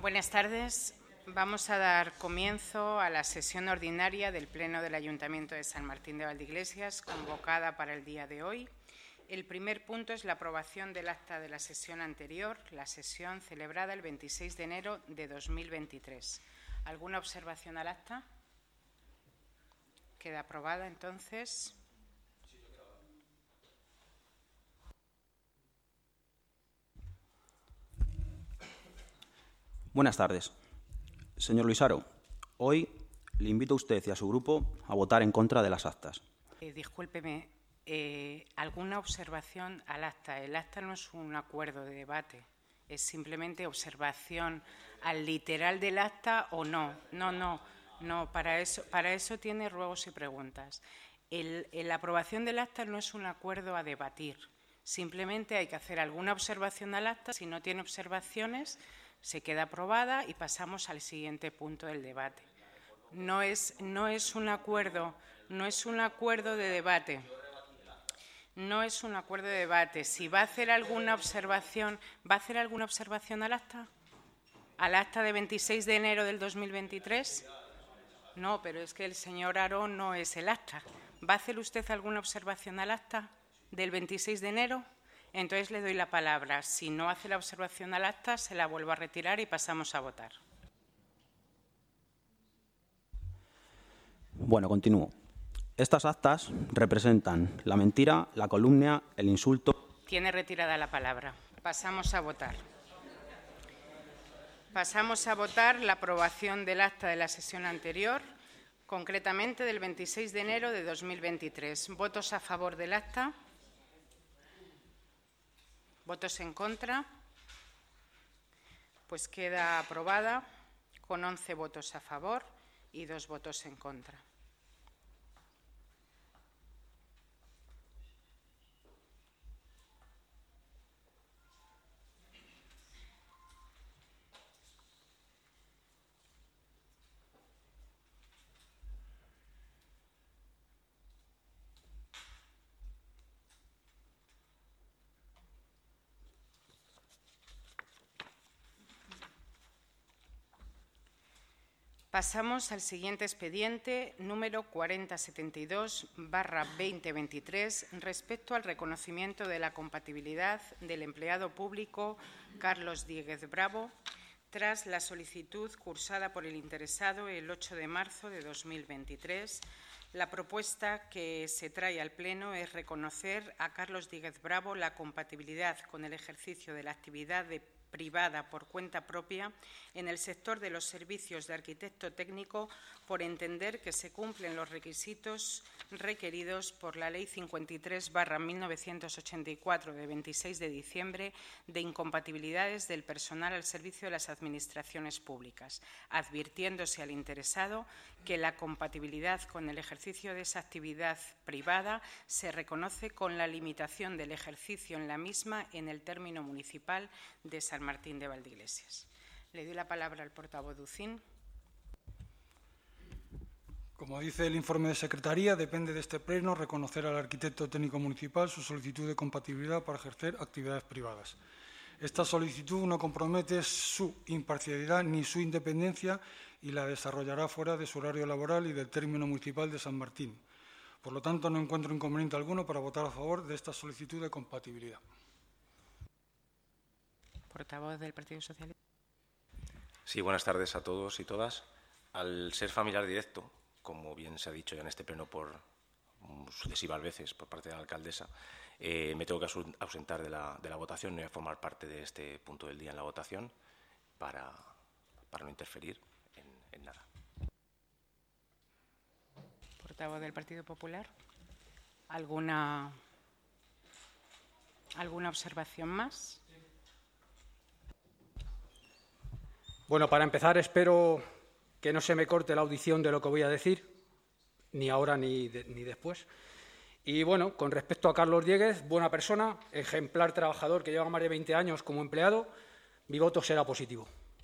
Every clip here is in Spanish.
Buenas tardes. Vamos a dar comienzo a la sesión ordinaria del Pleno del Ayuntamiento de San Martín de Valdeiglesias, convocada para el día de hoy. El primer punto es la aprobación del acta de la sesión anterior, la sesión celebrada el 26 de enero de 2023. ¿Alguna observación al acta? Queda aprobada, entonces. Buenas tardes. Señor Luisaro, hoy le invito a usted y a su grupo a votar en contra de las actas. Discúlpeme, ¿alguna observación al acta? El acta no es un acuerdo de debate, es simplemente observación al literal del acta o no. No, para eso tiene ruegos y preguntas. La aprobación del acta no es un acuerdo a debatir, simplemente hay que hacer alguna observación al acta. Si no tiene observaciones, se queda aprobada y pasamos al siguiente punto del debate. No es un acuerdo de debate. No es un acuerdo de debate. Si va a hacer alguna observación, ¿va a hacer alguna observación al acta? ¿Al acta de 26 de enero del 2023? No, pero es que el señor Aro no es el acta. ¿Va a hacer usted alguna observación al acta del 26 de enero? Entonces le doy la palabra. Si no hace la observación al acta, se la vuelvo a retirar y pasamos a votar. Bueno, continúo. Estas actas representan la mentira, la calumnia, el insulto. Tiene retirada la palabra. Pasamos a votar. Pasamos a votar la aprobación del acta de la sesión anterior, concretamente del 26 de enero de 2023. ¿Votos a favor del acta? ¿Votos en contra? Pues queda aprobada con 11 votos a favor y 2 votos en contra. Pasamos al siguiente expediente, número 4072/2023, respecto al reconocimiento de la compatibilidad del empleado público Carlos Díguez Bravo, tras la solicitud cursada por el interesado el 8 de marzo de 2023. La propuesta que se trae al Pleno es reconocer a Carlos Díguez Bravo la compatibilidad con el ejercicio de la actividad privada por cuenta propia en el sector de los servicios de arquitecto técnico, por entender que se cumplen los requisitos requeridos por la Ley 53/1984 de 26 de diciembre de incompatibilidades del personal al servicio de las administraciones públicas, advirtiéndose al interesado que la compatibilidad con el ejercicio de esa actividad privada se reconoce con la limitación del ejercicio en la misma en el término municipal de San Martín de Valdeiglesias. Le doy la palabra al portavoz Ducín. Como dice el informe de Secretaría, depende de este Pleno reconocer al arquitecto técnico municipal su solicitud de compatibilidad para ejercer actividades privadas. Esta solicitud no compromete su imparcialidad ni su independencia y la desarrollará fuera de su horario laboral y del término municipal de San Martín. Por lo tanto, no encuentro inconveniente alguno para votar a favor de esta solicitud de compatibilidad. Portavoz del Partido Socialista. Sí, buenas tardes a todos y todas. Al ser familiar directo, como bien se ha dicho ya en este pleno por sucesivas veces por parte de la alcaldesa, me tengo que ausentar de la votación. No voy a formar parte de este punto del día en la votación para no interferir en nada. Portavoz del Partido Popular. ¿Alguna observación más? Bueno, para empezar, espero que no se me corte la audición de lo que voy a decir, ni ahora ni después. Y bueno, con respecto a Carlos Díguez, buena persona, ejemplar trabajador que lleva más de 20 años como empleado, mi voto será positivo.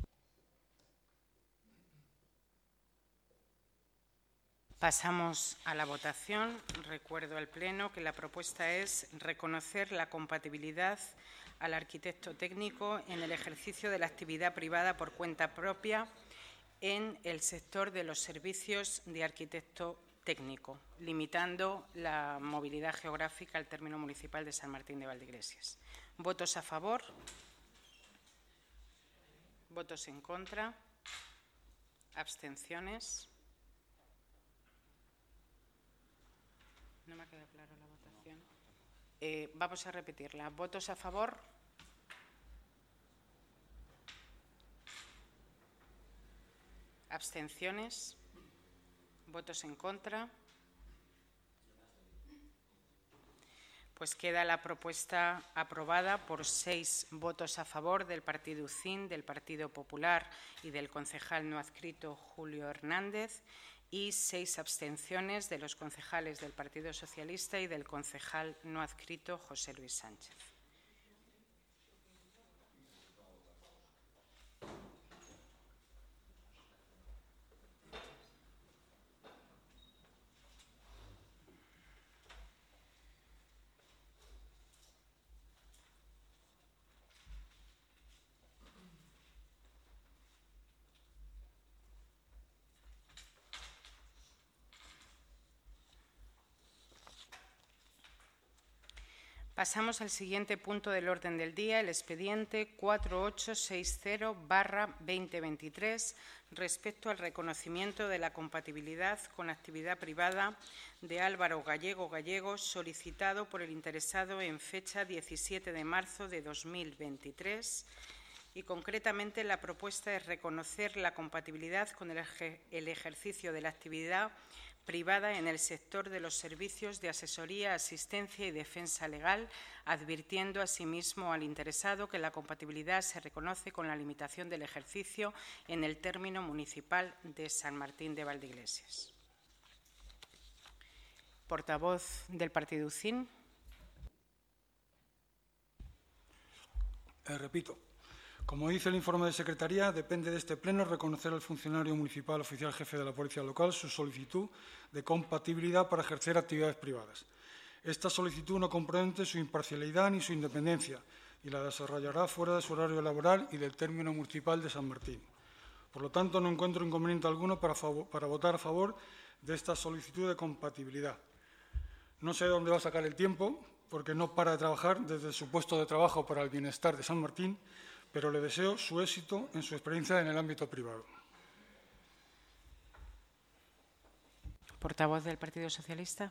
Pasamos a la votación. Recuerdo al Pleno que la propuesta es reconocer la compatibilidad al arquitecto técnico en el ejercicio de la actividad privada por cuenta propia en el sector de los servicios de arquitecto técnico, limitando la movilidad geográfica al término municipal de San Martín de Valdeiglesias. ¿Votos a favor? ¿Votos en contra? ¿Abstenciones? No me ha quedado clara la votación. Vamos a repetirla. ¿Votos a favor? ¿Abstenciones? ¿Votos en contra? Pues queda la propuesta aprobada por 6 votos a favor del Partido UCIN, del Partido Popular y del concejal no adscrito Julio Hernández y 6 abstenciones de los concejales del Partido Socialista y del concejal no adscrito José Luis Sánchez. Pasamos al siguiente punto del orden del día, el expediente 4860/2023, respecto al reconocimiento de la compatibilidad con actividad privada de Álvaro Gallego, solicitado por el interesado en fecha 17 de marzo de 2023. Y concretamente la propuesta es reconocer la compatibilidad con el ejercicio de la actividad privada en el sector de los servicios de asesoría, asistencia y defensa legal, advirtiendo asimismo al interesado que la compatibilidad se reconoce con la limitación del ejercicio en el término municipal de San Martín de Valdeiglesias. Portavoz del Partido UCIN. Repito. Como dice el informe de Secretaría, depende de este Pleno reconocer al funcionario municipal oficial jefe de la Policía Local su solicitud de compatibilidad para ejercer actividades privadas. Esta solicitud no compromete su imparcialidad ni su independencia y la desarrollará fuera de su horario laboral y del término municipal de San Martín. Por lo tanto, no encuentro inconveniente alguno para votar a favor de esta solicitud de compatibilidad. No sé de dónde va a sacar el tiempo, porque no para de trabajar desde su puesto de trabajo para el bienestar de San Martín, pero le deseo su éxito en su experiencia en el ámbito privado. Portavoz del Partido Socialista.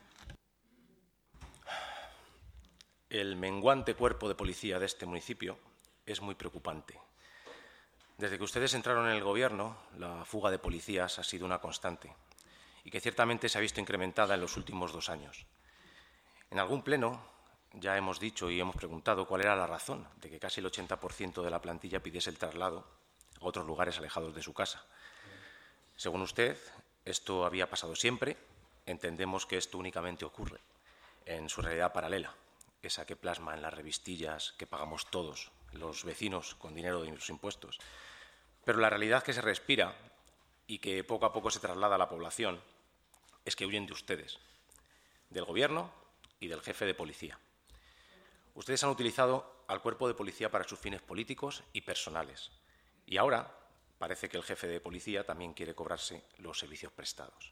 El menguante cuerpo de policía de este municipio es muy preocupante. Desde que ustedes entraron en el Gobierno, la fuga de policías ha sido una constante y que ciertamente se ha visto incrementada en los últimos 2 años. En algún pleno ya hemos dicho y hemos preguntado cuál era la razón de que casi el 80% de la plantilla pidiese el traslado a otros lugares alejados de su casa. Según usted, esto había pasado siempre. Entendemos que esto únicamente ocurre en su realidad paralela, esa que plasma en las revistillas que pagamos todos, los vecinos, con dinero de los impuestos. Pero la realidad que se respira y que poco a poco se traslada a la población es que huyen de ustedes, del Gobierno y del jefe de policía. Ustedes han utilizado al cuerpo de policía para sus fines políticos y personales. Y ahora parece que el jefe de policía también quiere cobrarse los servicios prestados.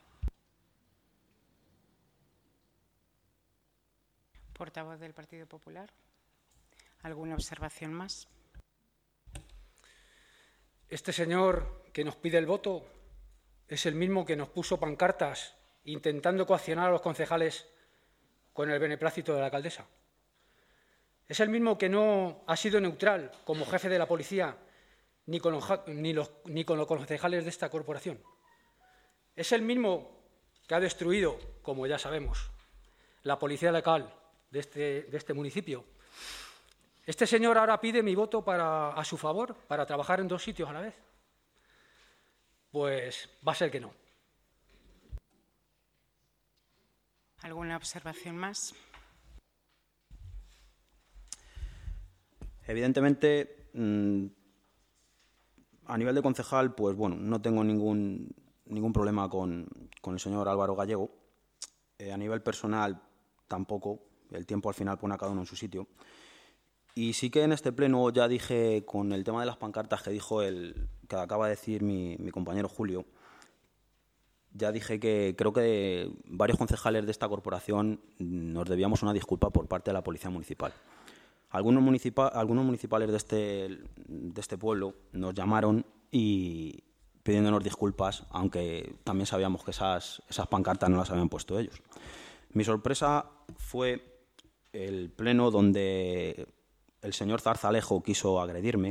Portavoz del Partido Popular. ¿Alguna observación más? Este señor que nos pide el voto es el mismo que nos puso pancartas intentando coaccionar a los concejales con el beneplácito de la alcaldesa. Es el mismo que no ha sido neutral como jefe de la policía ni con los concejales de esta corporación. Es el mismo que ha destruido, como ya sabemos, la policía local de este municipio. Este señor ahora pide mi voto a su favor para trabajar en 2 sitios a la vez. Pues va a ser que no. ¿Alguna observación más? Evidentemente, a nivel de concejal, pues bueno, no tengo ningún problema con el señor Álvaro Gallego. A nivel personal, tampoco. El tiempo al final pone a cada uno en su sitio. Y sí que en este pleno ya dije, con el tema de las pancartas que dijo que acaba de decir mi compañero Julio, ya dije que creo que varios concejales de esta corporación nos debíamos una disculpa por parte de la Policía Municipal. Algunos municipales de este pueblo nos llamaron y pidiéndonos disculpas, aunque también sabíamos que esas pancartas no las habían puesto ellos. Mi sorpresa fue el pleno donde el señor Zarzalejo quiso agredirme,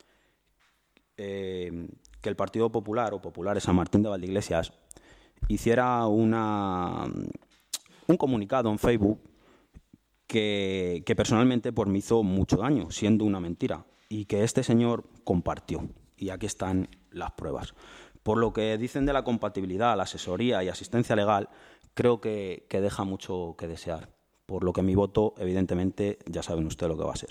que el Partido Popular o Populares San Martín de Valdeiglesias hiciera un comunicado en Facebook que personalmente pues, me hizo mucho daño, siendo una mentira, y que este señor compartió. Y aquí están las pruebas. Por lo que dicen de la compatibilidad, la asesoría y asistencia legal, creo que deja mucho que desear. Por lo que mi voto, evidentemente, ya saben ustedes lo que va a ser.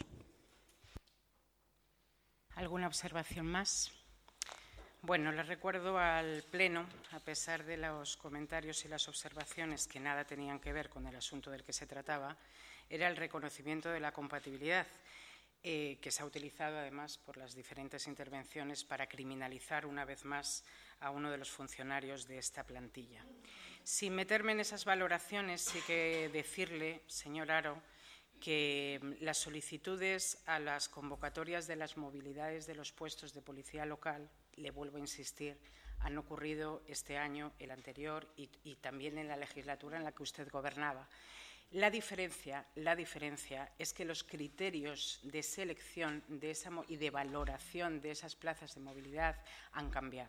¿Alguna observación más? Bueno, les recuerdo al Pleno, a pesar de los comentarios y las observaciones que nada tenían que ver con el asunto del que se trataba, era el reconocimiento de la compatibilidad, que se ha utilizado además por las diferentes intervenciones para criminalizar una vez más a uno de los funcionarios de esta plantilla. Sin meterme en esas valoraciones, sí que decirle, señor Haro, que las solicitudes a las convocatorias de las movilidades de los puestos de policía local, le vuelvo a insistir, han ocurrido este año, el anterior y también en la legislatura en la que usted gobernaba. La diferencia es que los criterios de selección y de valoración de esas plazas de movilidad han cambiado.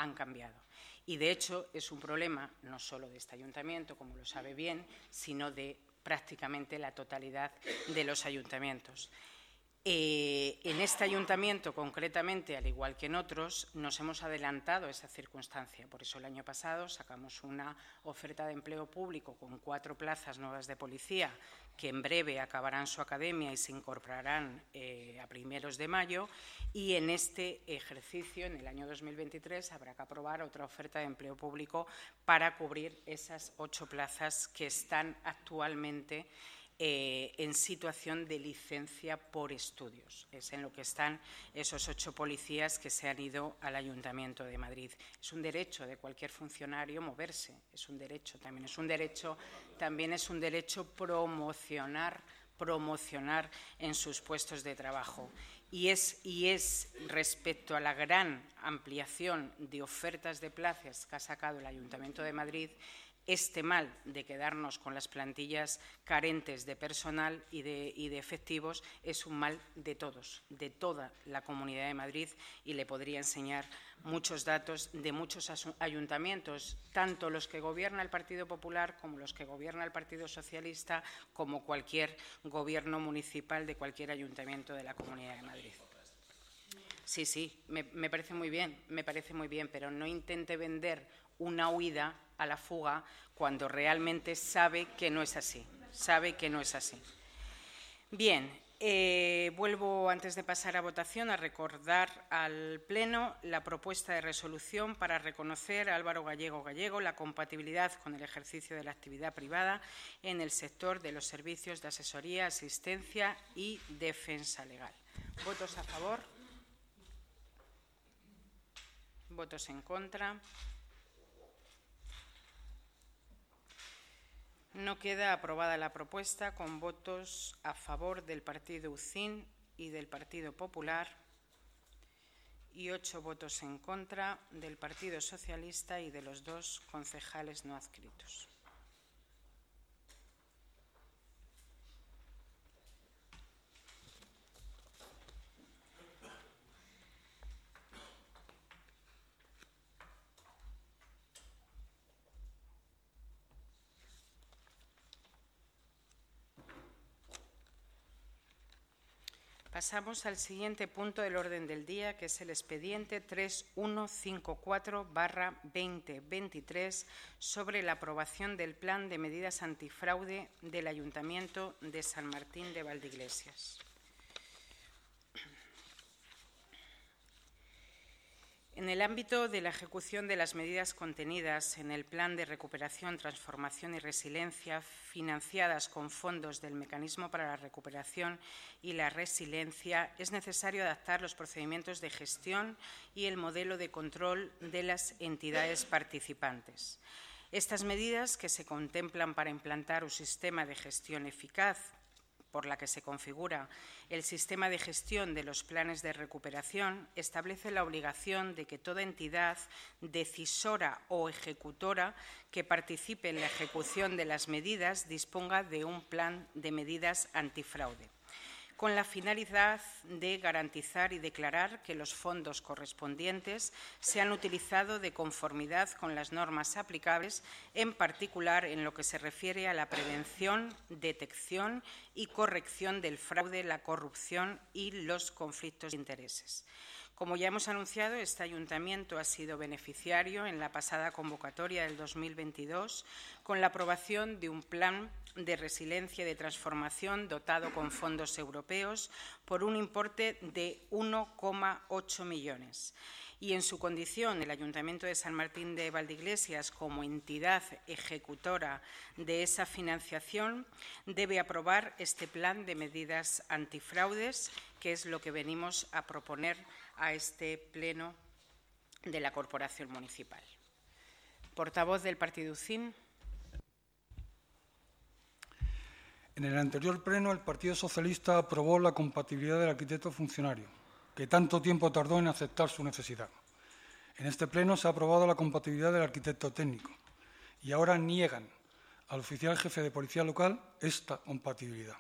Y, de hecho, es un problema no solo de este ayuntamiento, como lo sabe bien, sino de prácticamente la totalidad de los ayuntamientos. En este ayuntamiento, concretamente, al igual que en otros, nos hemos adelantado a esa circunstancia. Por eso, el año pasado sacamos una oferta de empleo público con 4 plazas nuevas de policía que en breve acabarán su academia y se incorporarán a primeros de mayo. Y en este ejercicio, en el año 2023, habrá que aprobar otra oferta de empleo público para cubrir esas 8 plazas que están actualmente en situación de licencia por estudios. Es en lo que están esos 8 policías que se han ido al Ayuntamiento de Madrid. Es un derecho de cualquier funcionario moverse, es un derecho, también es un derecho promocionar en sus puestos de trabajo. Y es respecto a la gran ampliación de ofertas de plazas que ha sacado el Ayuntamiento de Madrid, este mal de quedarnos con las plantillas carentes de personal y de efectivos es un mal de todos, de toda la Comunidad de Madrid, y le podría enseñar muchos datos de muchos ayuntamientos, tanto los que gobierna el Partido Popular como los que gobierna el Partido Socialista, como cualquier gobierno municipal de cualquier ayuntamiento de la Comunidad de Madrid. Sí, me parece muy bien, pero no intente vender una huida a la fuga cuando realmente sabe que no es así. Bien, vuelvo, antes de pasar a votación, a recordar al Pleno la propuesta de resolución para reconocer a Álvaro Gallego la compatibilidad con el ejercicio de la actividad privada en el sector de los servicios de asesoría, asistencia y defensa legal. ¿Votos a favor? ¿Votos en contra? No queda aprobada la propuesta con votos a favor del Partido UCIN y del Partido Popular y 8 votos en contra del Partido Socialista y de los 2 concejales no adscritos. Pasamos al siguiente punto del orden del día, que es el expediente 3154/2023 sobre la aprobación del Plan de Medidas Antifraude del Ayuntamiento de San Martín de Valdeiglesias. En el ámbito de la ejecución de las medidas contenidas en el Plan de Recuperación, Transformación y Resiliencia financiadas con fondos del Mecanismo para la Recuperación y la Resiliencia, es necesario adaptar los procedimientos de gestión y el modelo de control de las entidades participantes. Estas medidas, que se contemplan para implantar un sistema de gestión eficaz, por la que se configura el sistema de gestión de los planes de recuperación, establece la obligación de que toda entidad decisora o ejecutora que participe en la ejecución de las medidas disponga de un plan de medidas antifraude, con la finalidad de garantizar y declarar que los fondos correspondientes se han utilizado de conformidad con las normas aplicables, en particular en lo que se refiere a la prevención, detección y corrección del fraude, la corrupción y los conflictos de intereses. Como ya hemos anunciado, este ayuntamiento ha sido beneficiario en la pasada convocatoria del 2022 con la aprobación de un plan de resiliencia y de transformación dotado con fondos europeos por un importe de 1,8 millones. Y en su condición, el Ayuntamiento de San Martín de Valdeiglesias, como entidad ejecutora de esa financiación, debe aprobar este plan de medidas antifraudes, que es lo que venimos a proponer a este pleno de la Corporación Municipal. Portavoz del Partido UCIN. En el anterior pleno, el Partido Socialista aprobó la compatibilidad del arquitecto funcionario, que tanto tiempo tardó en aceptar su necesidad. En este pleno se ha aprobado la compatibilidad del arquitecto técnico y ahora niegan al oficial jefe de policía local esta compatibilidad.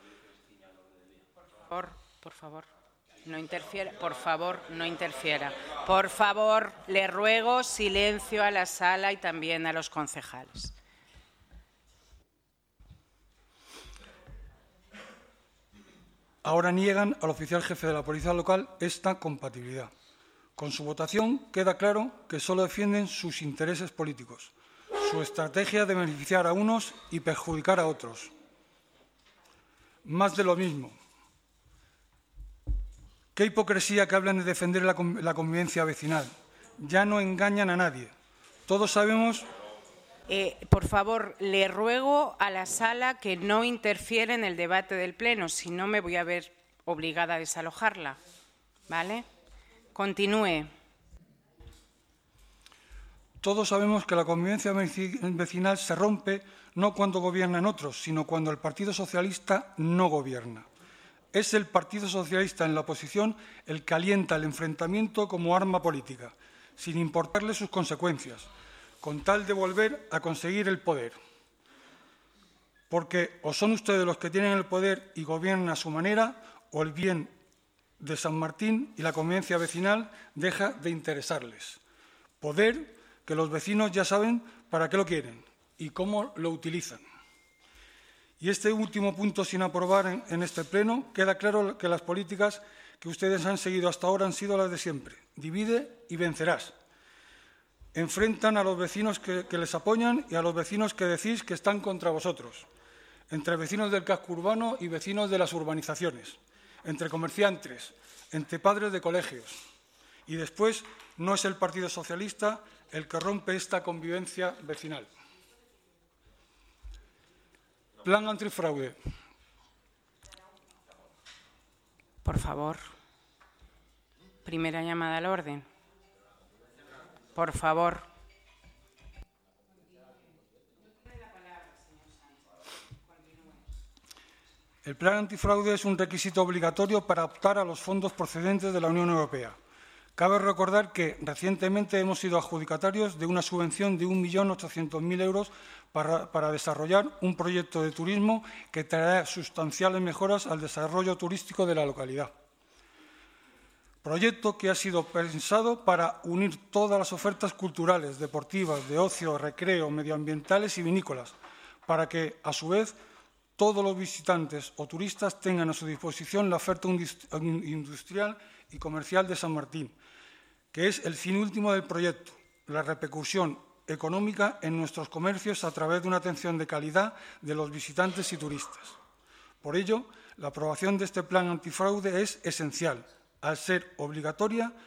Por favor, no interfiera. Por favor, no interfiera. Por favor, le ruego silencio a la sala y también a los concejales. Ahora niegan al oficial jefe de la policía local esta compatibilidad. Con su votación queda claro que solo defienden sus intereses políticos, su estrategia de beneficiar a unos y perjudicar a otros. Más de lo mismo. Qué hipocresía que hablan de defender la convivencia vecinal. Ya no engañan a nadie. Todos sabemos... Por favor, le ruego a la sala que no interfiera en el debate del Pleno, si no me voy a ver obligada a desalojarla. ¿Vale? Continúe. Todos sabemos que la convivencia vecinal se rompe no cuando gobiernan otros, sino cuando el Partido Socialista no gobierna. Es el Partido Socialista en la oposición el que alienta el enfrentamiento como arma política, sin importarle sus consecuencias, con tal de volver a conseguir el poder. Porque o son ustedes los que tienen el poder y gobiernan a su manera, o el bien de San Martín y la convivencia vecinal deja de interesarles. Poder que los vecinos ya saben para qué lo quieren y cómo lo utilizan. Y este último punto sin aprobar en este pleno, queda claro que las políticas que ustedes han seguido hasta ahora han sido las de siempre. Divide y vencerás. Enfrentan a los vecinos que les apoyan y a los vecinos que decís que están contra vosotros, entre vecinos del casco urbano y vecinos de las urbanizaciones, entre comerciantes, entre padres de colegios. Y después no es el Partido Socialista el que rompe esta convivencia vecinal. Plan antifraude. Por favor. Primera llamada al orden. Por favor. El plan antifraude es un requisito obligatorio para optar a los fondos procedentes de la Unión Europea. Cabe recordar que recientemente hemos sido adjudicatarios de una subvención de 1.800.000 euros para desarrollar un proyecto de turismo que traerá sustanciales mejoras al desarrollo turístico de la localidad. Proyecto que ha sido pensado para unir todas las ofertas culturales, deportivas, de ocio, recreo, medioambientales y vinícolas, para que, a su vez, todos los visitantes o turistas tengan a su disposición la oferta industrial y comercial de San Martín, que es el fin último del proyecto, la repercusión económica en nuestros comercios a través de una atención de calidad de los visitantes y turistas. Por ello, la aprobación de este plan antifraude es esencial, al ser obligatoria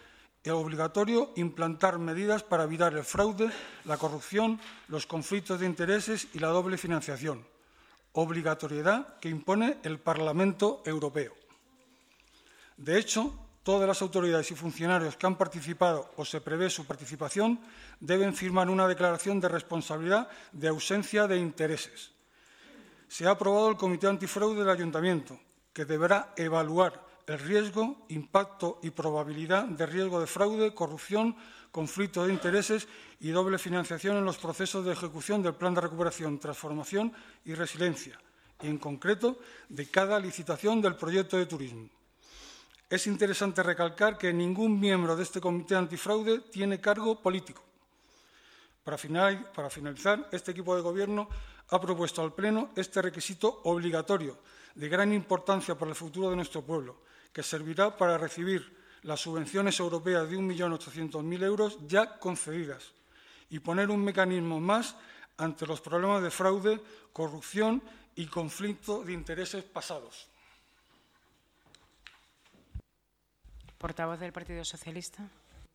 Es obligatorio implantar medidas para evitar el fraude, la corrupción, los conflictos de intereses y la doble financiación. Obligatoriedad que impone el Parlamento Europeo. De hecho, todas las autoridades y funcionarios que han participado o se prevé su participación deben firmar una declaración de responsabilidad de ausencia de intereses. Se ha aprobado el Comité Antifraude del Ayuntamiento, que deberá evaluar el riesgo, impacto y probabilidad de riesgo de fraude, corrupción, conflicto de intereses y doble financiación en los procesos de ejecución del Plan de Recuperación, Transformación y Resiliencia, y en concreto de cada licitación del proyecto de turismo. Es interesante recalcar que ningún miembro de este Comité Antifraude tiene cargo político. Para finalizar, este equipo de Gobierno ha propuesto al Pleno este requisito obligatorio de gran importancia para el futuro de nuestro pueblo, que servirá para recibir las subvenciones europeas de 1.800.000 euros ya concedidas y poner un mecanismo más ante los problemas de fraude, corrupción y conflicto de intereses pasados. Portavoz del Partido Socialista.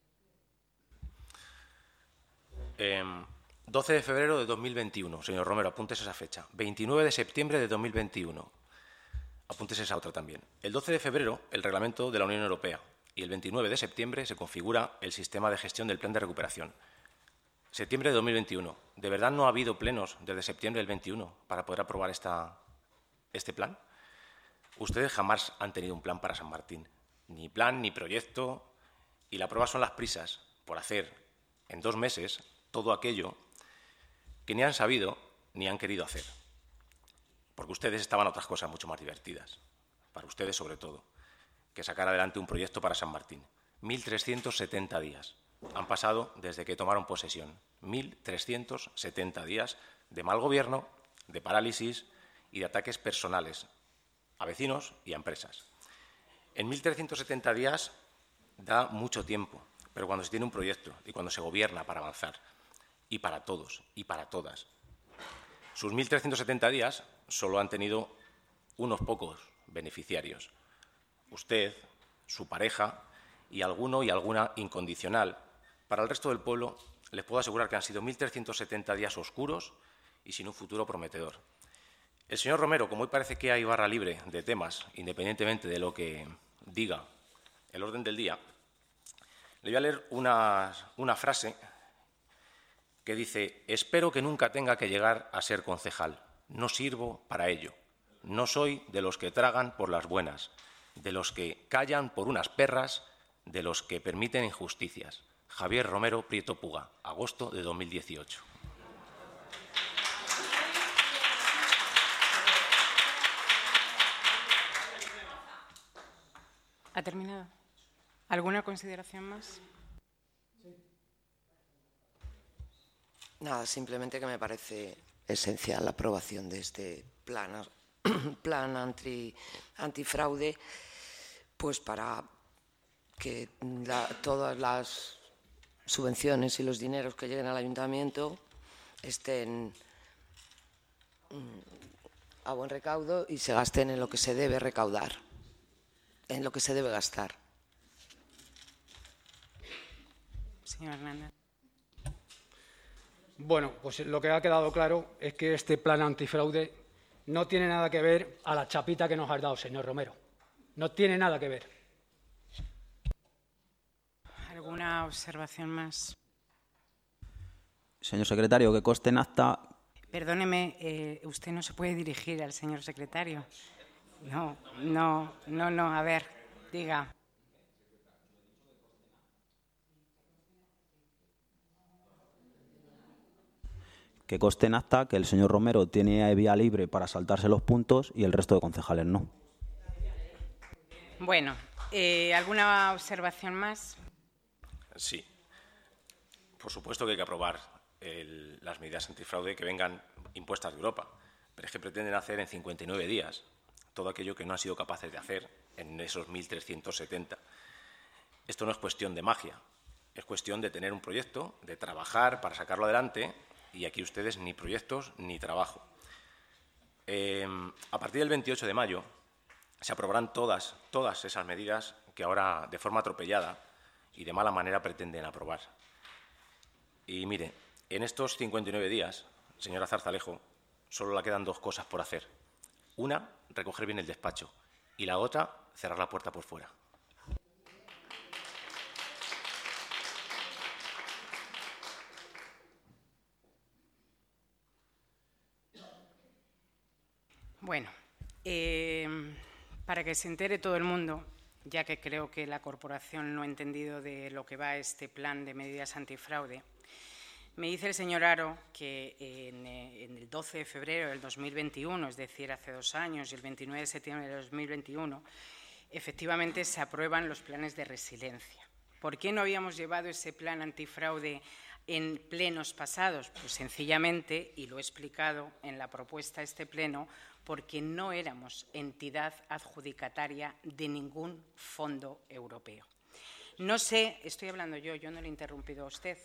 12 de febrero de 2021, señor Romero, apúntese esa fecha. 29 de septiembre de 2021. Apúntese esa otra también. El 12 de febrero, el reglamento de la Unión Europea, y el 29 de septiembre se configura el sistema de gestión del plan de recuperación. Septiembre de 2021. ¿De verdad no ha habido plenos desde septiembre del 21 para poder aprobar este plan? Ustedes jamás han tenido un plan para San Martín. Ni plan, ni proyecto. Y la prueba son las prisas por hacer en 2 meses todo aquello que ni han sabido ni han querido hacer. Porque ustedes estaban a otras cosas mucho más divertidas, para ustedes sobre todo, que sacar adelante un proyecto para San Martín. 1.370 días han pasado desde que tomaron posesión. 1.370 días de mal gobierno, de parálisis y de ataques personales a vecinos y a empresas. En 1.370 días da mucho tiempo, pero cuando se tiene un proyecto y cuando se gobierna para avanzar, y para todos y para todas, sus 1.370 días solo han tenido unos pocos beneficiarios. Usted, su pareja y alguno y alguna incondicional. Para el resto del pueblo les puedo asegurar que han sido 1.370 días oscuros y sin un futuro prometedor. El señor Romero, como hoy parece que hay barra libre de temas, independientemente de lo que diga el orden del día, le voy a leer una frase que dice: espero que nunca tenga que llegar a ser concejal. No sirvo para ello. No soy de los que tragan por las buenas, de los que callan por unas perras, de los que permiten injusticias. Javier Romero Prieto Puga, agosto de 2018. ¿Ha terminado? ¿Alguna consideración más? Nada, simplemente que me parece esencial la aprobación de este plan antifraude, pues para que todas las subvenciones y los dineros que lleguen al ayuntamiento estén a buen recaudo y se gasten en lo que se debe recaudar, en lo que se debe gastar. Señor Hernández. Bueno, pues lo que ha quedado claro es que este plan antifraude no tiene nada que ver a la chapita que nos ha dado, señor Romero. No tiene nada que ver. ¿Alguna observación más? Señor secretario, que conste en acta. Perdóneme, usted no se puede dirigir al señor secretario. No, a ver, diga. Que conste en acta que el señor Romero tiene vía libre para saltarse los puntos y el resto de concejales no. Bueno, ¿alguna observación más? Sí. Por supuesto que hay que aprobar las medidas antifraude que vengan impuestas de Europa, pero es que pretenden hacer en 59 días todo aquello que no han sido capaces de hacer en esos 1.370. Esto no es cuestión de magia, es cuestión de tener un proyecto, de trabajar para sacarlo adelante. Y aquí ustedes ni proyectos ni trabajo. A partir del 28 de mayo se aprobarán todas esas medidas que ahora, de forma atropellada y de mala manera pretenden aprobar. Y mire, en estos 59 días, señora Zarzalejo, solo le quedan dos cosas por hacer. Una, recoger bien el despacho, y la otra, cerrar la puerta por fuera. Bueno, para que se entere todo el mundo, ya que creo que la corporación no ha entendido de lo que va este plan de medidas antifraude, me dice el señor Haro que en el 12 de febrero del 2021, es decir, hace 2 años, y el 29 de septiembre de 2021, efectivamente se aprueban los planes de resiliencia. ¿Por qué no habíamos llevado ese plan antifraude en plenos pasados? Pues sencillamente, y lo he explicado en la propuesta de este pleno, porque no éramos entidad adjudicataria de ningún fondo europeo. No sé, estoy hablando yo no le he interrumpido a usted.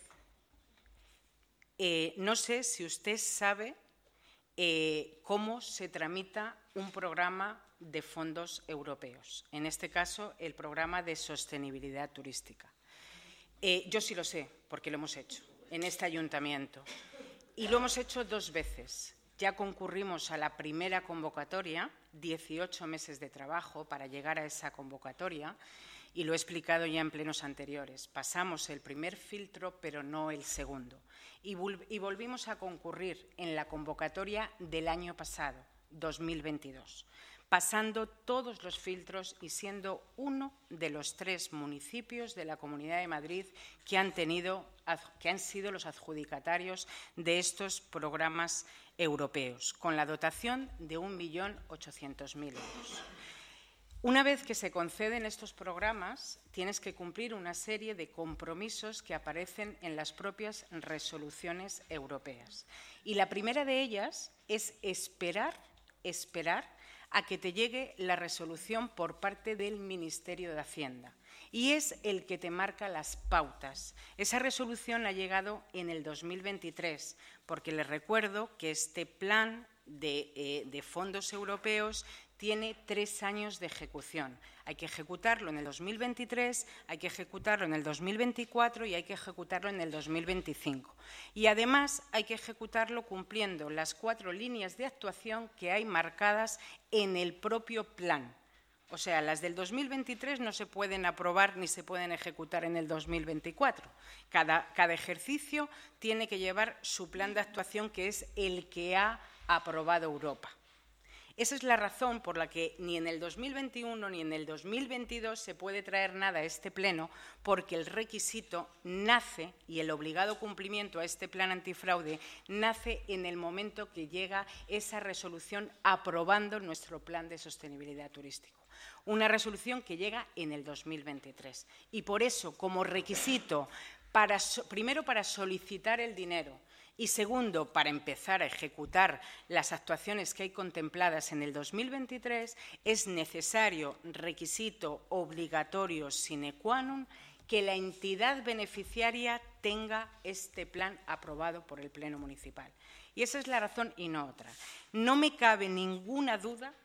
No sé si usted sabe cómo se tramita un programa de fondos europeos, en este caso el programa de sostenibilidad turística. Yo sí lo sé, porque lo hemos hecho en este ayuntamiento y lo hemos hecho 2 veces. Ya concurrimos a la primera convocatoria, 18 meses de trabajo para llegar a esa convocatoria, y lo he explicado ya en plenos anteriores. Pasamos el primer filtro, pero no el segundo. Y volvimos a concurrir en la convocatoria del año pasado, 2022, pasando todos los filtros y siendo uno de los 3 municipios de la Comunidad de Madrid que han sido los adjudicatarios de estos programas europeos, con la dotación de 1.800.000 euros. Una vez que se conceden estos programas, tienes que cumplir una serie de compromisos que aparecen en las propias resoluciones europeas. Y la primera de ellas es esperar a que te llegue la resolución por parte del Ministerio de Hacienda. Y es el que te marca las pautas. Esa resolución ha llegado en el 2023, porque les recuerdo que este plan de fondos europeos tiene 3 años de ejecución. Hay que ejecutarlo en el 2023, hay que ejecutarlo en el 2024 y hay que ejecutarlo en el 2025. Y además hay que ejecutarlo cumpliendo las 4 líneas de actuación que hay marcadas en el propio plan. O sea, las del 2023 no se pueden aprobar ni se pueden ejecutar en el 2024. Cada ejercicio tiene que llevar su plan de actuación, que es el que ha aprobado Europa. Esa es la razón por la que ni en el 2021 ni en el 2022 se puede traer nada a este pleno, porque el requisito nace y el obligado cumplimiento a este plan antifraude nace en el momento que llega esa resolución aprobando nuestro plan de sostenibilidad turístico. Una resolución que llega en el 2023. Y por eso, como requisito, primero para solicitar el dinero, y segundo, para empezar a ejecutar las actuaciones que hay contempladas en el 2023, es necesario, requisito obligatorio sine qua non, que la entidad beneficiaria tenga este plan aprobado por el Pleno Municipal. Y esa es la razón y no otra. No me cabe ninguna duda,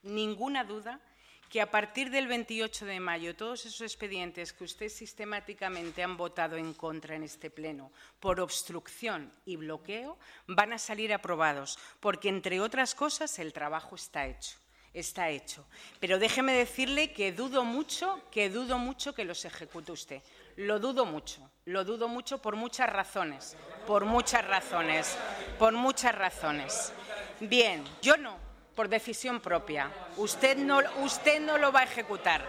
que a partir del 28 de mayo todos esos expedientes que ustedes sistemáticamente han votado en contra en este pleno por obstrucción y bloqueo van a salir aprobados, porque, entre otras cosas, el trabajo está hecho. Pero déjeme decirle que dudo mucho que los ejecute usted. Lo dudo mucho por muchas razones. Bien, yo no. Por decisión propia. Usted no lo va a ejecutar.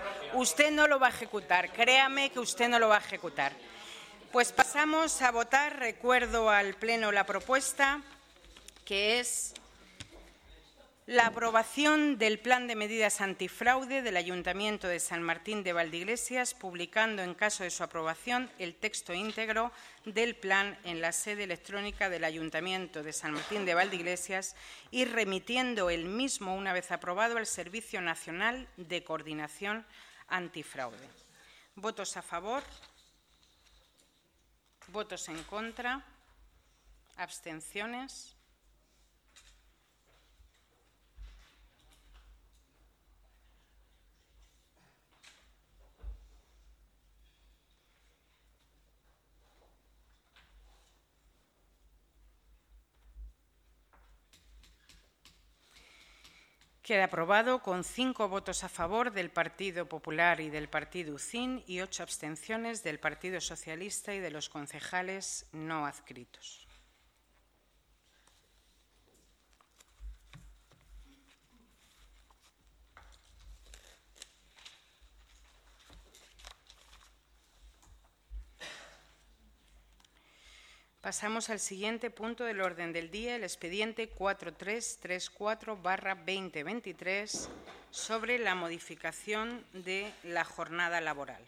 Créame que usted no lo va a ejecutar. Pues pasamos a votar. Recuerdo al Pleno la propuesta, que es la aprobación del Plan de Medidas Antifraude del Ayuntamiento de San Martín de Valdeiglesias, publicando, en caso de su aprobación, el texto íntegro del plan en la sede electrónica del Ayuntamiento de San Martín de Valdeiglesias y remitiendo el mismo, una vez aprobado, al Servicio Nacional de Coordinación Antifraude. ¿Votos a favor? ¿Votos en contra? ¿Abstenciones? Queda aprobado con 5 votos a favor del Partido Popular y del Partido UCIN y 8 abstenciones del Partido Socialista y de los concejales no adscritos. Pasamos al siguiente punto del orden del día, el expediente 4334/2023 sobre la modificación de la jornada laboral.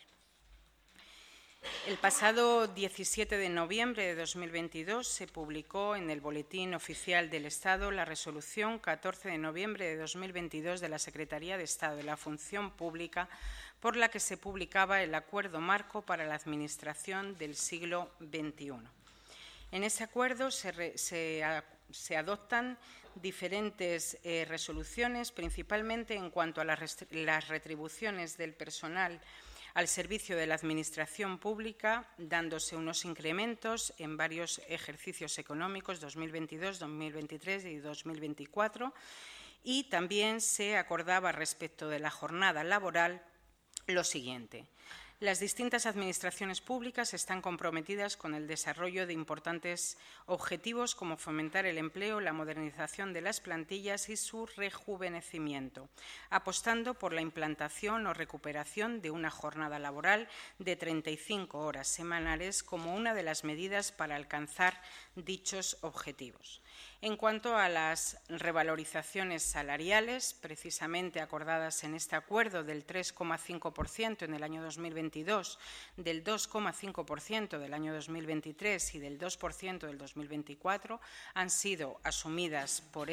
El pasado 17 de noviembre de 2022 se publicó en el Boletín Oficial del Estado la resolución 14 de noviembre de 2022 de la Secretaría de Estado de la Función Pública por la que se publicaba el Acuerdo Marco para la Administración del siglo XXI. En ese acuerdo se adoptan diferentes resoluciones, principalmente en cuanto a las retribuciones del personal al servicio de la Administración Pública, dándose unos incrementos en varios ejercicios económicos 2022, 2023 y 2024, y también se acordaba respecto de la jornada laboral lo siguiente. Las distintas administraciones públicas están comprometidas con el desarrollo de importantes objetivos como fomentar el empleo, la modernización de las plantillas y su rejuvenecimiento, apostando por la implantación o recuperación de una jornada laboral de 35 horas semanales como una de las medidas para alcanzar dichos objetivos. En cuanto a las revalorizaciones salariales, precisamente acordadas en este acuerdo del 3,5% en el año 2022, del 2,5% del año 2023 y del 2% del 2024, han sido asumidas por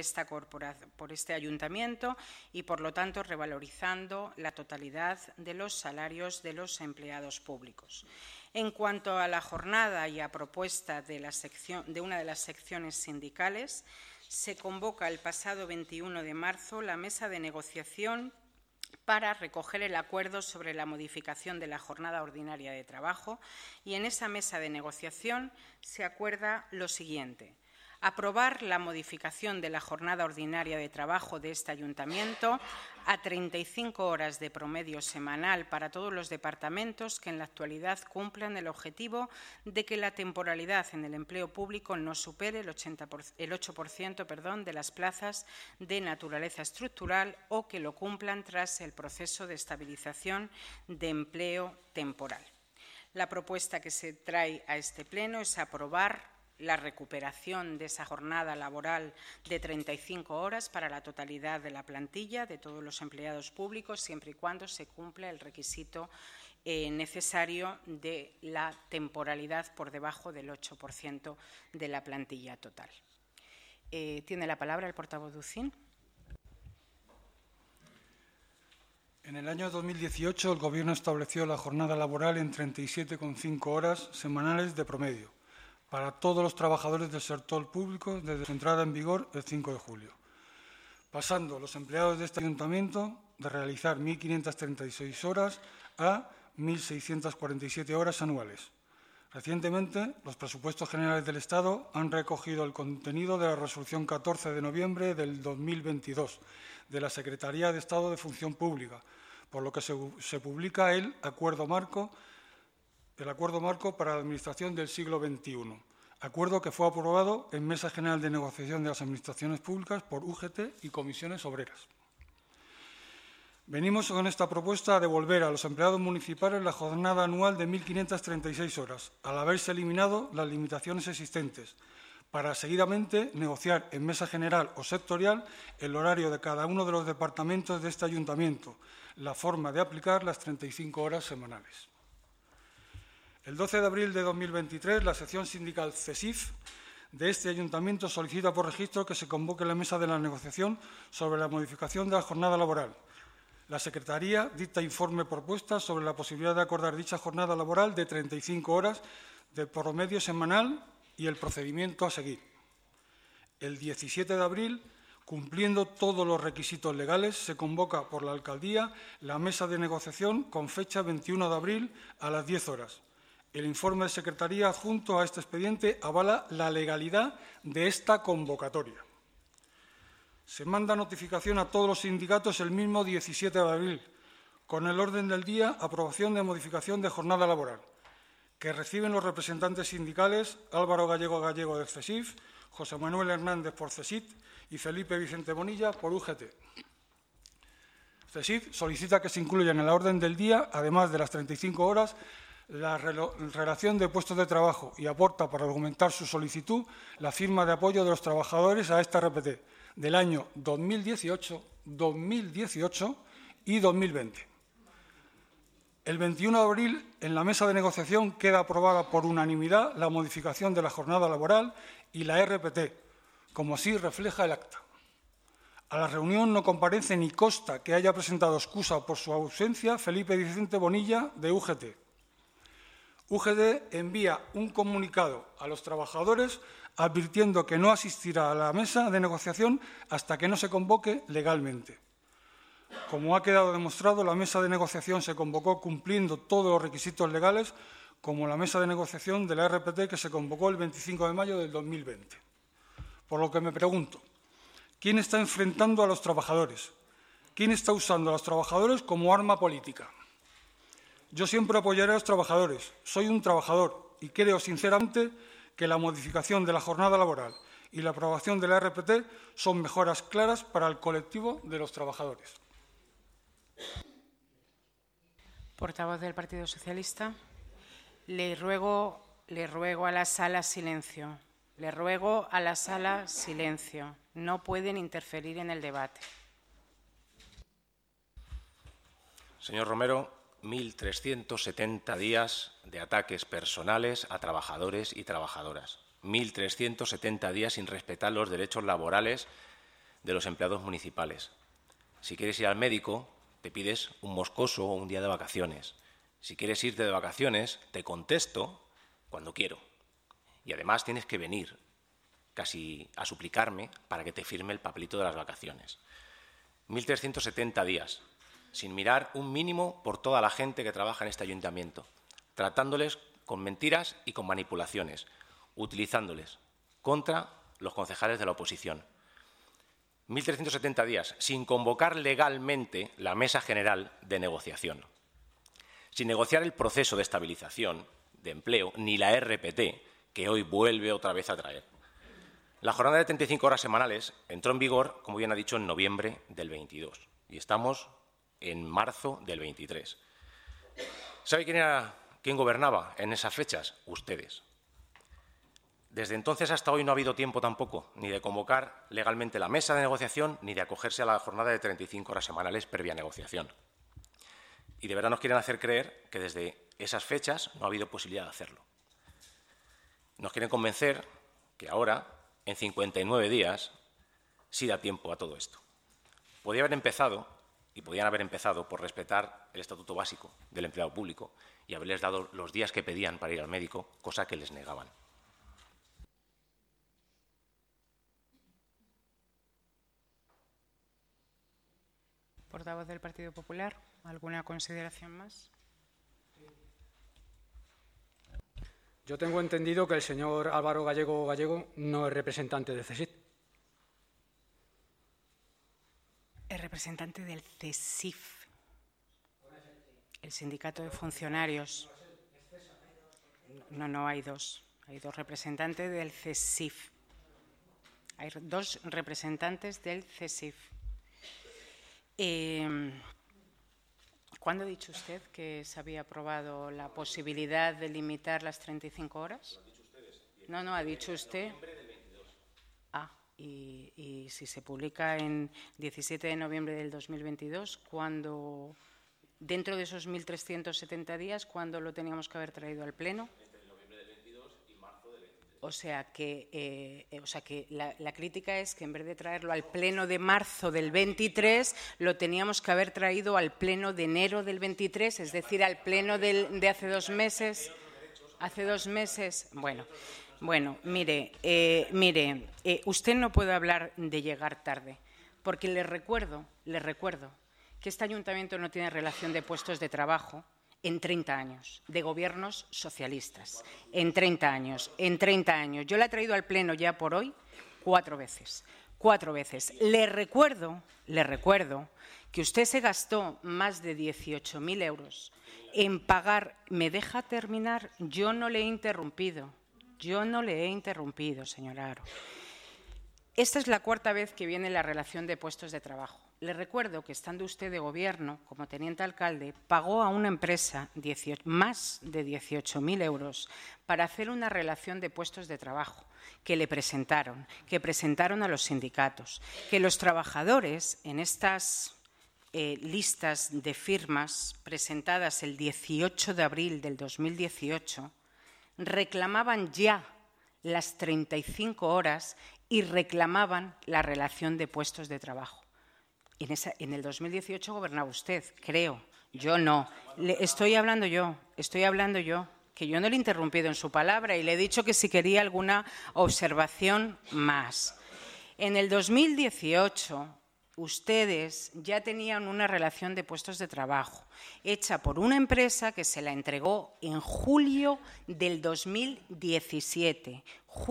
este ayuntamiento y, por lo tanto, revalorizando la totalidad de los salarios de los empleados públicos. En cuanto a la jornada y a propuesta de una de las secciones sindicales, se convoca el pasado 21 de marzo la mesa de negociación para recoger el acuerdo sobre la modificación de la jornada ordinaria de trabajo, y en esa mesa de negociación se acuerda lo siguiente: aprobar la modificación de la jornada ordinaria de trabajo de este ayuntamiento a 35 horas de promedio semanal para todos los departamentos que en la actualidad cumplan el objetivo de que la temporalidad en el empleo público no supere el 8% de las plazas de naturaleza estructural o que lo cumplan tras el proceso de estabilización de empleo temporal. La propuesta que se trae a este pleno es aprobar la recuperación de esa jornada laboral de 35 horas para la totalidad de la plantilla de todos los empleados públicos, siempre y cuando se cumpla el requisito necesario de la temporalidad por debajo del 8% de la plantilla total. Tiene la palabra el portavoz de UCIN. En el año 2018, el Gobierno estableció la jornada laboral en 37,5 horas semanales de promedio para todos los trabajadores del sector público desde su entrada en vigor el 5 de julio, pasando los empleados de este ayuntamiento de realizar 1.536 horas a 1.647 horas anuales. Recientemente, los presupuestos generales del Estado han recogido el contenido de la resolución 14 de noviembre del 2022 de la Secretaría de Estado de Función Pública, por lo que se publica el Acuerdo Marco para la Administración del siglo XXI, acuerdo que fue aprobado en Mesa General de Negociación de las Administraciones Públicas por UGT y comisiones obreras. Venimos con esta propuesta a devolver a los empleados municipales la jornada anual de 1.536 horas, al haberse eliminado las limitaciones existentes, para seguidamente negociar en Mesa General o sectorial el horario de cada uno de los departamentos de este ayuntamiento, la forma de aplicar las 35 horas semanales. El 12 de abril de 2023, la sección sindical CESIF de este ayuntamiento solicita por registro que se convoque la mesa de la negociación sobre la modificación de la jornada laboral. La Secretaría dicta informe propuesta sobre la posibilidad de acordar dicha jornada laboral de 35 horas de promedio semanal y el procedimiento a seguir. El 17 de abril, cumpliendo todos los requisitos legales, se convoca por la Alcaldía la mesa de negociación con fecha 21 de abril a las 10 horas. El informe de Secretaría adjunto a este expediente avala la legalidad de esta convocatoria. Se manda notificación a todos los sindicatos el mismo 17 de abril, con el orden del día aprobación de modificación de jornada laboral, que reciben los representantes sindicales Álvaro Gallego del CESIF, José Manuel Hernández por CESIT y Felipe Vicente Bonilla por UGT. CESIF solicita que se incluya en la orden del día, además de las 35 horas, la relación de puestos de trabajo y aporta para argumentar su solicitud la firma de apoyo de los trabajadores a esta RPT del año 2018, 2018 y 2020. El 21 de abril, en la mesa de negociación, queda aprobada por unanimidad la modificación de la jornada laboral y la RPT, como así refleja el acta. A la reunión no comparece ni consta que haya presentado excusa por su ausencia Felipe Vicente Bonilla, de UGT. UGT envía un comunicado a los trabajadores advirtiendo que no asistirá a la mesa de negociación hasta que no se convoque legalmente. Como ha quedado demostrado, la mesa de negociación se convocó cumpliendo todos los requisitos legales, como la mesa de negociación de la RPT que se convocó el 25 de mayo del 2020. Por lo que me pregunto, ¿quién está enfrentando a los trabajadores? ¿Quién está usando a los trabajadores como arma política? Yo siempre apoyaré a los trabajadores. Soy un trabajador y creo sinceramente que la modificación de la jornada laboral y la aprobación de la RPT son mejoras claras para el colectivo de los trabajadores. Portavoz del Partido Socialista. Le ruego a la sala silencio. Le ruego a la sala silencio. No pueden interferir en el debate. Señor Romero, 1.370 días de ataques personales a trabajadores y trabajadoras. 1.370 días sin respetar los derechos laborales de los empleados municipales. Si quieres ir al médico, te pides un moscoso o un día de vacaciones. Si quieres irte de vacaciones, te contesto cuando quiero. Y además tienes que venir casi a suplicarme para que te firme el papelito de las vacaciones. 1.370 días, sin mirar un mínimo por toda la gente que trabaja en este ayuntamiento, tratándoles con mentiras y con manipulaciones, utilizándoles contra los concejales de la oposición. 1.370 días, sin convocar legalmente la Mesa General de Negociación, sin negociar el proceso de estabilización de empleo, ni la RPT, que hoy vuelve otra vez a traer. La jornada de 35 horas semanales entró en vigor, como bien ha dicho, en noviembre del 22 y estamos en marzo del 23. ¿Sabe quién gobernaba en esas fechas? Ustedes. Desde entonces hasta hoy no ha habido tiempo tampoco ni de convocar legalmente la mesa de negociación ni de acogerse a la jornada de 35 horas semanales previa negociación. Y de verdad nos quieren hacer creer que desde esas fechas no ha habido posibilidad de hacerlo. Nos quieren convencer que ahora, en 59 días, sí da tiempo a todo esto. Podían haber empezado por respetar el Estatuto Básico del Empleado Público y haberles dado los días que pedían para ir al médico, cosa que les negaban. Portavoz del Partido Popular, ¿alguna consideración más? Yo tengo entendido que el señor Álvaro Gallego no es representante de CESIT. Es representante del CESIF, el Sindicato de Funcionarios. No, hay dos. Hay dos representantes del CESIF. Hay dos representantes del CESIF. ¿Cuándo ha dicho usted que se había aprobado la posibilidad de limitar las 35 horas? No, ha dicho usted. Y si se publica en 17 de noviembre del 2022, ¿cuándo, dentro de esos 1.370 días, cuándo lo teníamos que haber traído al Pleno? Entre noviembre del 22 y marzo del 23. O sea que la crítica es que en vez de traerlo al Pleno de marzo del 23, lo teníamos que haber traído al Pleno de enero del 23, es decir, al Pleno de hace 2 meses. Hace 2 meses, Bueno, mire, usted no puede hablar de llegar tarde, porque le recuerdo que este ayuntamiento no tiene relación de puestos de trabajo en 30 años, de gobiernos socialistas, en 30 años. Yo la he traído al Pleno ya por hoy 4 veces. 4 veces. Le recuerdo que usted se gastó más de 18.000 euros en pagar. ¿Me deja terminar? Yo no le he interrumpido. Señora Haro. Esta es la 4ª vez que viene la relación de puestos de trabajo. Le recuerdo que, estando usted de gobierno, como teniente alcalde, pagó a una empresa más de 18.000 euros para hacer una relación de puestos de trabajo que presentaron a los sindicatos, que los trabajadores en estas listas de firmas presentadas el 18 de abril del 2018 reclamaban ya las 35 horas y reclamaban la relación de puestos de trabajo. En el 2018 gobernaba usted, creo. Yo no. Estoy hablando yo, que yo no le he interrumpido en su palabra y le he dicho que si quería alguna observación más. En el 2018 ustedes ya tenían una relación de puestos de trabajo hecha por una empresa que se la entregó en julio del 2017.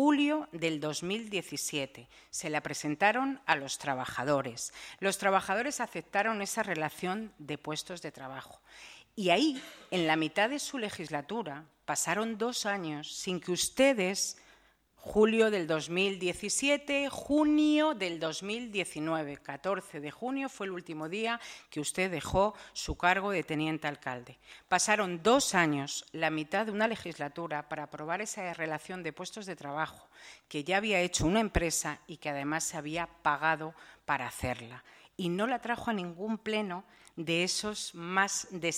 Se la presentaron a los trabajadores. Los trabajadores aceptaron esa relación de puestos de trabajo. Y ahí, en la mitad de su legislatura, pasaron 2 años sin que ustedes, julio del 2017, junio del 2019, 14 de junio fue el último día que usted dejó su cargo de teniente alcalde. Pasaron 2 años, la mitad de una legislatura, para aprobar esa relación de puestos de trabajo que ya había hecho una empresa y que además se había pagado para hacerla. Y no la trajo a ningún pleno de esos más de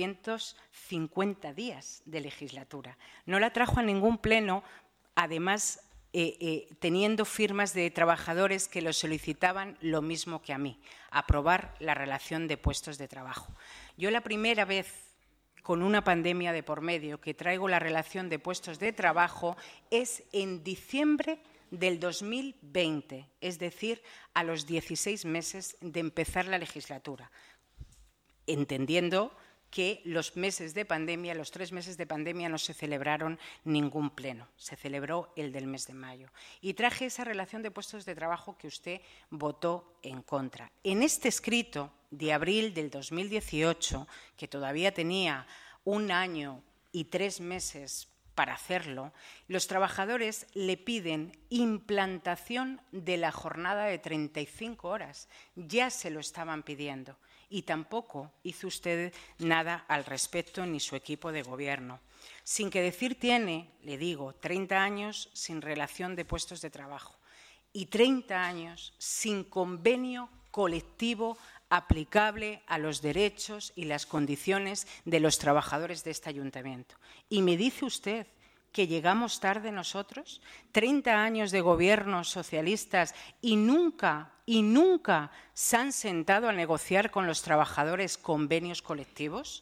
750 días de legislatura. No la trajo a ningún pleno, además teniendo firmas de trabajadores que lo solicitaban lo mismo que a mí, aprobar la relación de puestos de trabajo. Yo la primera vez, con una pandemia de por medio, que traigo la relación de puestos de trabajo es en diciembre del 2020, es decir, a los 16 meses de empezar la legislatura, entendiendo que los 3 meses de pandemia no se celebraron ningún pleno, se celebró el del mes de mayo. Y traje esa relación de puestos de trabajo que usted votó en contra. En este escrito de abril del 2018, que todavía tenía 1 año y 3 meses para hacerlo, los trabajadores le piden implantación de la jornada de 35 horas. Ya se lo estaban pidiendo. Y tampoco hizo usted nada al respecto ni su equipo de gobierno. Sin que decir tiene, le digo, 30 años sin relación de puestos de trabajo y 30 años sin convenio colectivo aplicable a los derechos y las condiciones de los trabajadores de este ayuntamiento. Y me dice usted que llegamos tarde nosotros, 30 años de gobiernos socialistas y nunca se han sentado a negociar con los trabajadores convenios colectivos.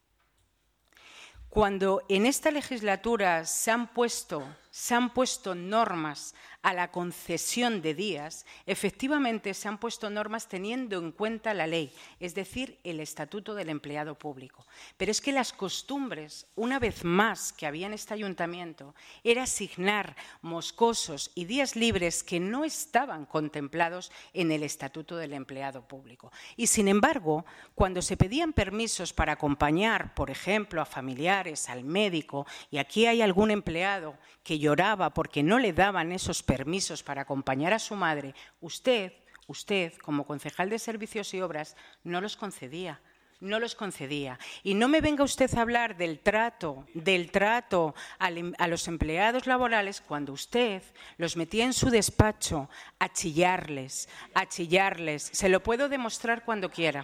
Cuando en esta legislatura se han puesto normas a la concesión de días, efectivamente se han puesto normas teniendo en cuenta la ley, es decir, el Estatuto del Empleado Público. Pero es que las costumbres, una vez más, que había en este ayuntamiento, era asignar moscosos y días libres que no estaban contemplados en el Estatuto del Empleado Público. Y, sin embargo, cuando se pedían permisos para acompañar, por ejemplo, a familiares, al médico, y aquí hay algún empleado que lloraba porque no le daban esos permisos para acompañar a su madre, usted, como concejal de Servicios y Obras, no los concedía. Y no me venga usted a hablar del trato a los empleados laborales cuando usted los metía en su despacho a chillarles. Se lo puedo demostrar cuando quiera.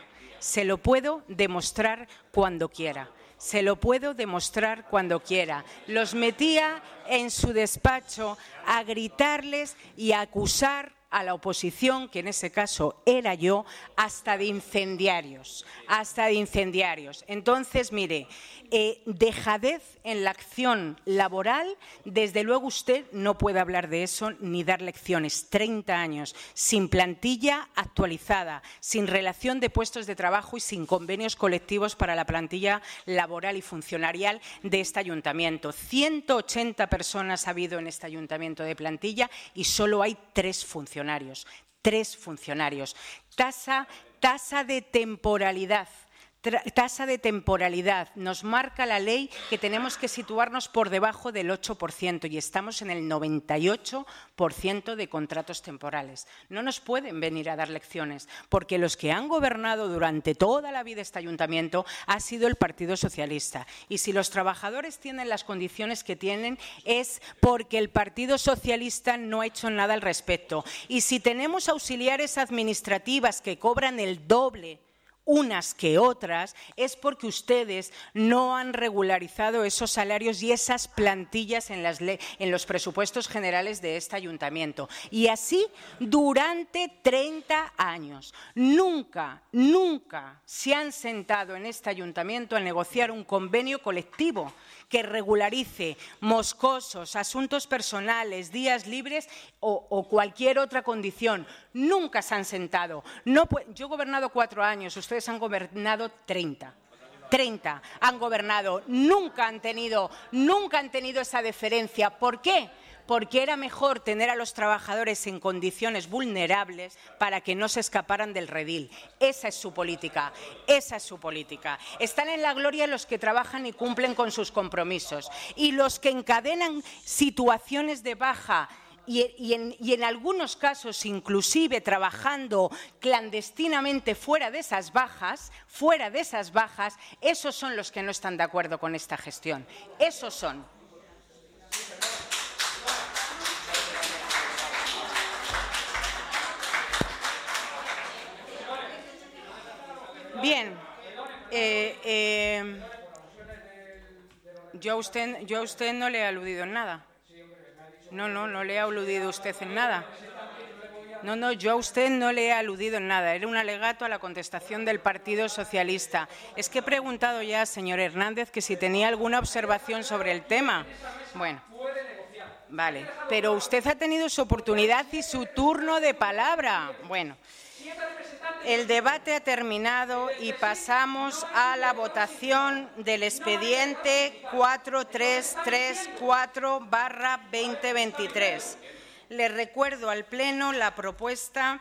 Los metía en su despacho a gritarles y a acusar a la oposición, que en ese caso era yo, hasta de incendiarios. Entonces, mire, dejadez en la acción laboral, desde luego usted no puede hablar de eso ni dar lecciones. 30 años sin plantilla actualizada, sin relación de puestos de trabajo y sin convenios colectivos para la plantilla laboral y funcionarial de este ayuntamiento. 180 personas ha habido en este ayuntamiento de plantilla y solo hay 3 funcionarios. 3 funcionarios. Tasa de temporalidad. Tasa de temporalidad. Nos marca la ley que tenemos que situarnos por debajo del 8% y estamos en el 98% de contratos temporales. No nos pueden venir a dar lecciones, porque los que han gobernado durante toda la vida este ayuntamiento ha sido el Partido Socialista. Y si los trabajadores tienen las condiciones que tienen es porque el Partido Socialista no ha hecho nada al respecto. Y si tenemos auxiliares administrativas que cobran el doble unas que otras, es porque ustedes no han regularizado esos salarios y esas plantillas en los presupuestos generales de este ayuntamiento. Y así durante 30 años. Nunca se han sentado en este ayuntamiento a negociar un convenio colectivo que regularice moscosos, asuntos personales, días libres o cualquier otra condición. Nunca se han sentado. Yo he gobernado 4 años, ustedes han gobernado 30. 30 han gobernado. Nunca han tenido esa deferencia. ¿Por qué? Porque era mejor tener a los trabajadores en condiciones vulnerables para que no se escaparan del redil. Esa es su política, esa es su política. Están en la gloria los que trabajan y cumplen con sus compromisos. Y los que encadenan situaciones de baja y en algunos casos inclusive trabajando clandestinamente fuera de esas bajas, esos son los que no están de acuerdo con esta gestión. Esos son. Bien, yo a usted no le he aludido en nada. No le he aludido a usted en nada. No, yo a usted no le he aludido en nada. Era un alegato a la contestación del Partido Socialista. Es que he preguntado ya, señor Hernández, que si tenía alguna observación sobre el tema. Bueno, vale, pero usted ha tenido su oportunidad y su turno de palabra. Bueno. El debate ha terminado y pasamos a la votación del expediente 4334/2023. Le recuerdo al Pleno la propuesta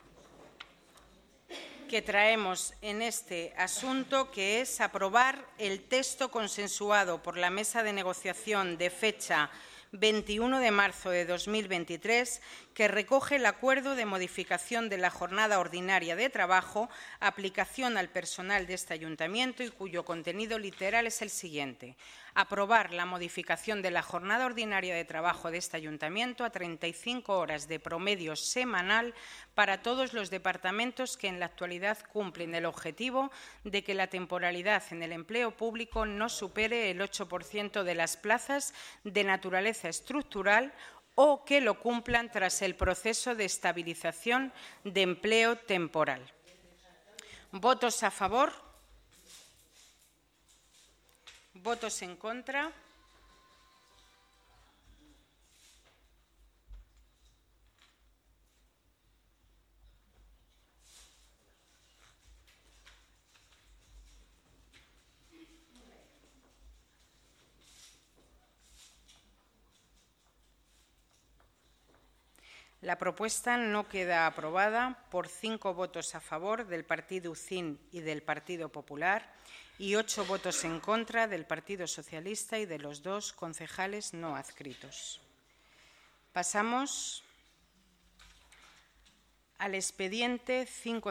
que traemos en este asunto, que es aprobar el texto consensuado por la Mesa de Negociación de fecha 21 de marzo de 2023, que recoge el acuerdo de modificación de la jornada ordinaria de trabajo, aplicación al personal de este ayuntamiento y cuyo contenido literal es el siguiente: aprobar la modificación de la jornada ordinaria de trabajo de este ayuntamiento a 35 horas de promedio semanal para todos los departamentos que en la actualidad cumplen el objetivo de que la temporalidad en el empleo público no supere el 8% de las plazas de naturaleza estructural o que lo cumplan tras el proceso de estabilización de empleo temporal. ¿Votos a favor? ¿Votos en contra? La propuesta no queda aprobada por 5 votos a favor del Partido UCIN y del Partido Popular y 8 votos en contra del Partido Socialista y de los 2 concejales no adscritos. Pasamos al expediente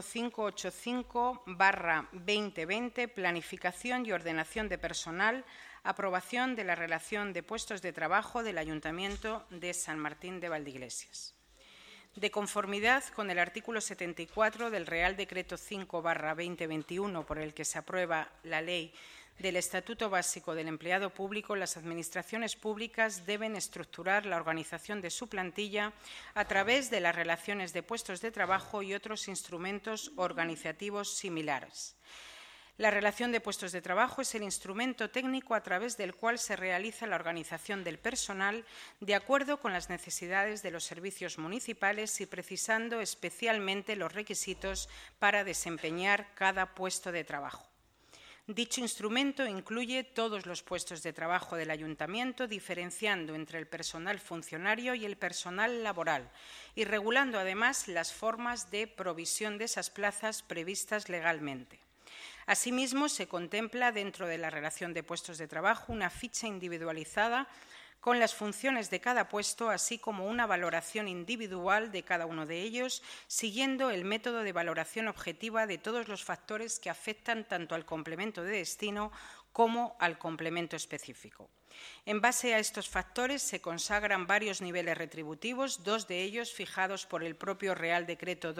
5585/2020, planificación y ordenación de personal, aprobación de la relación de puestos de trabajo del Ayuntamiento de San Martín de Valdeiglesias. De conformidad con el artículo 74 del Real Decreto 5/2021, por el que se aprueba la Ley del Estatuto Básico del Empleado Público, las administraciones públicas deben estructurar la organización de su plantilla a través de las relaciones de puestos de trabajo y otros instrumentos organizativos similares. La relación de puestos de trabajo es el instrumento técnico a través del cual se realiza la organización del personal de acuerdo con las necesidades de los servicios municipales y precisando especialmente los requisitos para desempeñar cada puesto de trabajo. Dicho instrumento incluye todos los puestos de trabajo del Ayuntamiento, diferenciando entre el personal funcionario y el personal laboral y regulando además las formas de provisión de esas plazas previstas legalmente. Asimismo, se contempla dentro de la relación de puestos de trabajo una ficha individualizada con las funciones de cada puesto, así como una valoración individual de cada uno de ellos, siguiendo el método de valoración objetiva de todos los factores que afectan tanto al complemento de destino como al complemento específico. En base a estos factores se consagran varios niveles retributivos, 2 de ellos fijados por el propio Real Decreto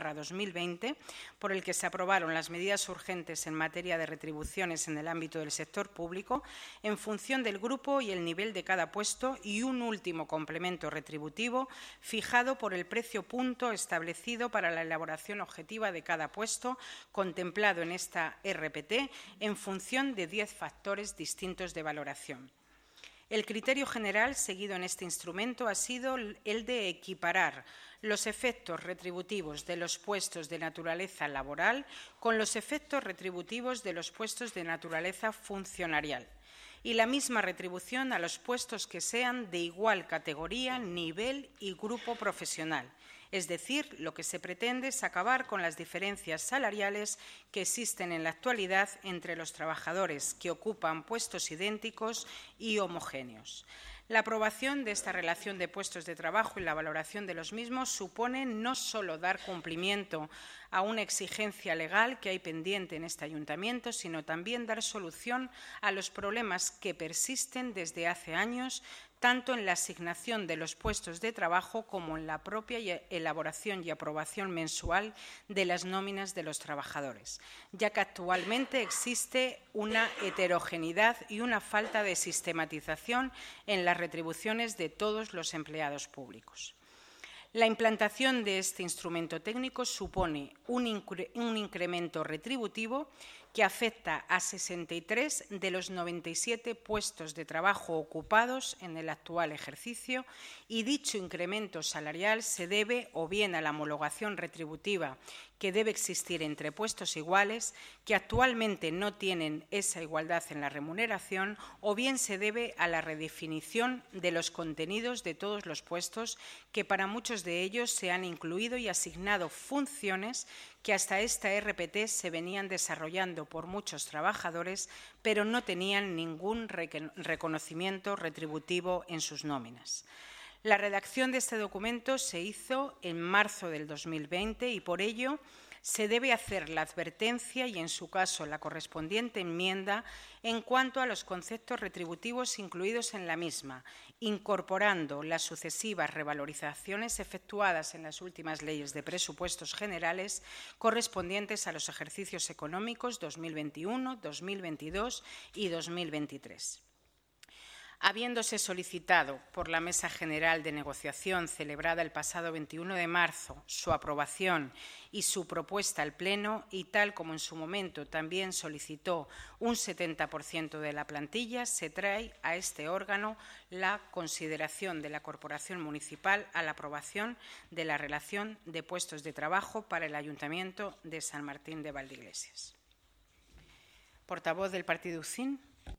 2/2020, por el que se aprobaron las medidas urgentes en materia de retribuciones en el ámbito del sector público, en función del grupo y el nivel de cada puesto, y un último complemento retributivo fijado por el precio punto establecido para la elaboración objetiva de cada puesto, contemplado en esta RPT, en función de 10 factores distintos de valoración. El criterio general seguido en este instrumento ha sido el de equiparar los efectos retributivos de los puestos de naturaleza laboral con los efectos retributivos de los puestos de naturaleza funcionarial y la misma retribución a los puestos que sean de igual categoría, nivel y grupo profesional. Es decir, lo que se pretende es acabar con las diferencias salariales que existen en la actualidad entre los trabajadores que ocupan puestos idénticos y homogéneos. La aprobación de esta relación de puestos de trabajo y la valoración de los mismos supone no solo dar cumplimiento a una exigencia legal que hay pendiente en este Ayuntamiento, sino también dar solución a los problemas que persisten desde hace años, tanto en la asignación de los puestos de trabajo como en la propia elaboración y aprobación mensual de las nóminas de los trabajadores, ya que actualmente existe una heterogeneidad y una falta de sistematización en las retribuciones de todos los empleados públicos. La implantación de este instrumento técnico supone un incremento retributivo que afecta a 63 de los 97 puestos de trabajo ocupados en el actual ejercicio, y dicho incremento salarial se debe o bien a la homologación retributiva que debe existir entre puestos iguales, que actualmente no tienen esa igualdad en la remuneración, o bien se debe a la redefinición de los contenidos de todos los puestos, que para muchos de ellos se han incluido y asignado funciones que hasta esta RPT se venían desarrollando por muchos trabajadores, pero no tenían ningún reconocimiento retributivo en sus nóminas. La redacción de este documento se hizo en marzo del 2020 y por ello se debe hacer la advertencia y, en su caso, la correspondiente enmienda en cuanto a los conceptos retributivos incluidos en la misma, incorporando las sucesivas revalorizaciones efectuadas en las últimas leyes de presupuestos generales correspondientes a los ejercicios económicos 2021, 2022 y 2023. Habiéndose solicitado por la Mesa General de Negociación celebrada el pasado 21 de marzo su aprobación y su propuesta al Pleno, y tal como en su momento también solicitó un 70% de la plantilla, se trae a este órgano la consideración de la Corporación Municipal a la aprobación de la relación de puestos de trabajo para el Ayuntamiento de San Martín de Valdeiglesias. Portavoz del Partido UCIN.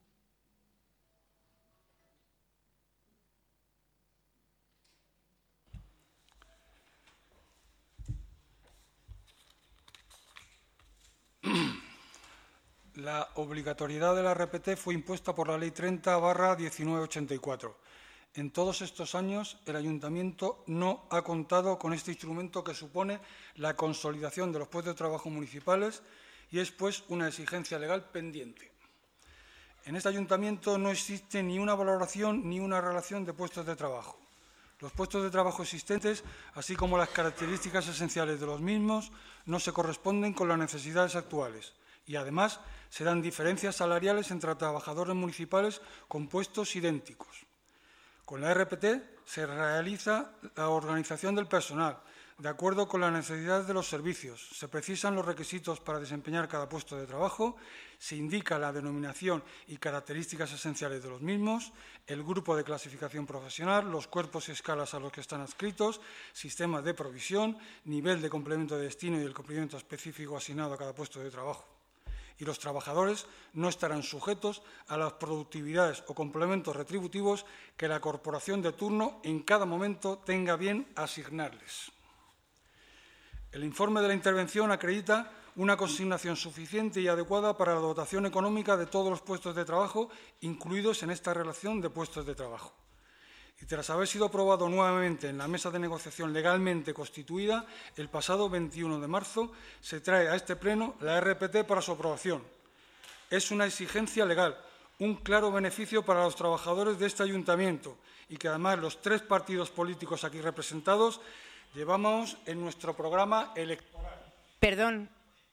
La obligatoriedad de la RPT fue impuesta por la Ley 30/1984. En todos estos años, el Ayuntamiento no ha contado con este instrumento que supone la consolidación de los puestos de trabajo municipales y es, pues, una exigencia legal pendiente. En este Ayuntamiento no existe ni una valoración ni una relación de puestos de trabajo. Los puestos de trabajo existentes, así como las características esenciales de los mismos, no se corresponden con las necesidades actuales y, además, se dan diferencias salariales entre trabajadores municipales con puestos idénticos. Con la RPT se realiza la organización del personal de acuerdo con las necesidades de los servicios, se precisan los requisitos para desempeñar cada puesto de trabajo, se indica la denominación y características esenciales de los mismos, el grupo de clasificación profesional, los cuerpos y escalas a los que están adscritos, sistemas de provisión, nivel de complemento de destino y el complemento específico asignado a cada puesto de trabajo. y los trabajadores no estarán sujetos a las productividades o complementos retributivos que la corporación de turno en cada momento tenga bien asignarles. El informe de la intervención acredita una consignación suficiente y adecuada para la dotación económica de todos los puestos de trabajo incluidos en esta relación de puestos de trabajo. Y tras haber sido aprobado nuevamente en la mesa de negociación legalmente constituida, el pasado 21 de marzo se trae a este Pleno la RPT para su aprobación. Es una exigencia legal, un claro beneficio para los trabajadores de este ayuntamiento y que además los 3 partidos políticos aquí representados llevamos en nuestro programa electoral. Perdón.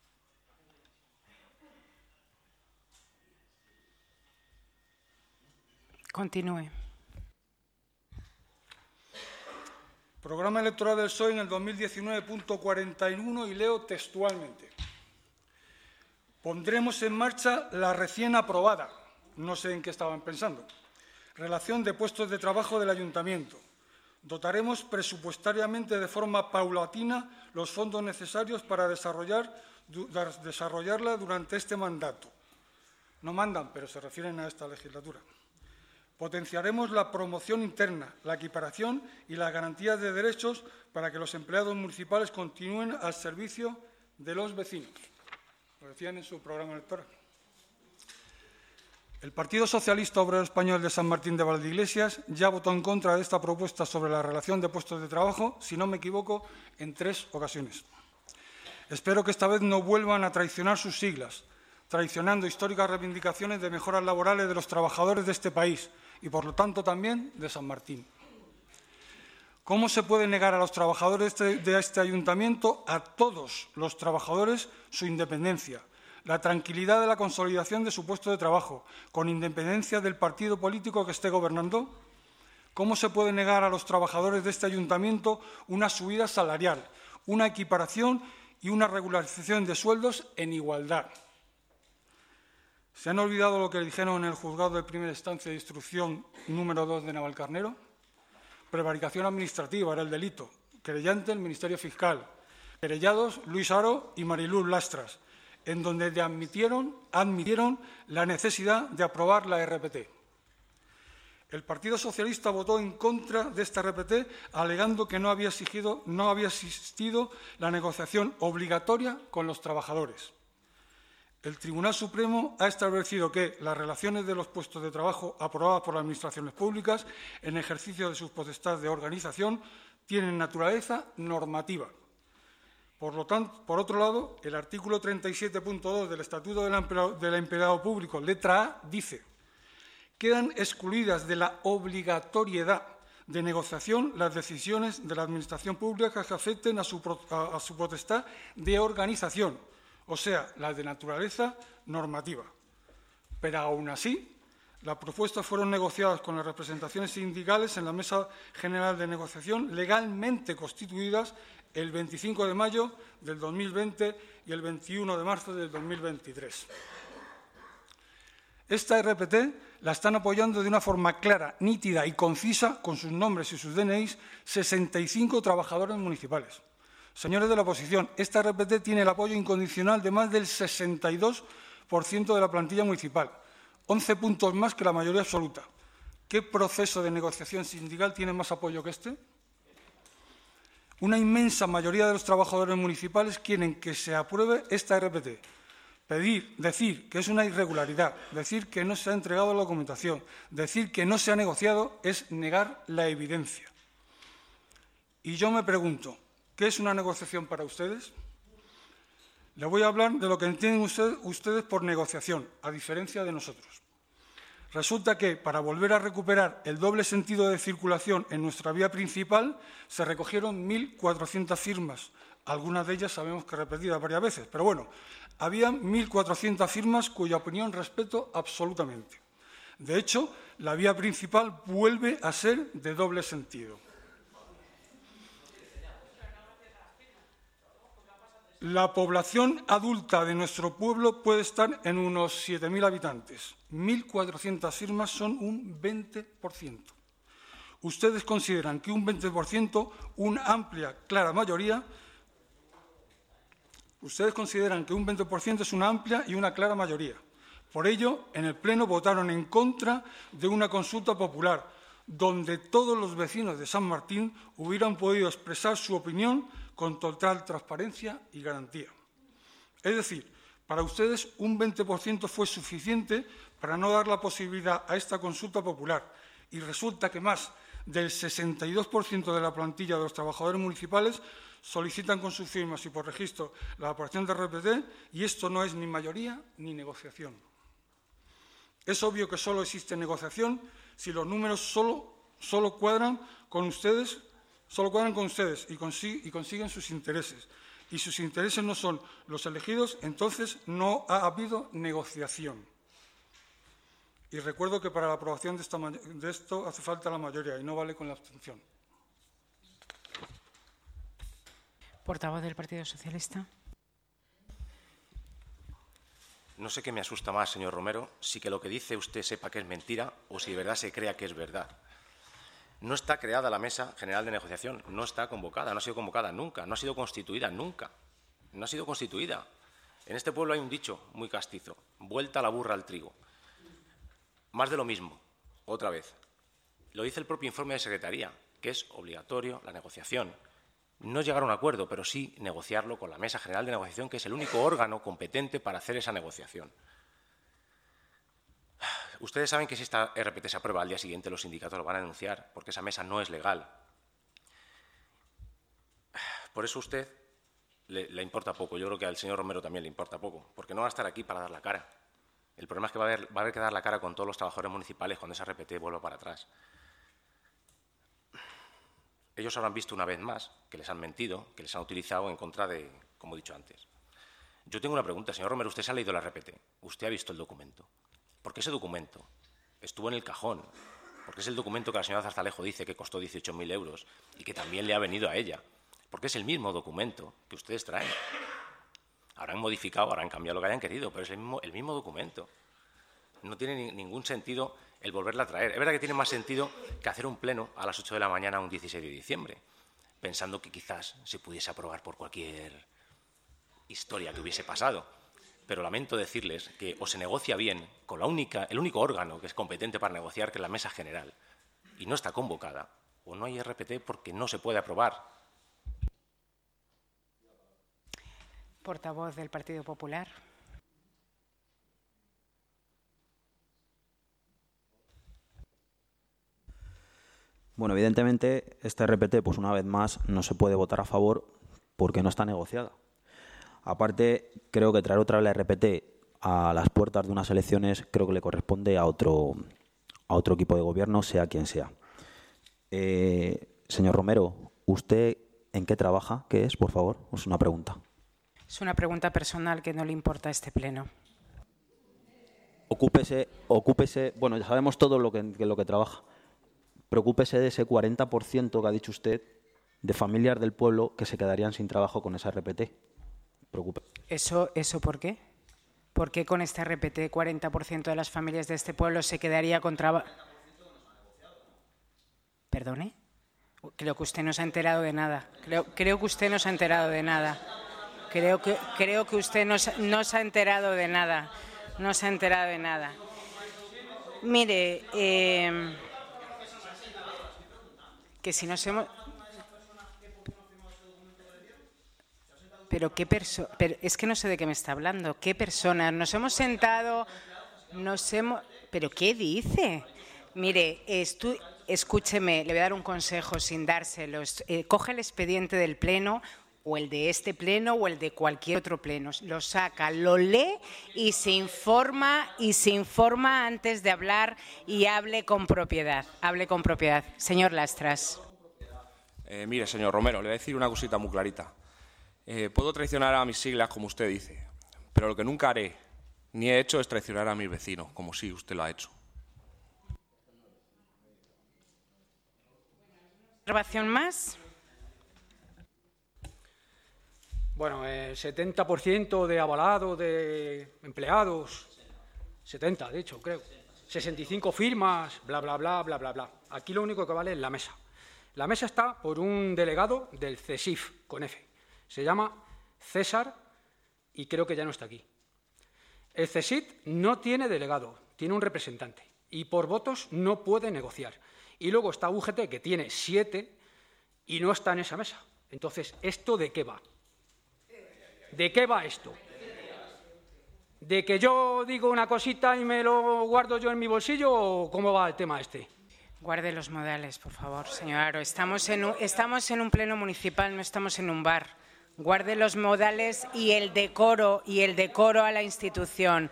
Continúe. Programa electoral del PSOE en el 2019.41 y leo textualmente. Pondremos en marcha la recién aprobada, no sé en qué estaban pensando, relación de puestos de trabajo del ayuntamiento. Dotaremos presupuestariamente de forma paulatina los fondos necesarios para desarrollarla durante este mandato. No mandan, pero se refieren a esta legislatura. Potenciaremos la promoción interna, la equiparación y las garantías de derechos para que los empleados municipales continúen al servicio de los vecinos. Lo decían en su programa electoral. El Partido Socialista Obrero Español de San Martín de Valdeiglesias ya votó en contra de esta propuesta sobre la relación de puestos de trabajo, si no me equivoco, en 3 ocasiones. Espero que esta vez no vuelvan a traicionar sus siglas, traicionando históricas reivindicaciones de mejoras laborales de los trabajadores de este país y, por lo tanto, también de San Martín. ¿Cómo se puede negar a los trabajadores de este ayuntamiento, a todos los trabajadores, su independencia, la tranquilidad de la consolidación de su puesto de trabajo, con independencia del partido político que esté gobernando? ¿Cómo se puede negar a los trabajadores de este ayuntamiento una subida salarial, una equiparación y una regularización de sueldos en igualdad? ¿Se han olvidado lo que dijeron en el juzgado de primera instancia de instrucción número 2 de Navalcarnero? Prevaricación administrativa era el delito. Querellante el Ministerio Fiscal. Querellados Luis Haro y Mariluz Lastras, en donde admitieron la necesidad de aprobar la RPT. El Partido Socialista votó en contra de esta RPT, alegando que no había existido la negociación obligatoria con los trabajadores. El Tribunal Supremo ha establecido que las relaciones de los puestos de trabajo aprobadas por las administraciones públicas en ejercicio de sus potestades de organización tienen naturaleza normativa. Por lo tanto, por otro lado, el artículo 37.2 del Estatuto del Empleado Público, letra A, dice: quedan excluidas de la obligatoriedad de negociación las decisiones de la Administración Pública que afecten a su potestad de organización, o sea, las de naturaleza normativa. Pero aún así, las propuestas fueron negociadas con las representaciones sindicales en la Mesa General de Negociación legalmente constituidas el 25 de mayo del 2020 y el 21 de marzo del 2023. Esta RPT la están apoyando de una forma clara, nítida y concisa, con sus nombres y sus DNIs, 65 trabajadores municipales. Señores de la oposición, esta RPT tiene el apoyo incondicional de más del 62% de la plantilla municipal, 11 puntos más que la mayoría absoluta. ¿Qué proceso de negociación sindical tiene más apoyo que este? Una inmensa mayoría de los trabajadores municipales quieren que se apruebe esta RPT. Decir que es una irregularidad, decir que no se ha entregado la documentación, decir que no se ha negociado es negar la evidencia. Y yo me pregunto, ¿qué es una negociación para ustedes? Les voy a hablar de lo que entienden ustedes por negociación, a diferencia de nosotros. Resulta que, para volver a recuperar el doble sentido de circulación en nuestra vía principal, se recogieron 1.400 firmas. Algunas de ellas sabemos que repetidas varias veces, pero bueno, había 1.400 firmas cuya opinión respeto absolutamente. De hecho, la vía principal vuelve a ser de doble sentido. La población adulta de nuestro pueblo puede estar en unos 7.000 habitantes. 1.400 firmas son un 20%. Ustedes consideran que un 20%, una amplia, clara mayoría, Ustedes consideran que un 20% es una amplia y una clara mayoría. Por ello, en el Pleno votaron en contra de una consulta popular, donde todos los vecinos de San Martín hubieran podido expresar su opinión con total transparencia y garantía. Es decir, para ustedes un 20% fue suficiente para no dar la posibilidad a esta consulta popular, y resulta que más del 62% de la plantilla de los trabajadores municipales solicitan con sus firmas y por registro la aprobación de RPT, y esto no es ni mayoría ni negociación. Es obvio que solo existe negociación si los números solo cuadran con ustedes y consiguen sus intereses. Y sus intereses no son los elegidos, entonces no ha habido negociación. Y recuerdo que para la aprobación de esto hace falta la mayoría y no vale con la abstención. Portavoz del Partido Socialista. No sé qué me asusta más, señor Romero, si que lo que dice usted sepa que es mentira o si de verdad se crea que es verdad. No está creada la Mesa General de Negociación, no está convocada, no ha sido convocada nunca, no ha sido constituida nunca, no ha sido constituida. En este pueblo hay un dicho muy castizo, vuelta la burra al trigo. Más de lo mismo, otra vez. Lo dice el propio informe de Secretaría, que es obligatorio la negociación. No llegar a un acuerdo, pero sí negociarlo con la Mesa General de Negociación, que es el único órgano competente para hacer esa negociación. Ustedes saben que si esta RPT se aprueba al día siguiente, los sindicatos lo van a denunciar, porque esa mesa no es legal. Por eso a usted le importa poco. Yo creo que al señor Romero también le importa poco, porque no va a estar aquí para dar la cara. El problema es que va a haber que dar la cara con todos los trabajadores municipales cuando esa RPT vuelva para atrás. Ellos habrán visto una vez más que les han mentido, que les han utilizado en contra de, como he dicho antes. Yo tengo una pregunta, señor Romero, usted se ha leído la RPT, usted ha visto el documento. ¿Por qué ese documento estuvo en el cajón? Porque es el documento que la señora Zarzalejo dice que costó 18.000 euros y que también le ha venido a ella. Porque es el mismo documento que ustedes traen. Habrán modificado, habrán cambiado lo que hayan querido, pero es el mismo documento. No tiene ningún sentido el volverla a traer. Es verdad que tiene más sentido que hacer un pleno a las 8 de la mañana un 16 de diciembre, pensando que quizás se pudiese aprobar por cualquier historia que hubiese pasado. Pero lamento decirles que o se negocia bien con el único órgano que es competente para negociar, que es la Mesa General, y no está convocada, o no hay RPT porque no se puede aprobar. Portavoz del Partido Popular. Bueno, evidentemente, esta RPT, pues una vez más, no se puede votar a favor porque no está negociada. Aparte, creo que traer otra vez la RPT a las puertas de unas elecciones creo que le corresponde a otro equipo de gobierno, sea quien sea. Señor Romero, ¿usted en qué trabaja? ¿Qué es, por favor? Es una pregunta. Es una pregunta personal que no le importa a este pleno. Ocúpese, bueno, ya sabemos todo lo que trabaja. Preocúpese de ese 40% que ha dicho usted de familias del pueblo que se quedarían sin trabajo con esa RPT. Preocupe. ¿Eso por qué? ¿Por qué con esta RPT 40% de las familias de este pueblo se quedaría con trabajo? ¿Perdone? Creo que usted no se ha enterado de nada. Creo que usted no se ha enterado de nada. Creo que usted no se ha enterado de nada. No se ha enterado de nada. Mire, que si nos hemos... Pero es que no sé de qué me está hablando. ¿Qué personas? Nos hemos sentado, ¿Pero qué dice? Mire, escúcheme, le voy a dar un consejo sin dárselo. Coge el expediente del pleno, o el de este pleno, o el de cualquier otro pleno. Lo saca, lo lee y se informa antes de hablar y hable con propiedad. Hable con propiedad. Señor Lastras. Mire, señor Romero, le voy a decir una cosita muy clarita. Puedo traicionar a mis siglas, como usted dice, pero lo que nunca haré ni he hecho es traicionar a mis vecinos, como sí usted lo ha hecho. ¿Observación más? Bueno, 70% de avalados de empleados, 70, de hecho, creo, 65 firmas, bla, bla, bla, bla, bla, bla. Aquí lo único que vale es la mesa. La mesa está por un delegado del CESIF, con F. Se llama César y creo que ya no está aquí. El CSIC no tiene delegado, tiene un representante y por votos no puede negociar. Y luego está UGT, que tiene 7 y no está en esa mesa. Entonces, ¿esto de qué va? ¿De qué va esto? ¿De que yo digo una cosita y me lo guardo yo en mi bolsillo o cómo va el tema este? Guarde los modales, por favor, señor Haro. Estamos en un pleno municipal, no estamos en un bar. Guarde los modales y el decoro a la institución,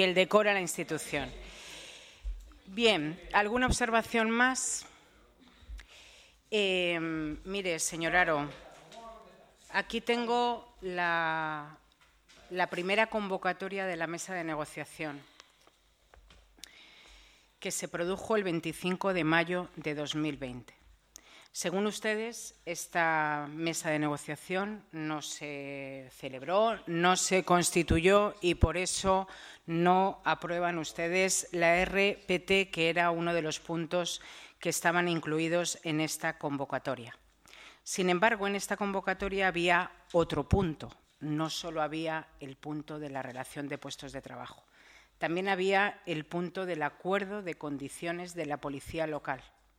Bien, ¿alguna observación más? Mire, señor Haro, aquí tengo la primera convocatoria de la mesa de negociación, que se produjo el 25 de mayo de 2020. Según ustedes, esta mesa de negociación no se celebró, no se constituyó y por eso no aprueban ustedes la RPT, que era uno de los puntos que estaban incluidos en esta convocatoria. Sin embargo, en esta convocatoria había otro punto, no solo había el punto de la relación de puestos de trabajo, también había el punto del acuerdo de condiciones de la policía local.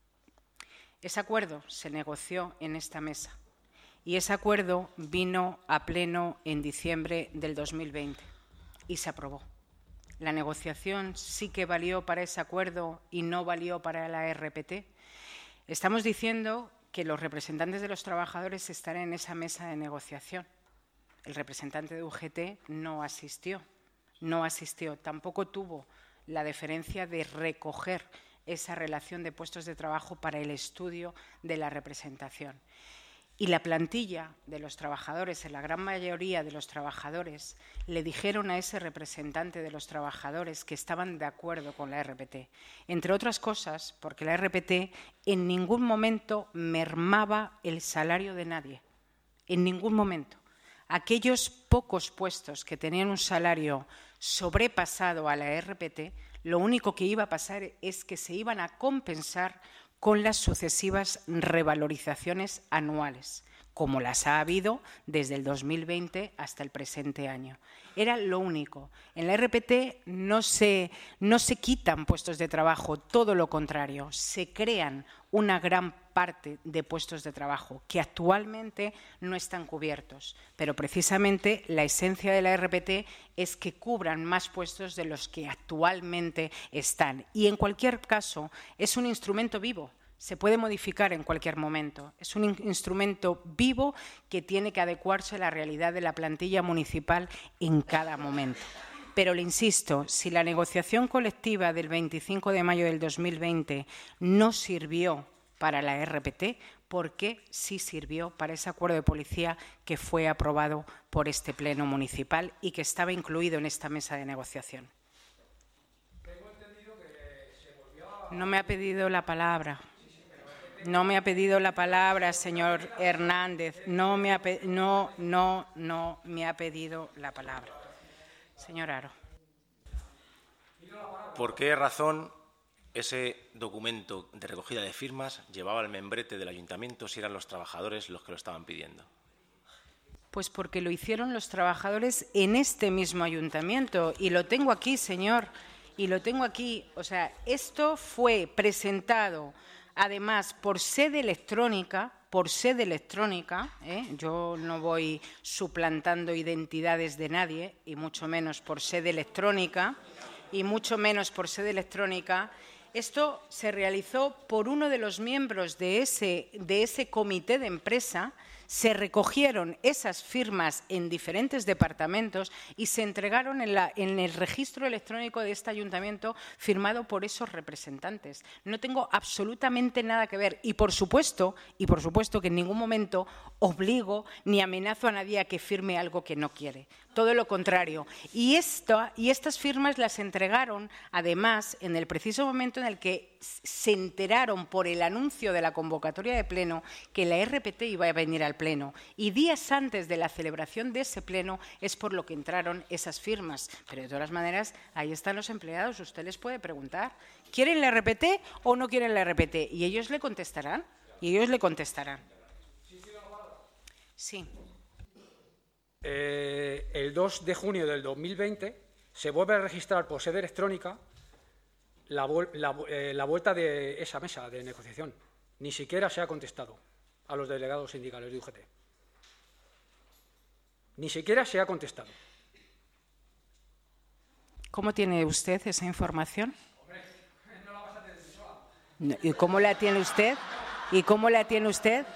Ese acuerdo se negoció en esta mesa y ese acuerdo vino a pleno en diciembre del 2020 y se aprobó. La negociación sí que valió para ese acuerdo y no valió para la RPT. Estamos diciendo que los representantes de los trabajadores estarán en esa mesa de negociación. El representante de UGT no asistió, tampoco tuvo la deferencia de recoger esa relación de puestos de trabajo para el estudio de la representación. Y la plantilla de los trabajadores, en la gran mayoría de los trabajadores, le dijeron a ese representante de los trabajadores que estaban de acuerdo con la RPT. Entre otras cosas, porque la RPT en ningún momento mermaba el salario de nadie. En ningún momento. Aquellos pocos puestos que tenían un salario sobrepasado a la RPT, lo único que iba a pasar es que se iban a compensar con las sucesivas revalorizaciones anuales, como las ha habido desde el 2020 hasta el presente año. Era lo único. En la RPT no se quitan puestos de trabajo, todo lo contrario, se crean una gran parte de puestos de trabajo que actualmente no están cubiertos. Pero precisamente la esencia de la RPT es que cubran más puestos de los que actualmente están. Y en cualquier caso es un instrumento vivo. Se puede modificar en cualquier momento. Es un instrumento vivo que tiene que adecuarse a la realidad de la plantilla municipal en cada momento. Pero le insisto, si la negociación colectiva del 25 de mayo del 2020 no sirvió para la RPT, ¿por qué sí sirvió para ese acuerdo de policía que fue aprobado por este pleno municipal y que estaba incluido en esta mesa de negociación? No me ha pedido la palabra. No me ha pedido la palabra, señor Hernández. No me ha pedido la palabra. Señor Haro. ¿Por qué razón ese documento de recogida de firmas llevaba el membrete del ayuntamiento si eran los trabajadores los que lo estaban pidiendo? Pues porque lo hicieron los trabajadores en este mismo ayuntamiento. Y lo tengo aquí, señor. Y lo tengo aquí. O sea, esto fue presentado además por sede electrónica, yo no voy suplantando identidades de nadie, y mucho menos por sede electrónica, Esto se realizó por uno de los miembros de ese comité de empresa. Se recogieron esas firmas en diferentes departamentos y se entregaron en el registro electrónico de este ayuntamiento firmado por esos representantes. No tengo absolutamente nada que ver y por supuesto que en ningún momento obligo ni amenazo a nadie a que firme algo que no quiere. Todo lo contrario. Y estas firmas las entregaron, además, en el preciso momento en el que se enteraron por el anuncio de la convocatoria de pleno que la RPT iba a venir al pleno. Y días antes de la celebración de ese pleno es por lo que entraron esas firmas. Pero de todas maneras, ahí están los empleados. Usted les puede preguntar, ¿quieren la RPT o no quieren la RPT? Y ellos le contestarán. Sí. el 2 de junio del 2020 se vuelve a registrar por sede electrónica la vuelta de esa mesa de negociación. Ni siquiera se ha contestado a los delegados sindicales de UGT. Ni siquiera se ha contestado. ¿Cómo tiene usted esa información? ¿Y cómo la tiene usted? ¿Y cómo la tiene usted?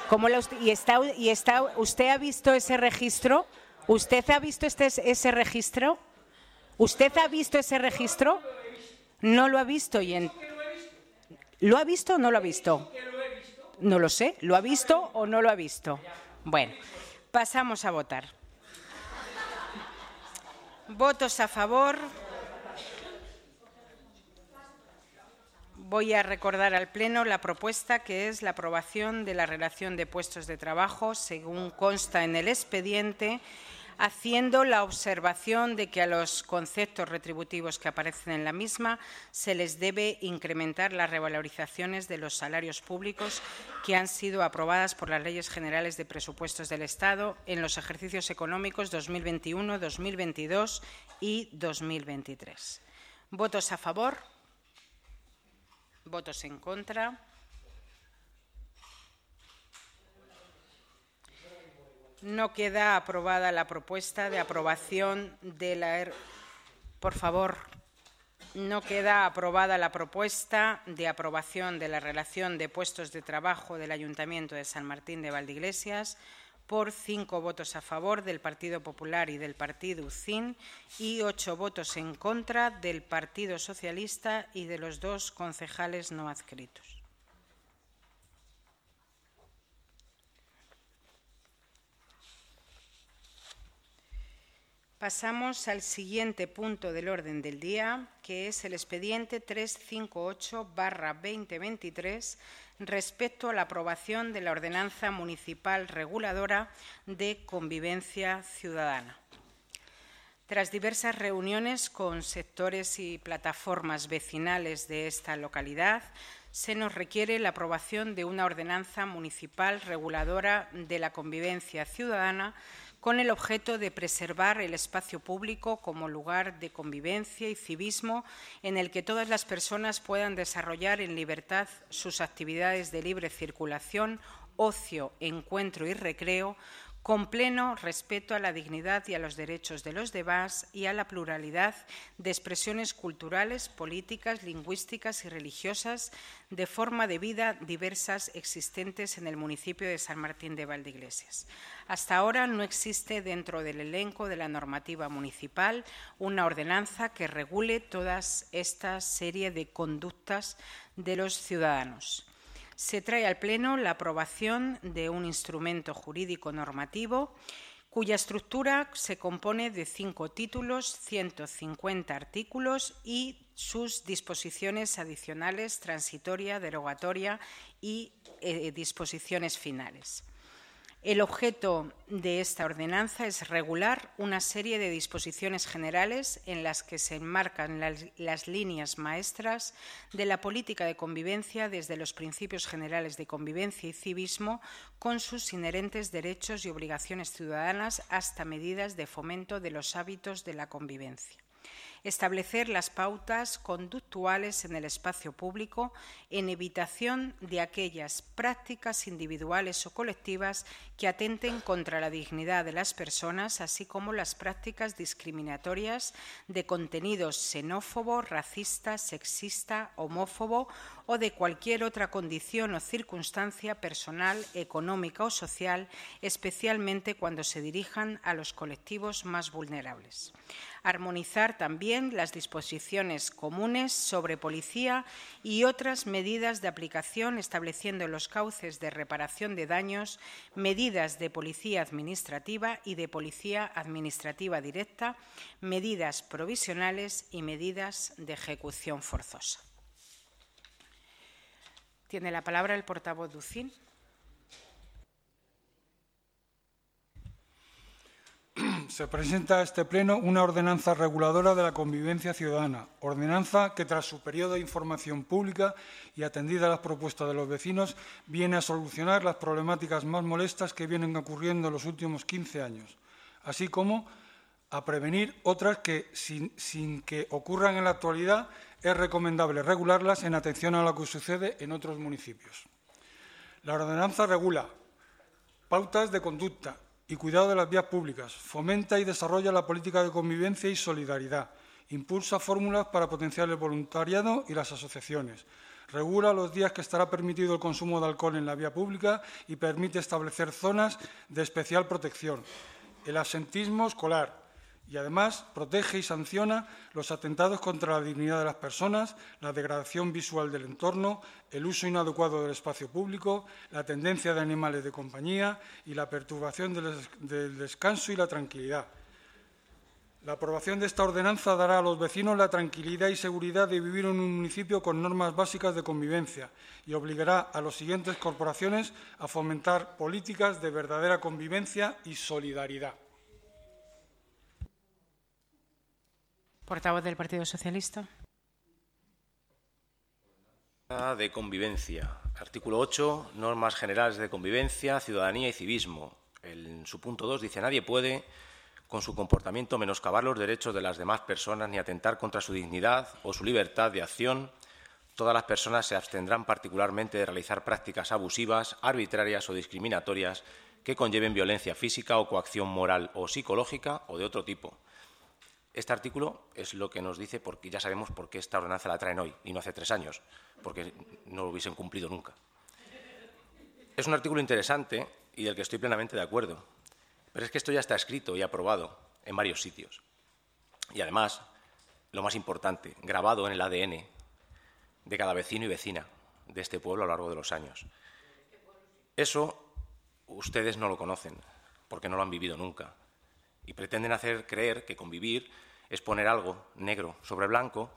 ¿Usted ha visto ese registro? ¿Usted ha visto ese registro? ¿Usted ha visto ese registro? No lo ha visto. ¿Lo ha visto o no lo ha visto? No lo sé. ¿Lo ha visto o no lo ha visto? Bueno, pasamos a votar. Votos a favor. Voy a recordar al Pleno la propuesta, que es la aprobación de la relación de puestos de trabajo, según consta en el expediente, haciendo la observación de que a los conceptos retributivos que aparecen en la misma se les debe incrementar las revalorizaciones de los salarios públicos que han sido aprobadas por las Leyes Generales de Presupuestos del Estado en los ejercicios económicos 2021, 2022 y 2023. ¿Votos a favor? ¿Votos en contra? No queda aprobada la propuesta de aprobación de la... Por favor, no queda aprobada la propuesta de aprobación de la relación de puestos de trabajo del Ayuntamiento de San Martín de Valdeiglesias por 5 votos a favor del Partido Popular y del Partido UCIN y 8 votos en contra del Partido Socialista y de los 2 concejales no adscritos. Pasamos al siguiente punto del orden del día, que es el expediente 358/2023, respecto a la aprobación de la Ordenanza Municipal Reguladora de Convivencia Ciudadana. Tras diversas reuniones con sectores y plataformas vecinales de esta localidad, se nos requiere la aprobación de una ordenanza municipal reguladora de la convivencia ciudadana con el objeto de preservar el espacio público como lugar de convivencia y civismo en el que todas las personas puedan desarrollar en libertad sus actividades de libre circulación, ocio, encuentro y recreo, con pleno respeto a la dignidad y a los derechos de los demás y a la pluralidad de expresiones culturales, políticas, lingüísticas y religiosas de forma de vida diversas existentes en el municipio de San Martín de Valdeiglesias. Hasta ahora no existe dentro del elenco de la normativa municipal una ordenanza que regule toda esta serie de conductas de los ciudadanos. Se trae al Pleno la aprobación de un instrumento jurídico normativo cuya estructura se compone de 5 títulos, 150 artículos y sus disposiciones adicionales, transitoria, derogatoria y disposiciones finales. El objeto de esta ordenanza es regular una serie de disposiciones generales en las que se enmarcan las líneas maestras de la política de convivencia desde los principios generales de convivencia y civismo con sus inherentes derechos y obligaciones ciudadanas hasta medidas de fomento de los hábitos de la convivencia. Establecer las pautas conductuales en el espacio público en evitación de aquellas prácticas individuales o colectivas que atenten contra la dignidad de las personas, así como las prácticas discriminatorias de contenido xenófobo, racista, sexista, homófobo o de cualquier otra condición o circunstancia personal, económica o social, especialmente cuando se dirijan a los colectivos más vulnerables. Armonizar también las disposiciones comunes sobre policía y otras medidas de aplicación, estableciendo los cauces de reparación de daños, medidas de policía administrativa y de policía administrativa directa, medidas provisionales y medidas de ejecución forzosa. Tiene la palabra el portavoz de UCIN. Se presenta a este Pleno una ordenanza reguladora de la convivencia ciudadana, ordenanza que tras su periodo de información pública y atendida las propuestas de los vecinos, viene a solucionar las problemáticas más molestas que vienen ocurriendo en los últimos 15 años. así como a prevenir otras que, sin que ocurran en la actualidad, es recomendable regularlas en atención a lo que sucede en otros municipios. La ordenanza regula pautas de conducta y cuidado de las vías públicas, fomenta y desarrolla la política de convivencia y solidaridad, impulsa fórmulas para potenciar el voluntariado y las asociaciones, regula los días que estará permitido el consumo de alcohol en la vía pública y permite establecer zonas de especial protección, el absentismo escolar y, además, protege y sanciona los atentados contra la dignidad de las personas, la degradación visual del entorno, el uso inadecuado del espacio público, la tendencia de animales de compañía y la perturbación del descanso y la tranquilidad. La aprobación de esta ordenanza dará a los vecinos la tranquilidad y seguridad de vivir en un municipio con normas básicas de convivencia y obligará a las siguientes corporaciones a fomentar políticas de verdadera convivencia y solidaridad. Portavoz del Partido Socialista. De convivencia. Artículo 8, normas generales de convivencia, ciudadanía y civismo. En su punto 2 dice: nadie puede, con su comportamiento, menoscabar los derechos de las demás personas ni atentar contra su dignidad o su libertad de acción. Todas las personas se abstendrán particularmente de realizar prácticas abusivas, arbitrarias o discriminatorias que conlleven violencia física o coacción moral o psicológica o de otro tipo. Este artículo es lo que nos dice, porque ya sabemos por qué esta ordenanza la traen hoy y no hace 3 años, porque no lo hubiesen cumplido nunca. Es un artículo interesante y del que estoy plenamente de acuerdo, pero es que esto ya está escrito y aprobado en varios sitios. Y además, lo más importante, grabado en el ADN de cada vecino y vecina de este pueblo a lo largo de los años. Eso ustedes no lo conocen, porque no lo han vivido nunca, y pretenden hacer creer que convivir es poner algo negro sobre blanco,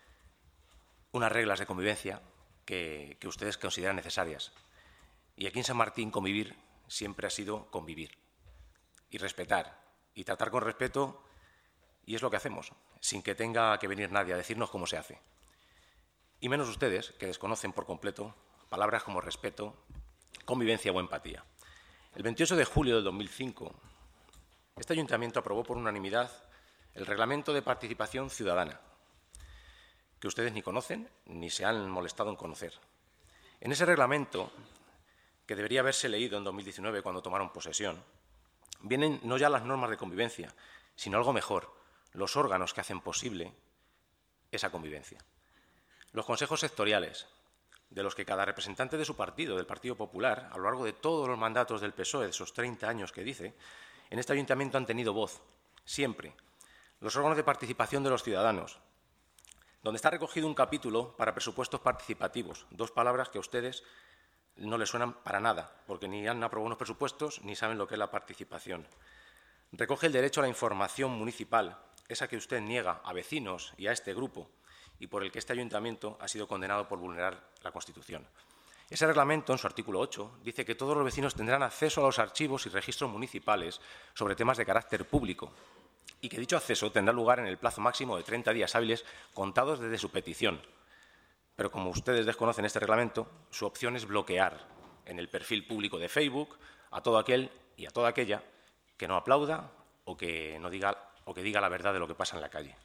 unas reglas de convivencia que ustedes consideran necesarias. Y aquí en San Martín convivir siempre ha sido convivir y respetar y tratar con respeto, y es lo que hacemos, sin que tenga que venir nadie a decirnos cómo se hace. Y menos ustedes, que desconocen por completo palabras como respeto, convivencia o empatía. El 28 de julio del 2005, este ayuntamiento aprobó por unanimidad el Reglamento de Participación Ciudadana, que ustedes ni conocen ni se han molestado en conocer. En ese reglamento, que debería haberse leído en 2019 cuando tomaron posesión, vienen no ya las normas de convivencia, sino algo mejor, los órganos que hacen posible esa convivencia. Los consejos sectoriales, de los que cada representante de su partido, del Partido Popular, a lo largo de todos los mandatos del PSOE, de esos 30 años que dice, en este ayuntamiento han tenido voz, siempre. Los órganos de participación de los ciudadanos, donde está recogido un capítulo para presupuestos participativos, 2 palabras que a ustedes no les suenan para nada, porque ni han aprobado unos presupuestos ni saben lo que es la participación. Recoge el derecho a la información municipal, esa que usted niega a vecinos y a este grupo, y por el que este ayuntamiento ha sido condenado por vulnerar la Constitución. Ese reglamento, en su artículo 8, dice que todos los vecinos tendrán acceso a los archivos y registros municipales sobre temas de carácter público y que dicho acceso tendrá lugar en el plazo máximo de 30 días hábiles contados desde su petición. Pero como ustedes desconocen este reglamento, su opción es bloquear en el perfil público de Facebook a todo aquel y a toda aquella que no aplauda o que diga la verdad de lo que pasa en la calle.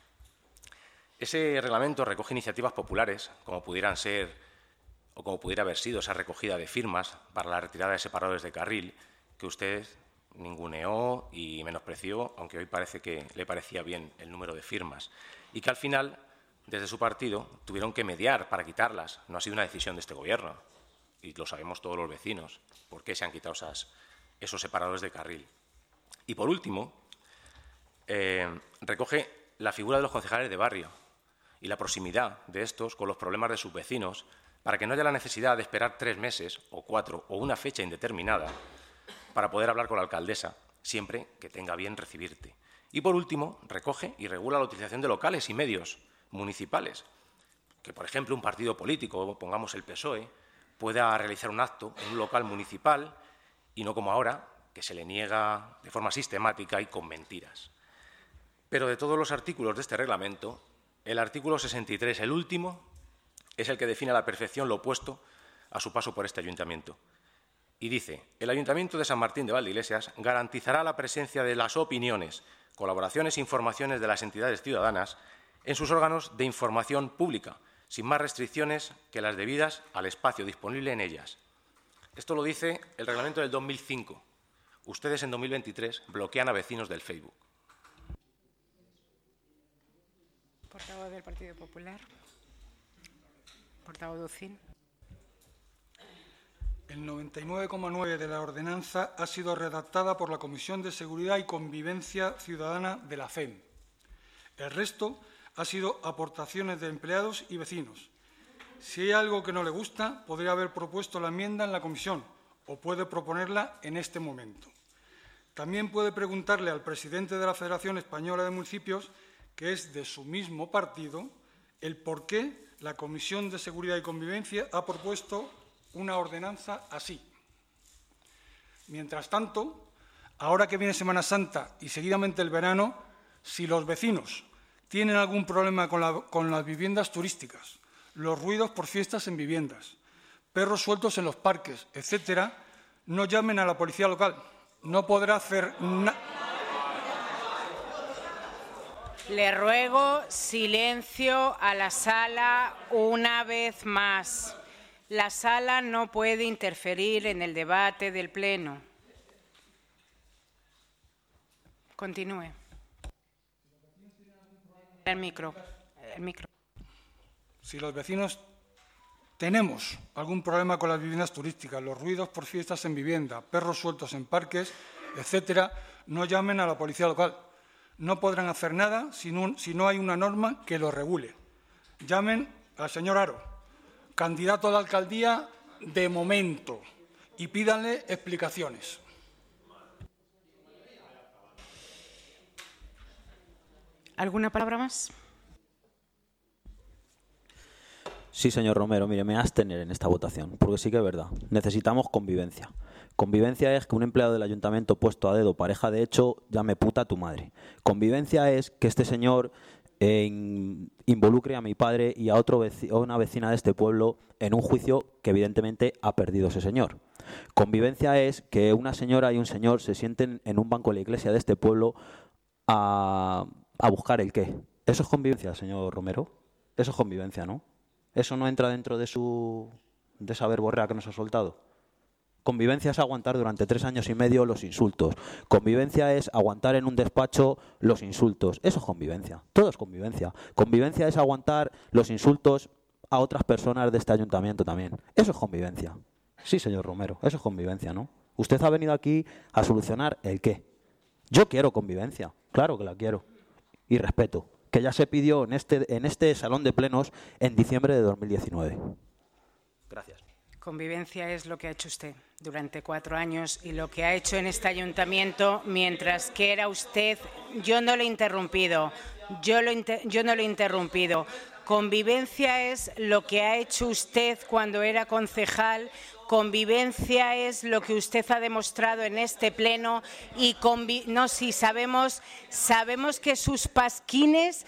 Ese reglamento recoge iniciativas populares, como pudieran ser o como pudiera haber sido esa recogida de firmas para la retirada de separadores de carril, que usted ninguneó y menospreció, aunque hoy parece que le parecía bien el número de firmas, y que al final, desde su partido, tuvieron que mediar para quitarlas. No ha sido una decisión de este Gobierno, y lo sabemos todos los vecinos, por qué se han quitado esos separadores de carril. Y, por último, recoge la figura de los concejales de barrio y la proximidad de estos con los problemas de sus vecinos, para que no haya la necesidad de esperar 3 meses o 4 o una fecha indeterminada para poder hablar con la alcaldesa, siempre que tenga bien recibirte. Y, por último, recoge y regula la utilización de locales y medios municipales, que, por ejemplo, un partido político, pongamos el PSOE, pueda realizar un acto en un local municipal y no como ahora, que se le niega de forma sistemática y con mentiras. Pero de todos los artículos de este reglamento, el artículo 63, el último, es el que define a la perfección lo opuesto a su paso por este ayuntamiento. y dice: el Ayuntamiento de San Martín de Valdeiglesias garantizará la presencia de las opiniones, colaboraciones e informaciones de las entidades ciudadanas en sus órganos de información pública, sin más restricciones que las debidas al espacio disponible en ellas. Esto lo dice el reglamento del 2005. Ustedes en 2023 bloquean a vecinos del Facebook. Portavoz del Partido Popular. Portavoz Ducín. El 99,9% de la ordenanza ha sido redactada por la Comisión de Seguridad y Convivencia Ciudadana de la FEM. El resto ha sido aportaciones de empleados y vecinos. Si hay algo que no le gusta, podría haber propuesto la enmienda en la comisión o puede proponerla en este momento. También puede preguntarle al presidente de la Federación Española de Municipios, que es de su mismo partido, el por qué la Comisión de Seguridad y Convivencia ha propuesto una ordenanza así. Mientras tanto, ahora que viene Semana Santa y seguidamente el verano, si los vecinos tienen algún problema con las viviendas turísticas, los ruidos por fiestas en viviendas, perros sueltos en los parques, etcétera, no llamen a la policía local. No podrá hacer nada. Le ruego silencio a la sala una vez más. La sala no puede interferir en el debate del Pleno. Continúe. El micro. Si los vecinos tenemos algún problema con las viviendas turísticas, los ruidos por fiestas en vivienda, perros sueltos en parques, etcétera, no llamen a la policía local. No podrán hacer nada si no hay una norma que lo regule. Llamen al señor Haro, candidato a la alcaldía de momento, y pídanle explicaciones. ¿Alguna palabra más? Sí, señor Romero, mire, me voy a abstener en esta votación, porque sí que es verdad. Necesitamos convivencia. Convivencia es que un empleado del ayuntamiento puesto a dedo pareja de hecho llame puta a tu madre. Convivencia es que este señor involucre a mi padre y a una vecina de este pueblo en un juicio que evidentemente ha perdido ese señor. Convivencia es que una señora y un señor se sienten en un banco de la iglesia de este pueblo a buscar el qué. ¿Eso es convivencia, señor Romero? Eso es convivencia, ¿no? ¿Eso no entra dentro de esa verborrea que nos ha soltado? Convivencia es aguantar durante 3 años y medio los insultos. Convivencia es aguantar en un despacho los insultos. Eso es convivencia. Todo es convivencia. Convivencia es aguantar los insultos a otras personas de este ayuntamiento también. Eso es convivencia. Sí, señor Romero, eso es convivencia, ¿no? Usted ha venido aquí a solucionar el qué. Yo quiero convivencia, claro que la quiero. Y respeto, que ya se pidió en este salón de plenos en diciembre de 2019. Gracias. Convivencia es lo que ha hecho usted durante 4 años y lo que ha hecho en este ayuntamiento mientras que era usted. Yo no le he interrumpido. Yo no le he interrumpido. Convivencia es lo que ha hecho usted cuando era concejal. Convivencia es lo que usted ha demostrado en este pleno y sabemos que sus pasquines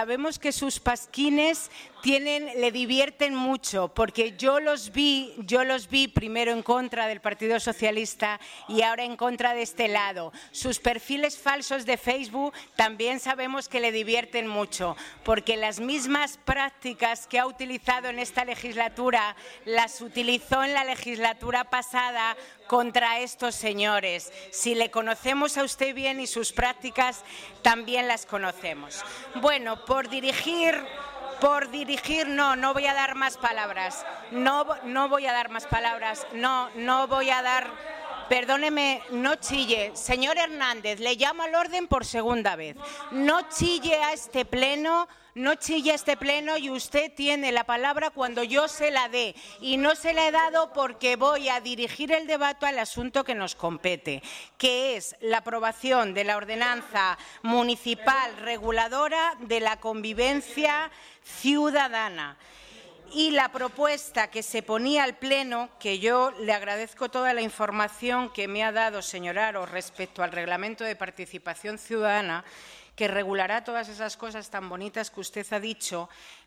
le divierten mucho, porque yo los vi primero en contra del Partido Socialista y ahora en contra de este lado. Sus perfiles falsos de Facebook también sabemos que le divierten mucho, porque las mismas prácticas que ha utilizado en esta legislatura las utilizó en la legislatura pasada contra estos señores. Si le conocemos a usted bien y sus prácticas también las conocemos. Bueno, por dirigir, no voy a dar más palabras. No voy a dar más palabras. No voy a dar. Perdóneme, no chille. Señor Hernández, le llamo al orden por segunda vez. No chille a este pleno. No chille a este pleno y usted tiene la palabra cuando yo se la dé. Y no se la he dado porque voy a dirigir el debate al asunto que nos compete, que es la aprobación de la ordenanza municipal reguladora de la convivencia ciudadana. Y la propuesta que se ponía al Pleno, que yo le agradezco toda la información que me ha dado, señor Haro, respecto al reglamento de participación ciudadana, que regulará todas esas cosas tan bonitas que usted ha dicho,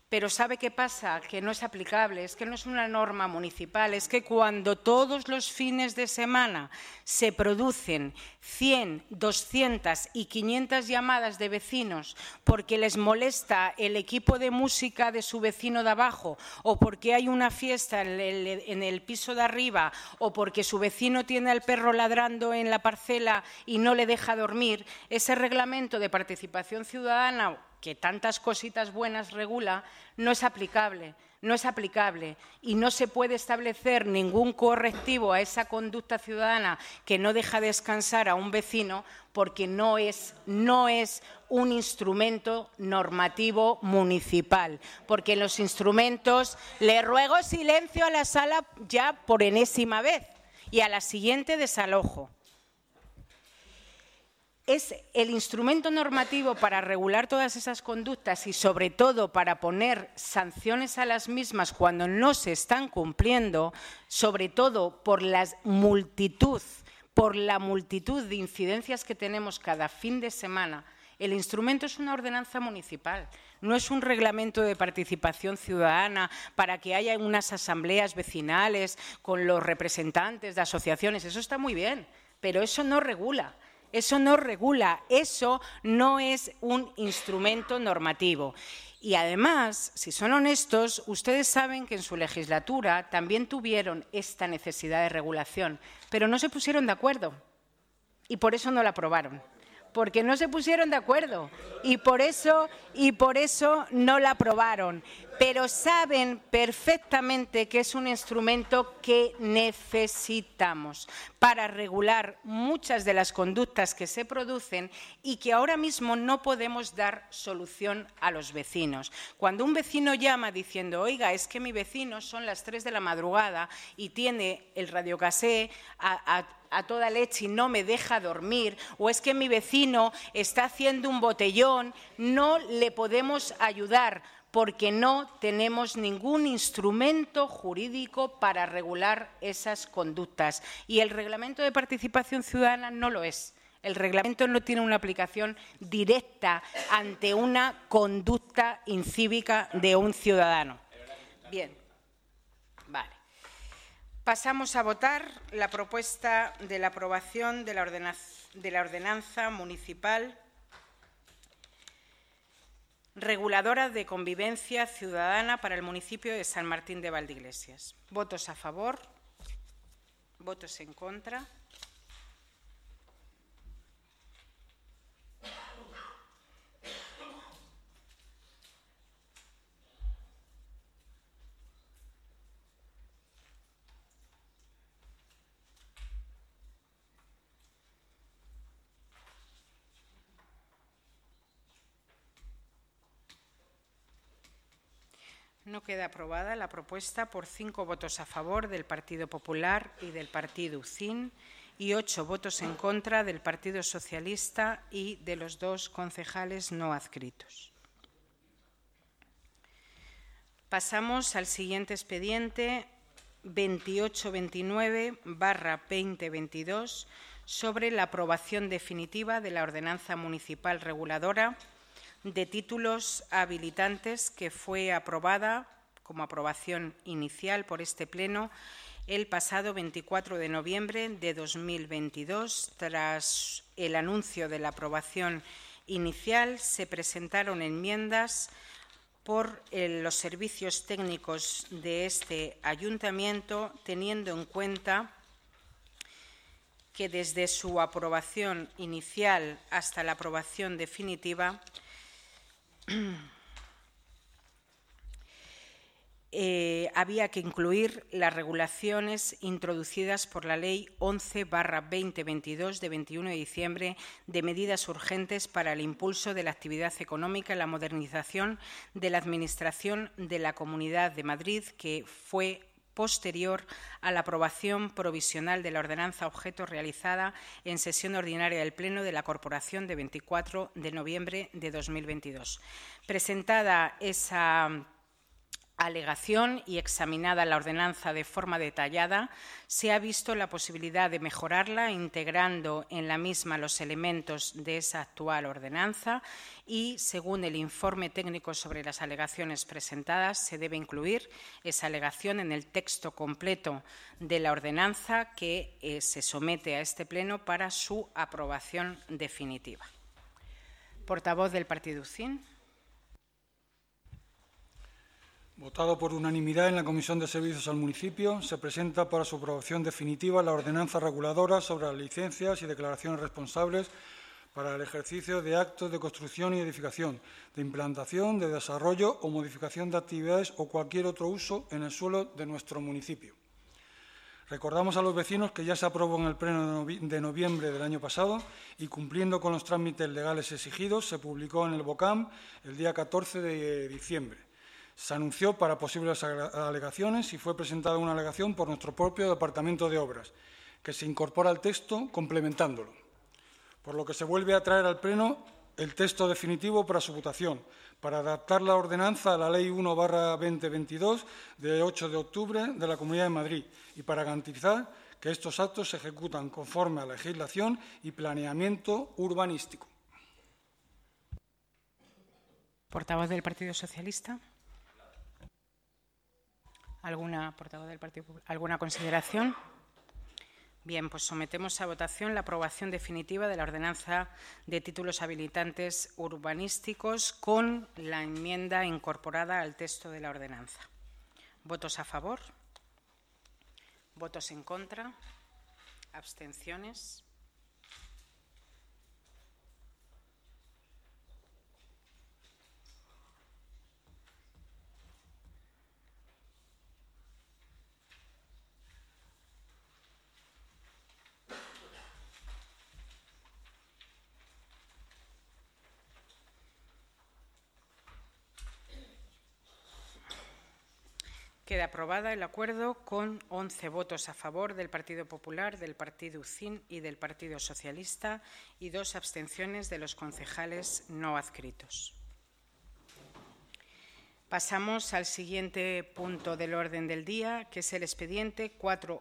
Pero ¿sabe qué pasa? Que no es aplicable, es que no es una norma municipal, es que cuando todos los fines de semana se producen 100, 200 y 500 llamadas de vecinos porque les molesta el equipo de música de su vecino de abajo, o porque hay una fiesta en el piso de arriba, o porque su vecino tiene al perro ladrando en la parcela y no le deja dormir, ese reglamento de participación ciudadana que tantas cositas buenas regula, no es aplicable, y no se puede establecer ningún correctivo a esa conducta ciudadana que no deja descansar a un vecino, porque no es un instrumento normativo municipal, porque los instrumentos, le ruego silencio a la sala ya por enésima vez y a la siguiente desalojo. Es el instrumento normativo para regular todas esas conductas y, sobre todo, para poner sanciones a las mismas cuando no se están cumpliendo, sobre todo por la multitud de incidencias que tenemos cada fin de semana. El instrumento es una ordenanza municipal, no es un reglamento de participación ciudadana para que haya unas asambleas vecinales con los representantes de asociaciones. Eso está muy bien, pero eso no regula. Eso no es un instrumento normativo. Y además, si son honestos, ustedes saben que en su legislatura también tuvieron esta necesidad de regulación, pero no se pusieron de acuerdo y por eso no la aprobaron. Porque no se pusieron de acuerdo y por eso no la aprobaron. Pero saben perfectamente que es un instrumento que necesitamos para regular muchas de las conductas que se producen y que ahora mismo no podemos dar solución a los vecinos. Cuando un vecino llama diciendo, oiga, es que mi vecino son las 3 de la madrugada y tiene el radiocasé a toda leche y no me deja dormir, o es que mi vecino está haciendo un botellón, no le podemos ayudar porque no tenemos ningún instrumento jurídico para regular esas conductas. Y el reglamento de participación ciudadana no lo es. El reglamento no tiene una aplicación directa ante una conducta incívica de un ciudadano. Bien, vale. Pasamos a votar la propuesta de la aprobación de la ordenanza municipal reguladora de convivencia ciudadana para el municipio de San Martín de Valdeiglesias. ¿Votos a favor? ¿Votos en contra? No queda aprobada la propuesta por 5 votos a favor del Partido Popular y del Partido UCIN y 8 votos en contra del Partido Socialista y de los 2 concejales no adscritos. Pasamos al siguiente expediente 2829/2022 sobre la aprobación definitiva de la ordenanza municipal reguladora de títulos habilitantes, que fue aprobada como aprobación inicial por este Pleno el pasado 24 de noviembre de 2022. Tras el anuncio de la aprobación inicial, se presentaron enmiendas por los servicios técnicos de este ayuntamiento, teniendo en cuenta que desde su aprobación inicial hasta la aprobación definitiva había que incluir las regulaciones introducidas por la Ley 11/2022 de 21 de diciembre de medidas urgentes para el impulso de la actividad económica y la modernización de la Administración de la Comunidad de Madrid, que fue posterior a la aprobación provisional de la ordenanza objeto realizada en sesión ordinaria del Pleno de la Corporación de 24 de noviembre de 2022. Presentada esa alegación y examinada la ordenanza de forma detallada, se ha visto la posibilidad de mejorarla integrando en la misma los elementos de esa actual ordenanza y, según el informe técnico sobre las alegaciones presentadas, se debe incluir esa alegación en el texto completo de la ordenanza que se somete a este Pleno para su aprobación definitiva. Portavoz del Partido UCIN. Votado por unanimidad en la Comisión de Servicios al Municipio, se presenta para su aprobación definitiva la ordenanza reguladora sobre las licencias y declaraciones responsables para el ejercicio de actos de construcción y edificación, de implantación, de desarrollo o modificación de actividades o cualquier otro uso en el suelo de nuestro municipio. Recordamos a los vecinos que ya se aprobó en el Pleno de noviembre del año pasado y, cumpliendo con los trámites legales exigidos, se publicó en el BOCAM el día 14 de diciembre. Se anunció para posibles alegaciones y fue presentada una alegación por nuestro propio Departamento de Obras, que se incorpora al texto complementándolo, por lo que se vuelve a traer al Pleno el texto definitivo para su votación, para adaptar la ordenanza a la Ley 1/2022 de 8 de octubre de la Comunidad de Madrid y para garantizar que estos actos se ejecutan conforme a la legislación y planeamiento urbanístico. Portavoz del Partido Socialista. ¿Alguna portavoz del Partido Popular? ¿Alguna consideración? Bien, pues sometemos a votación la aprobación definitiva de la ordenanza de títulos habilitantes urbanísticos con la enmienda incorporada al texto de la ordenanza. ¿Votos a favor? ¿Votos en contra? ¿Abstenciones? Queda aprobada el acuerdo con 11 votos a favor del Partido Popular, del Partido UCIN y del Partido Socialista y 2 abstenciones de los concejales no adscritos. Pasamos al siguiente punto del orden del día, que es el expediente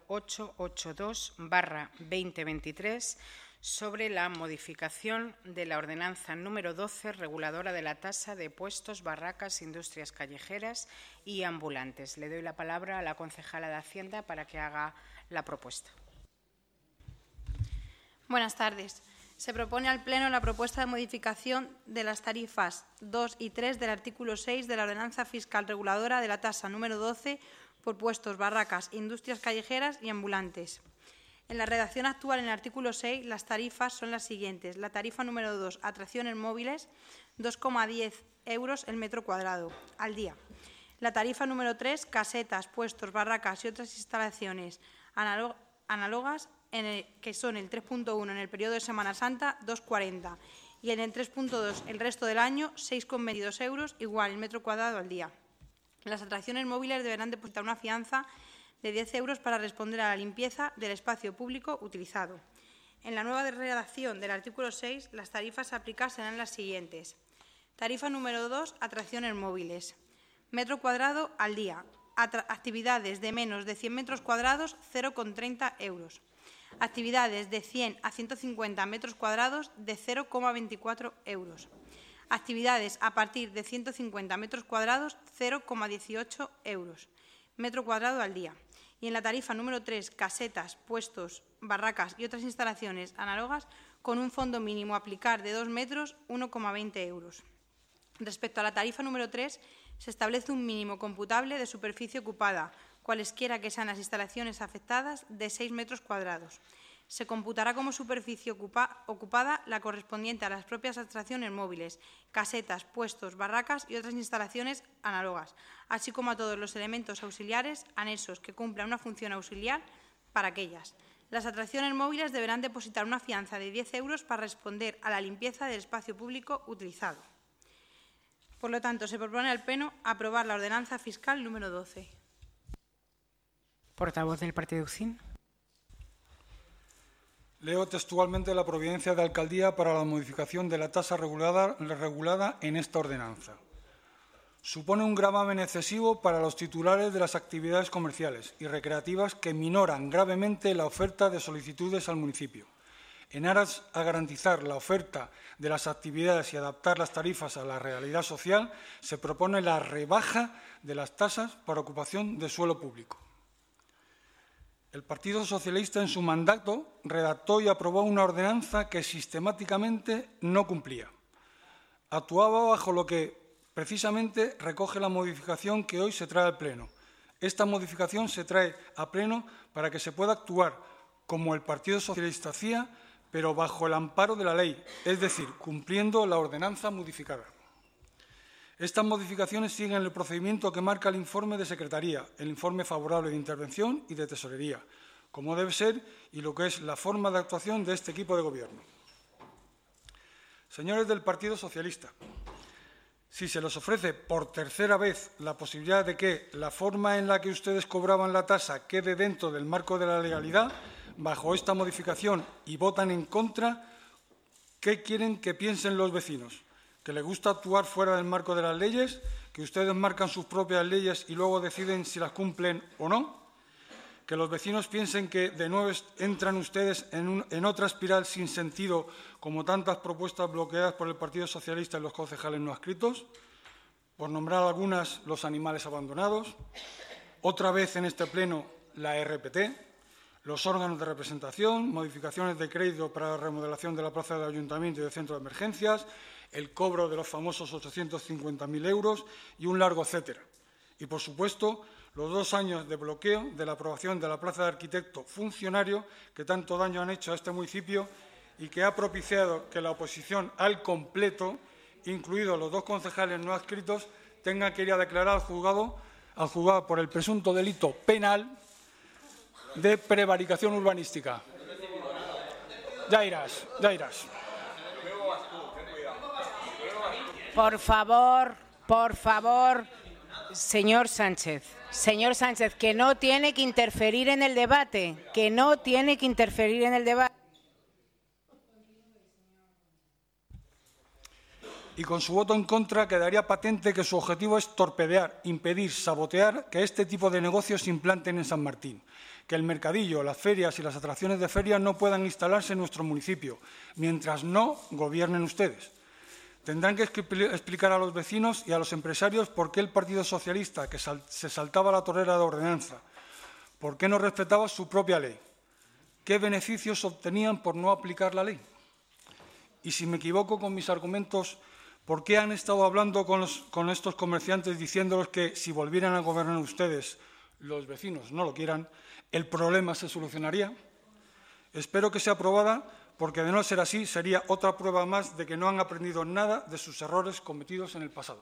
4882/2023 sobre la modificación de la ordenanza número 12 reguladora de la tasa de puestos, barracas, industrias callejeras y ambulantes. Le doy la palabra a la concejala de Hacienda para que haga la propuesta. Buenas tardes. Se propone al Pleno la propuesta de modificación de las tarifas 2 y 3 del artículo 6 de la ordenanza fiscal reguladora de la tasa número 12 por puestos, barracas, industrias callejeras y ambulantes. En la redacción actual, en el artículo 6, las tarifas son las siguientes. La tarifa número 2, atracciones móviles, 2,10 euros el metro cuadrado al día. La tarifa número 3, casetas, puestos, barracas y otras instalaciones análogas, que son el 3.1 en el periodo de Semana Santa, 2,40. Y en el 3.2, el resto del año, 6,22 euros, igual el metro cuadrado al día. Las atracciones móviles deberán depositar una fianza de 10 euros para responder a la limpieza del espacio público utilizado. En la nueva redacción del artículo 6, las tarifas a aplicar serán las siguientes. Tarifa número 2, atracciones móviles. Metro cuadrado al día. Actividades de menos de 100 metros cuadrados, 0,30 euros. Actividades de 100 a 150 metros cuadrados, de 0,24 euros. Actividades a partir de 150 metros cuadrados, 0,18 euros. Metro cuadrado al día. Y en la tarifa número 3, casetas, puestos, barracas y otras instalaciones análogas, con un fondo mínimo a aplicar de 2 metros, 1,20 euros. Respecto a la tarifa número 3, se establece un mínimo computable de superficie ocupada, cualesquiera que sean las instalaciones afectadas, de 6 metros cuadrados. Se computará como superficie ocupada la correspondiente a las propias atracciones móviles, casetas, puestos, barracas y otras instalaciones análogas, así como a todos los elementos auxiliares anexos que cumplan una función auxiliar para aquellas. Las atracciones móviles deberán depositar una fianza de 10 euros para responder a la limpieza del espacio público utilizado. Por lo tanto, se propone al Pleno aprobar la ordenanza fiscal número 12. Portavoz del Partido UCIN. Leo textualmente la providencia de alcaldía para la modificación de la tasa regulada en esta ordenanza. supone un gravamen excesivo para los titulares de las actividades comerciales y recreativas que minoran gravemente la oferta de solicitudes al municipio. En aras a garantizar la oferta de las actividades y adaptar las tarifas a la realidad social, se propone la rebaja de las tasas para ocupación de suelo público. El Partido Socialista, en su mandato, redactó y aprobó una ordenanza que sistemáticamente no cumplía. Actuaba bajo lo que precisamente recoge la modificación que hoy se trae al Pleno. Esta modificación se trae a Pleno para que se pueda actuar como el Partido Socialista hacía, pero bajo el amparo de la ley, es decir, cumpliendo la ordenanza modificada. Estas modificaciones siguen el procedimiento que marca el informe de Secretaría, el informe favorable de intervención y de tesorería, como debe ser y lo que es la forma de actuación de este equipo de gobierno. Señores del Partido Socialista, si se les ofrece por tercera vez la posibilidad de que la forma en la que ustedes cobraban la tasa quede dentro del marco de la legalidad, bajo esta modificación, y votan en contra, ¿qué quieren que piensen los vecinos? ¿Que les gusta actuar fuera del marco de las leyes? ¿Que ustedes marcan sus propias leyes y luego deciden si las cumplen o no? ¿Que los vecinos piensen que de nuevo entran ustedes en otra espiral sin sentido, como tantas propuestas bloqueadas por el Partido Socialista y los concejales no adscritos? Por nombrar algunas, los animales abandonados. Otra vez en este Pleno, la RPT. Los órganos de representación, modificaciones de crédito para la remodelación de la plaza del Ayuntamiento y del centro de emergencias, el cobro de los famosos 850.000 euros y un largo etcétera. Y, por supuesto, los 2 años de bloqueo de la aprobación de la plaza de arquitecto funcionario que tanto daño han hecho a este municipio y que ha propiciado que la oposición al completo, incluidos los 2 concejales no adscritos, tenga que ir a declarar al juzgado por el presunto delito penal de prevaricación urbanística. Ya irás, ya irás. Por favor, señor Sánchez, que no tiene que interferir en el debate, Y con su voto en contra quedaría patente que su objetivo es torpedear, impedir, sabotear que este tipo de negocios se implanten en San Martín, que el mercadillo, las ferias y las atracciones de feria no puedan instalarse en nuestro municipio, mientras no gobiernen ustedes. Tendrán que explicar a los vecinos y a los empresarios por qué el Partido Socialista, que se saltaba la torera de ordenanza, por qué no respetaba su propia ley, qué beneficios obtenían por no aplicar la ley. Y si me equivoco con mis argumentos, ¿por qué han estado hablando con estos comerciantes diciéndoles que si volvieran a gobernar ustedes, los vecinos no lo quieran, el problema se solucionaría? Espero que sea aprobada, porque de no ser así sería otra prueba más de que no han aprendido nada de sus errores cometidos en el pasado.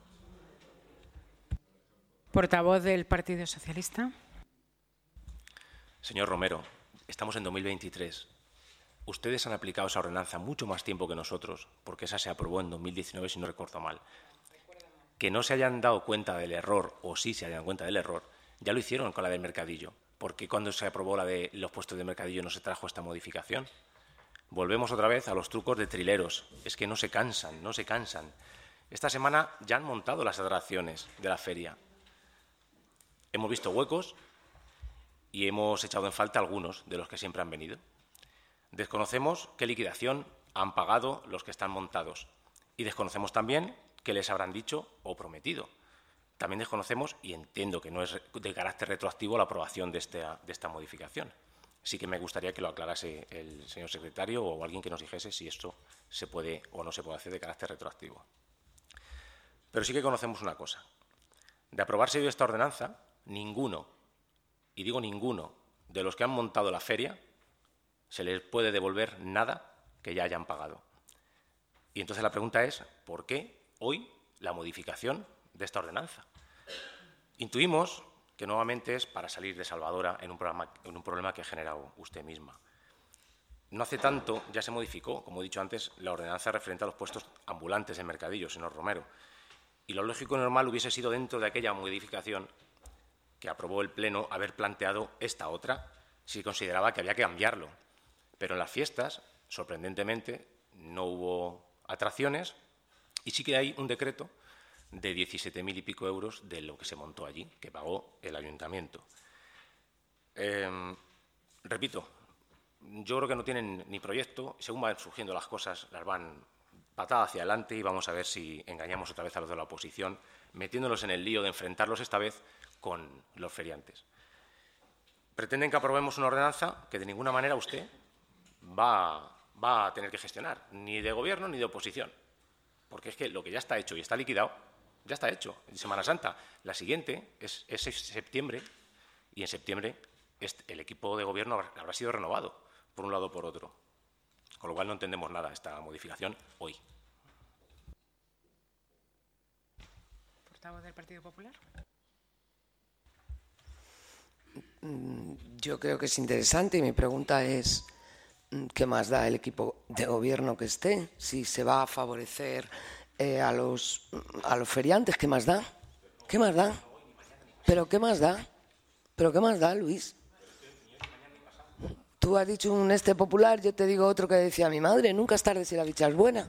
Portavoz del Partido Socialista. Señor Romero, estamos en 2023. Ustedes han aplicado esa ordenanza mucho más tiempo que nosotros, porque esa se aprobó en 2019, si no recuerdo mal. Que no se hayan dado cuenta del error, o sí se hayan dado cuenta del error, ya lo hicieron con la del mercadillo. ¿Por qué cuando se aprobó la de los puestos de mercadillo no se trajo esta modificación? Volvemos otra vez a los trucos de trileros. Es que no se cansan. Esta semana ya han montado las atracciones de la feria. Hemos visto huecos y hemos echado en falta algunos de los que siempre han venido. Desconocemos qué liquidación han pagado los que están montados y desconocemos también qué les habrán dicho o prometido. También desconocemos, y entiendo que no es de carácter retroactivo, la aprobación de esta modificación. Sí que me gustaría que lo aclarase el señor secretario o alguien que nos dijese si esto se puede o no se puede hacer de carácter retroactivo. Pero sí que conocemos una cosa. De aprobarse hoy esta ordenanza, ninguno, y digo ninguno, de los que han montado la feria se les puede devolver nada que ya hayan pagado. Y entonces la pregunta es, ¿por qué hoy la modificación de esta ordenanza? Intuimos que nuevamente es para salir de salvadora en un problema que ha generado usted misma. No hace tanto ya se modificó, como he dicho antes, la ordenanza referente a los puestos ambulantes en mercadillo, señor Romero. Y lo lógico y normal hubiese sido, dentro de aquella modificación que aprobó el Pleno, haber planteado esta otra, si consideraba que había que cambiarlo. Pero en las fiestas, sorprendentemente, no hubo atracciones y sí que hay un decreto de 17.000 y pico euros de lo que se montó allí, que pagó el ayuntamiento. Repito, yo creo que no tienen ni proyecto. Según van surgiendo las cosas, las van patada hacia adelante y vamos a ver si engañamos otra vez a los de la oposición, metiéndolos en el lío de enfrentarlos esta vez con los feriantes. Pretenden que aprobemos una ordenanza que de ninguna manera usted va a tener que gestionar, ni de gobierno ni de oposición, porque es que lo que ya está hecho y está liquidado, ya está hecho. En Semana Santa, la siguiente es septiembre, y en septiembre el equipo de gobierno habrá sido renovado, por un lado o por otro. Con lo cual no entendemos nada esta modificación hoy. ¿Portavoz del Partido Popular? Yo creo que es interesante y mi pregunta es ¿qué más da el equipo de gobierno que esté? Si se va a favorecer a los feriantes, ¿qué más da? ¿Qué más da? ¿Pero qué más da? ¿Pero qué más da, Luis? Tú has dicho un popular, yo te digo otro que decía mi madre, nunca es tarde si la dicha es buena.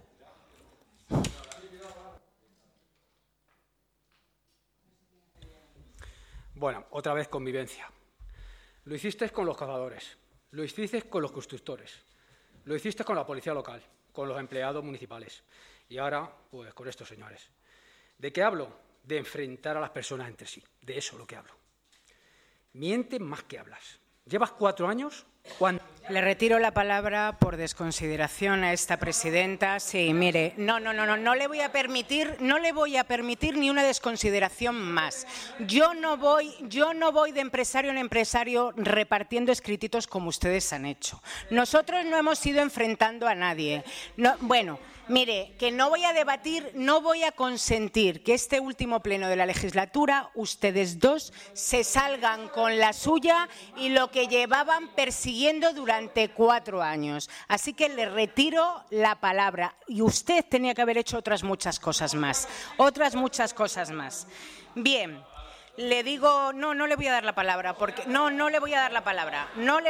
Bueno, otra vez convivencia. Lo hiciste con los cazadores, lo hiciste con los constructores, lo hiciste con la policía local, con los empleados municipales y ahora, pues, con estos señores. ¿De qué hablo? De enfrentar a las personas entre sí. De eso es lo que hablo. Mientes más que hablas. Llevas 4 años... Le retiro la palabra por desconsideración a esta presidenta. Sí, mire, no le voy a permitir ni una desconsideración más. Yo no voy de empresario en empresario repartiendo escrititos como ustedes han hecho. Nosotros no hemos ido enfrentando a nadie. No, bueno, mire, que no voy a debatir, no voy a consentir que este último pleno de la legislatura ustedes dos se salgan con la suya y lo que llevaban persiguiendo durante 4 años. Así que le retiro la palabra. Y usted tenía que haber hecho otras muchas cosas más. Bien. Le digo, no le voy a dar la palabra, porque no le voy a dar la palabra,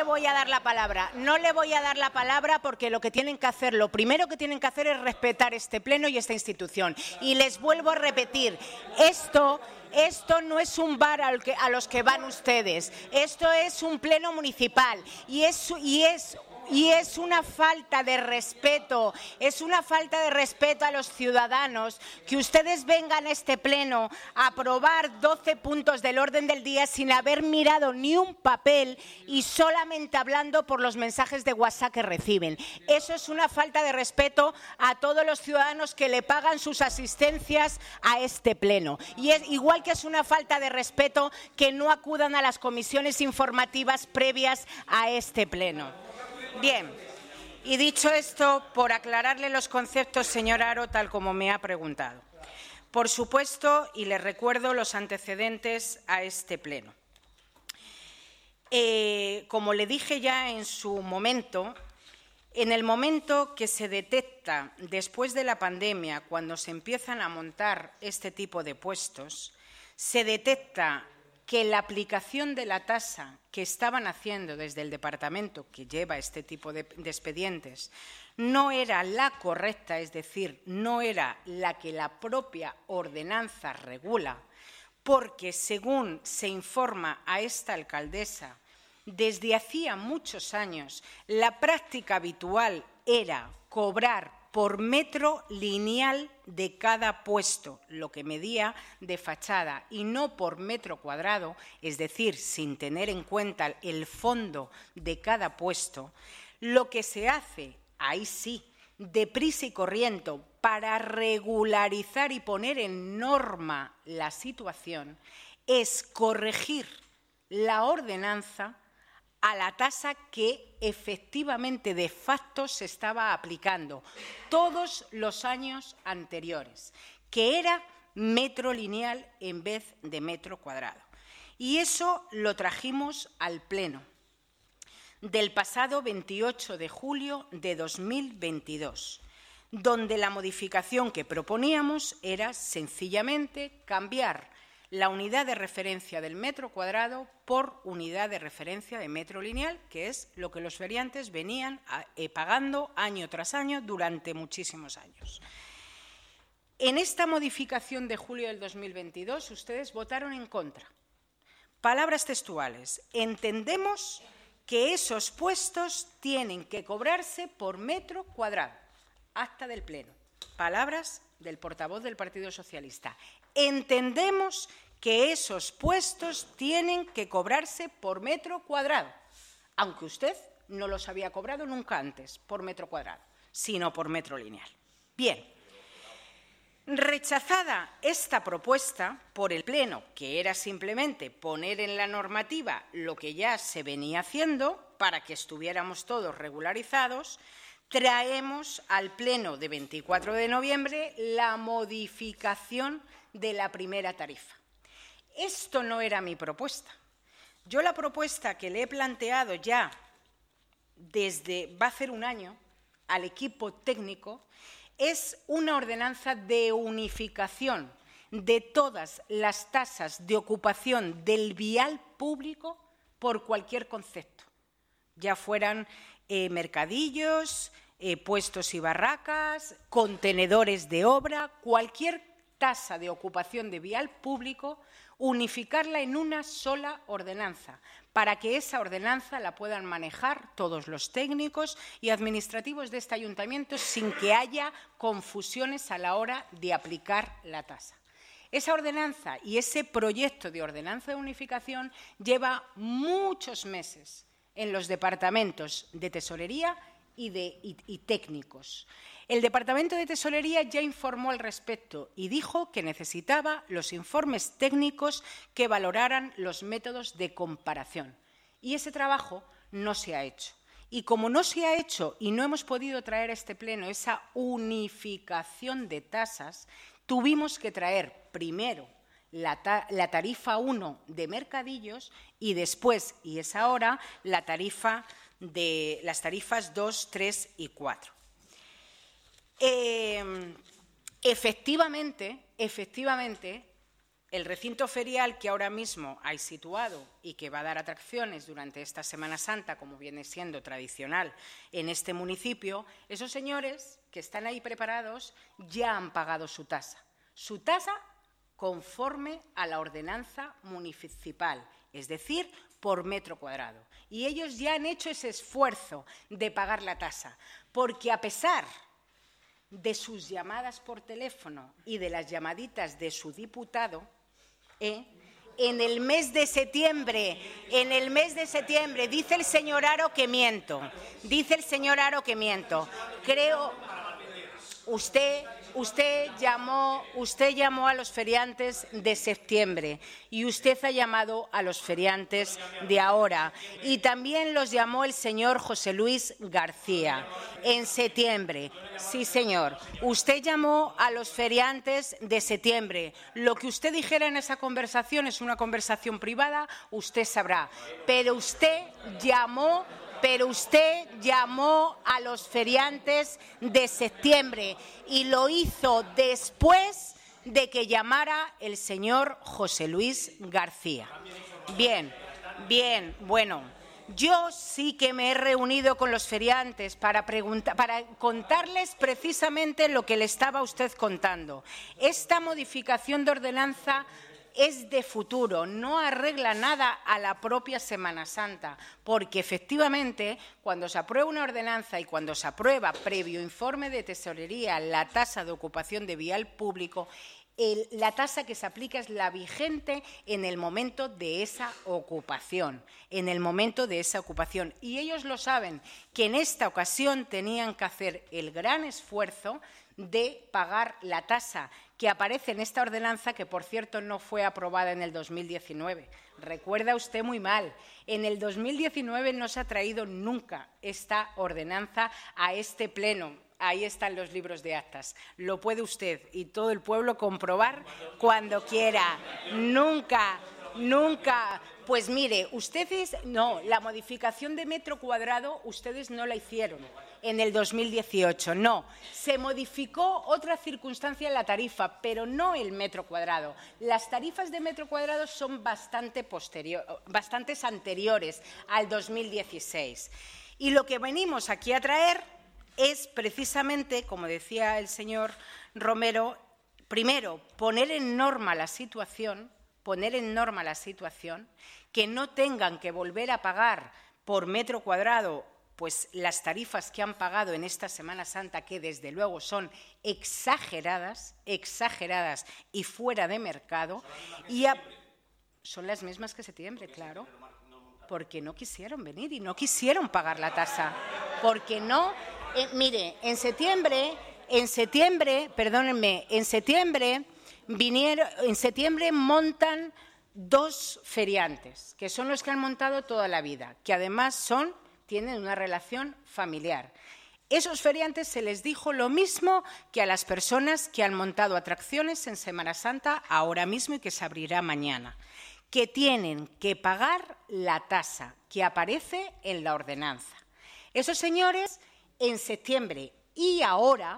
porque lo primero que tienen que hacer es respetar este pleno y esta institución. Y les vuelvo a repetir, esto no es un bar a los que van ustedes, esto es un pleno municipal y es una falta de respeto, a los ciudadanos que ustedes vengan a este pleno a aprobar 12 puntos del orden del día sin haber mirado ni un papel y solamente hablando por los mensajes de WhatsApp que reciben. Eso es una falta de respeto a todos los ciudadanos que le pagan sus asistencias a este pleno. Y es igual que es una falta de respeto que no acudan a las comisiones informativas previas a este pleno. Bien, y dicho esto, por aclararle los conceptos, señor Haro, tal como me ha preguntado. Por supuesto, y le recuerdo los antecedentes a este pleno. Como le dije ya en su momento, en el momento que se detecta después de la pandemia, cuando se empiezan a montar este tipo de puestos, se detecta que la aplicación de la tasa que estaban haciendo desde el departamento que lleva este tipo de expedientes no era la correcta, es decir, no era la que la propia ordenanza regula, porque según se informa a esta alcaldesa, desde hacía muchos años la práctica habitual era cobrar por metro lineal de cada puesto, lo que medía de fachada, y no por metro cuadrado, es decir, sin tener en cuenta el fondo de cada puesto. Lo que se hace, ahí sí, deprisa y corriendo, para regularizar y poner en norma la situación, es corregir la ordenanza a la tasa que efectivamente de facto se estaba aplicando todos los años anteriores, que era metro lineal en vez de metro cuadrado. Y eso lo trajimos al Pleno del pasado 28 de julio de 2022, donde la modificación que proponíamos era sencillamente cambiar la unidad de referencia del metro cuadrado por unidad de referencia de metro lineal, que es lo que los feriantes venían pagando año tras año durante muchísimos años. En esta modificación de julio del 2022, ustedes votaron en contra. Palabras textuales. Entendemos que esos puestos tienen que cobrarse por metro cuadrado. Acta del Pleno. Palabras del portavoz del Partido Socialista. Entendemos que esos puestos tienen que cobrarse por metro cuadrado, aunque usted no los había cobrado nunca antes por metro cuadrado, sino por metro lineal. Bien. Rechazada esta propuesta por el Pleno, que era simplemente poner en la normativa lo que ya se venía haciendo para que estuviéramos todos regularizados, traemos al Pleno de 24 de noviembre la modificación de la primera tarifa. Esto no era mi propuesta. Yo la propuesta que le he planteado ya va a hacer un año al equipo técnico es una ordenanza de unificación de todas las tasas de ocupación del vial público por cualquier concepto, ya fueran mercadillos, puestos y barracas, contenedores de obra, cualquier tasa de ocupación de vial público, unificarla en una sola ordenanza, para que esa ordenanza la puedan manejar todos los técnicos y administrativos de este ayuntamiento sin que haya confusiones a la hora de aplicar la tasa. Esa ordenanza y ese proyecto de ordenanza de unificación lleva muchos meses en los departamentos de tesorería y técnicos. El Departamento de Tesorería ya informó al respecto y dijo que necesitaba los informes técnicos que valoraran los métodos de comparación. Y ese trabajo no se ha hecho. Y como no se ha hecho y no hemos podido traer a este Pleno esa unificación de tasas, tuvimos que traer primero la tarifa 1 de mercadillos y después, y es ahora, las tarifas 2, 3 y 4. Efectivamente, el recinto ferial que ahora mismo hay situado y que va a dar atracciones durante esta Semana Santa, como viene siendo tradicional en este municipio, esos señores que están ahí preparados ya han pagado su tasa conforme a la ordenanza municipal, es decir, por metro cuadrado. Y ellos ya han hecho ese esfuerzo de pagar la tasa, porque a pesar de sus llamadas por teléfono y de las llamaditas de su diputado, en el mes de septiembre, dice el señor Haro que miento, creo, usted llamó a los feriantes de septiembre y usted ha llamado a los feriantes de ahora y también los llamó el señor José Luis García en septiembre. Sí, señor. Usted llamó a los feriantes de septiembre. Lo que usted dijera en esa conversación es una conversación privada, usted sabrá. Pero usted llamó a los feriantes de septiembre y lo hizo después de que llamara el señor José Luis García. Bien, bueno, yo sí que me he reunido con los feriantes para contarles precisamente lo que le estaba usted contando. Esta modificación de ordenanza es de futuro, no arregla nada a la propia Semana Santa, porque efectivamente cuando se aprueba una ordenanza y cuando se aprueba previo informe de tesorería la tasa de ocupación de vial público, la tasa que se aplica es la vigente en el momento de esa ocupación, Y ellos lo saben, que en esta ocasión tenían que hacer el gran esfuerzo de pagar la tasa que aparece en esta ordenanza, que por cierto no fue aprobada en el 2019. Recuerda usted muy mal, en el 2019 no se ha traído nunca esta ordenanza a este Pleno. Ahí están los libros de actas. Lo puede usted y todo el pueblo comprobar cuando quiera. Nunca. Pues mire, la modificación de metro cuadrado ustedes no la hicieron en el 2018, no. Se modificó otra circunstancia en la tarifa, pero no el metro cuadrado. Las tarifas de metro cuadrado son bastantes anteriores al 2016. Y lo que venimos aquí a traer es precisamente, como decía el señor Romero, primero, poner en norma la situación, que no tengan que volver a pagar por metro cuadrado pues las tarifas que han pagado en esta Semana Santa, que desde luego son exageradas y fuera de mercado. Son las mismas que septiembre, claro, porque no quisieron venir y no quisieron pagar la tasa. Porque no, mire, en septiembre, montan 2 feriantes, que son los que han montado toda la vida, que además tienen una relación familiar. Esos feriantes se les dijo lo mismo que a las personas que han montado atracciones en Semana Santa ahora mismo y que se abrirá mañana, que tienen que pagar la tasa que aparece en la ordenanza. Esos señores en septiembre y ahora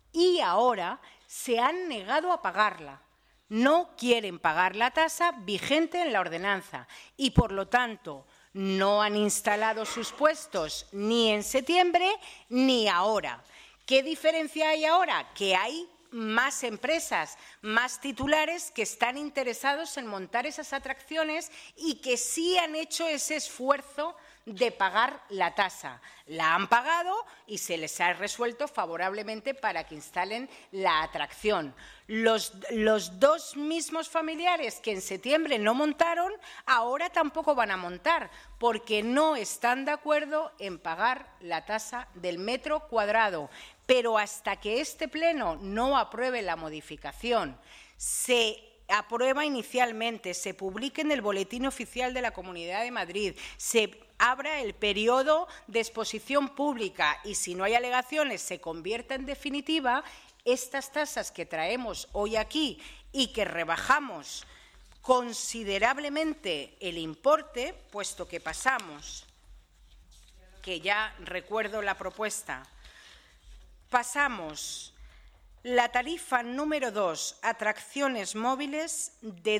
se han negado a pagarla. No quieren pagar la tasa vigente en la ordenanza y, por lo tanto, no han instalado sus puestos ni en septiembre ni ahora. ¿Qué diferencia hay ahora? Que hay más empresas, más titulares que están interesados en montar esas atracciones y que sí han hecho ese esfuerzo de pagar la tasa. La han pagado y se les ha resuelto favorablemente para que instalen la atracción. Los 2 mismos familiares que en septiembre no montaron, ahora tampoco van a montar, porque no están de acuerdo en pagar la tasa del metro cuadrado. Pero hasta que este Pleno no apruebe la modificación, se aprueba inicialmente, se publique en el Boletín Oficial de la Comunidad de Madrid, se abra el periodo de exposición pública y, si no hay alegaciones, se convierta en definitiva, estas tasas que traemos hoy aquí y que rebajamos considerablemente el importe, puesto que pasamos, que ya recuerdo la propuesta, pasamos la tarifa número 2, atracciones móviles, de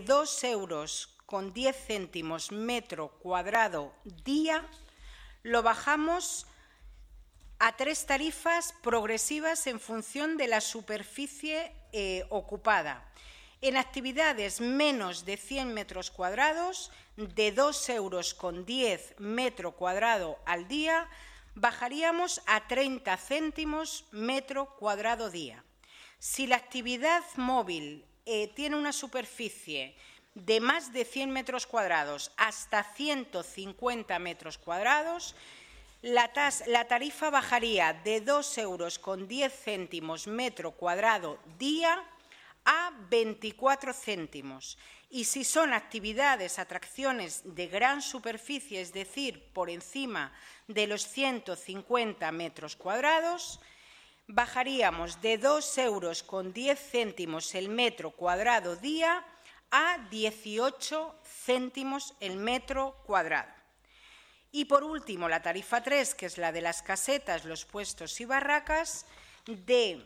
2,10 € metro cuadrado día, lo bajamos a 3 tarifas progresivas en función de la superficie ocupada. En actividades menos de 100 metros cuadrados, de 2,10 € metro cuadrado al día, bajaríamos a 30 céntimos metro cuadrado día. Si la actividad móvil tiene una superficie de más de 100 metros cuadrados hasta 150 metros cuadrados, la tarifa bajaría de 2,10 € metro cuadrado día a 24 céntimos. Y si son actividades, atracciones de gran superficie, es decir, por encima de los 150 metros cuadrados, bajaríamos de 2,10 € el metro cuadrado día a 18 céntimos el metro cuadrado. Y, por último, la tarifa 3, que es la de las casetas, los puestos y barracas, de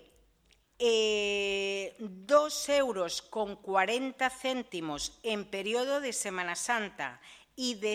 2,40 € en periodo de Semana Santa y de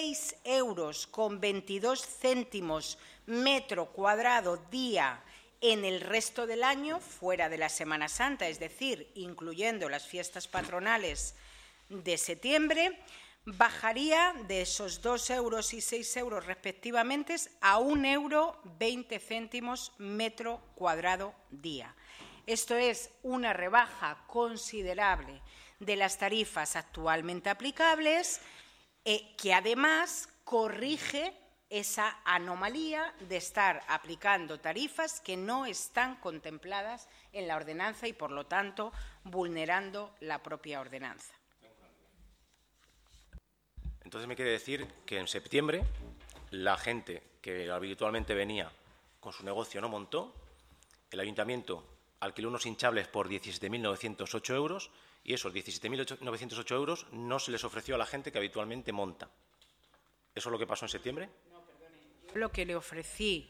6,22 € metro cuadrado día en el resto del año, fuera de la Semana Santa, es decir, incluyendo las fiestas patronales de septiembre, bajaría de esos 2 € y 6 € respectivamente a 1,20 € metro cuadrado día. Esto es una rebaja considerable de las tarifas actualmente aplicables, que además corrige esa anomalía de estar aplicando tarifas que no están contempladas en la ordenanza y, por lo tanto, vulnerando la propia ordenanza. Entonces me quiere decir que en septiembre la gente que habitualmente venía con su negocio no montó, el ayuntamiento alquiló unos hinchables por 17.908 € y esos 17.908 € no se les ofreció a la gente que habitualmente monta. ¿Eso es lo que pasó en septiembre? No, perdone. Yo lo que le ofrecí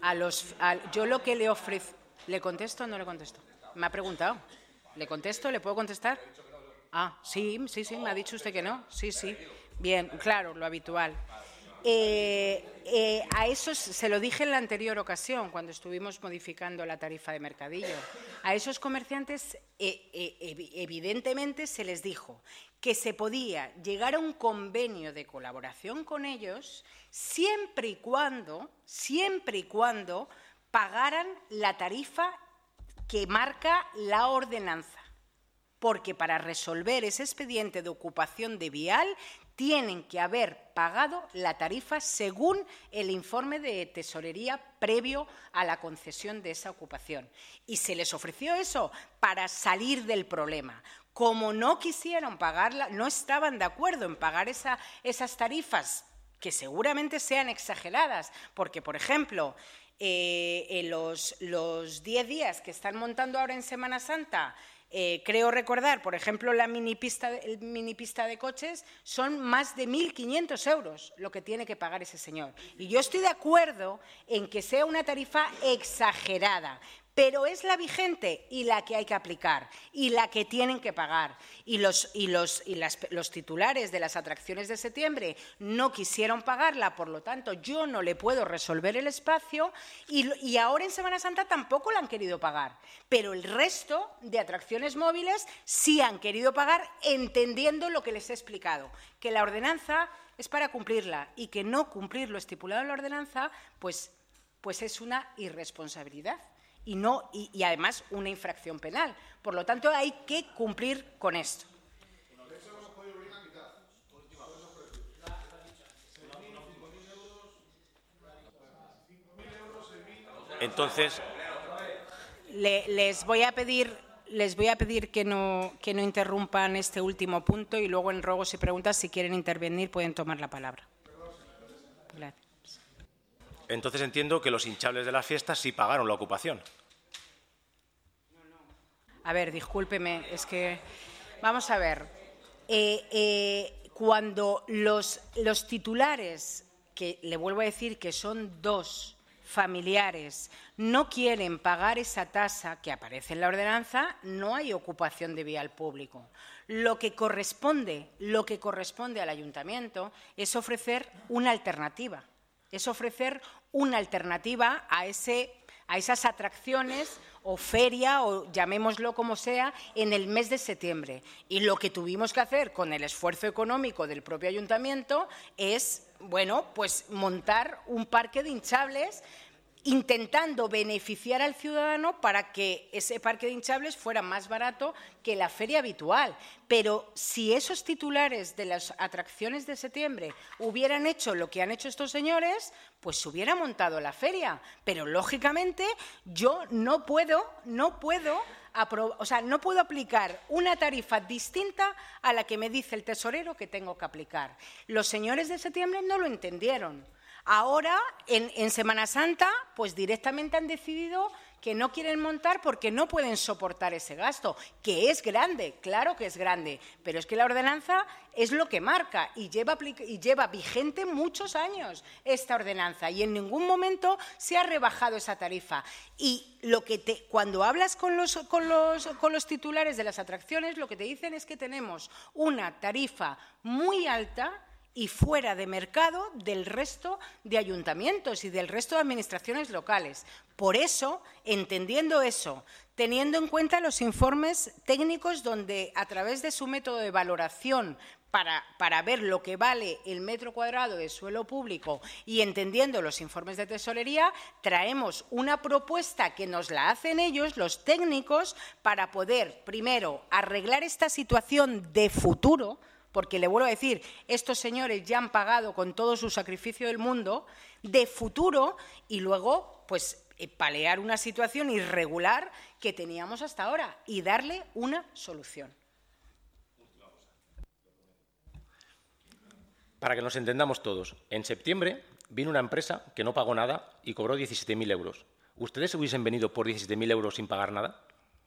¿Le contesto o no le contesto? Me ha preguntado. ¿Le contesto? ¿Le puedo contestar? Ah, sí, me ha dicho usted que no. Sí. Bien, claro, lo habitual. A esos, se lo dije en la anterior ocasión, cuando estuvimos modificando la tarifa de mercadillo, a esos comerciantes evidentemente se les dijo que se podía llegar a un convenio de colaboración con ellos siempre y cuando pagaran la tarifa que marca la ordenanza, porque para resolver ese expediente de ocupación de vial tienen que haber pagado la tarifa según el informe de tesorería previo a la concesión de esa ocupación. Y se les ofreció eso para salir del problema. Como no quisieron pagarla, no estaban de acuerdo en pagar esas tarifas, que seguramente sean exageradas, porque, por ejemplo, en los 10 días que están montando ahora en Semana Santa, creo recordar, por ejemplo, la minipista de coches, son más de 1.500 euros lo que tiene que pagar ese señor. Y yo estoy de acuerdo en que sea una tarifa exagerada, pero es la vigente y la que hay que aplicar y la que tienen que pagar. Y los titulares de las atracciones de septiembre no quisieron pagarla, por lo tanto, yo no le puedo resolver el espacio y ahora en Semana Santa tampoco la han querido pagar. Pero el resto de atracciones móviles sí han querido pagar, entendiendo lo que les he explicado, que la ordenanza es para cumplirla y que no cumplir lo estipulado en la ordenanza pues es una irresponsabilidad. Y además una infracción penal. Por lo tanto, hay que cumplir con esto. Entonces, les voy a pedir que no interrumpan este último punto y luego en ruegos y preguntas, si quieren intervenir, pueden tomar la palabra. Gracias. Entonces entiendo que los hinchables de las fiestas sí pagaron la ocupación. A ver, discúlpeme, es que vamos a ver. Cuando los titulares, que le vuelvo a decir que son 2 familiares, no quieren pagar esa tasa que aparece en la ordenanza, no hay ocupación de vial público. Lo que corresponde al ayuntamiento es ofrecer una alternativa. Es ofrecer una alternativa a esas atracciones o feria, o llamémoslo como sea, en el mes de septiembre. Y lo que tuvimos que hacer con el esfuerzo económico del propio ayuntamiento es, bueno, pues montar un parque de hinchables intentando beneficiar al ciudadano para que ese parque de hinchables fuera más barato que la feria habitual. Pero si esos titulares de las atracciones de septiembre hubieran hecho lo que han hecho estos señores, pues se hubiera montado la feria. Pero, lógicamente, yo no puedo aplicar una tarifa distinta a la que me dice el tesorero que tengo que aplicar. Los señores de septiembre no lo entendieron. Ahora, en Semana Santa, pues directamente han decidido que no quieren montar porque no pueden soportar ese gasto, que es grande, claro que es grande, pero es que la ordenanza es lo que marca y lleva vigente muchos años esta ordenanza y en ningún momento se ha rebajado esa tarifa. Y cuando hablas con los titulares de las atracciones, lo que te dicen es que tenemos una tarifa muy alta y fuera de mercado del resto de ayuntamientos y del resto de administraciones locales. Por eso, entendiendo eso, teniendo en cuenta los informes técnicos donde, a través de su método de valoración para ver lo que vale el metro cuadrado de suelo público y entendiendo los informes de tesorería, traemos una propuesta que nos la hacen ellos, los técnicos, para poder, primero, arreglar esta situación de futuro, porque le vuelvo a decir, estos señores ya han pagado con todo su sacrificio del mundo, de futuro, y luego, pues, paliar una situación irregular que teníamos hasta ahora y darle una solución. Para que nos entendamos todos, en septiembre vino una empresa que no pagó nada y cobró 17.000 euros. ¿Ustedes hubiesen venido por 17.000 euros sin pagar nada?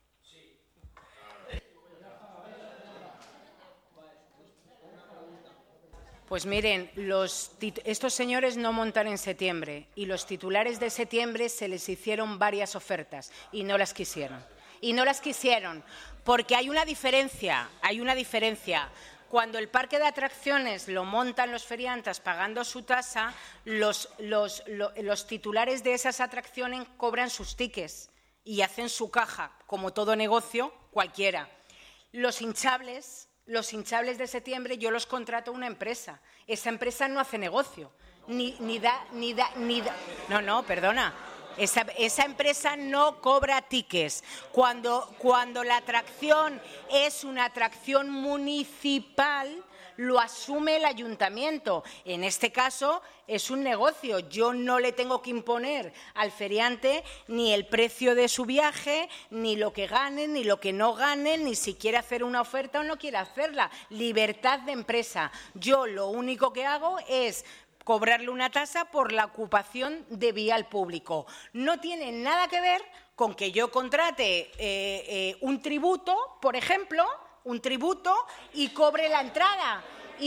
Pues miren, estos señores no montan en septiembre y los titulares de septiembre se les hicieron varias ofertas y no las quisieron. Y no las quisieron porque hay una diferencia. Cuando el parque de atracciones lo montan los feriantes pagando su tasa, los titulares de esas atracciones cobran sus tickets y hacen su caja, como todo negocio cualquiera. Los hinchables de septiembre yo los contrato a una empresa. Esa empresa no hace negocio, ni da. No, perdona. Esa empresa no cobra tickets. Cuando la atracción es una atracción municipal, lo asume el ayuntamiento. En este caso es un negocio. Yo no le tengo que imponer al feriante ni el precio de su viaje, ni lo que gane, ni lo que no gane, ni si quiere hacer una oferta o no quiere hacerla. Libertad de empresa. Yo lo único que hago es cobrarle una tasa por la ocupación de vía al público. No tiene nada que ver con que yo contrate un tributo, por ejemplo, y cobre la entrada.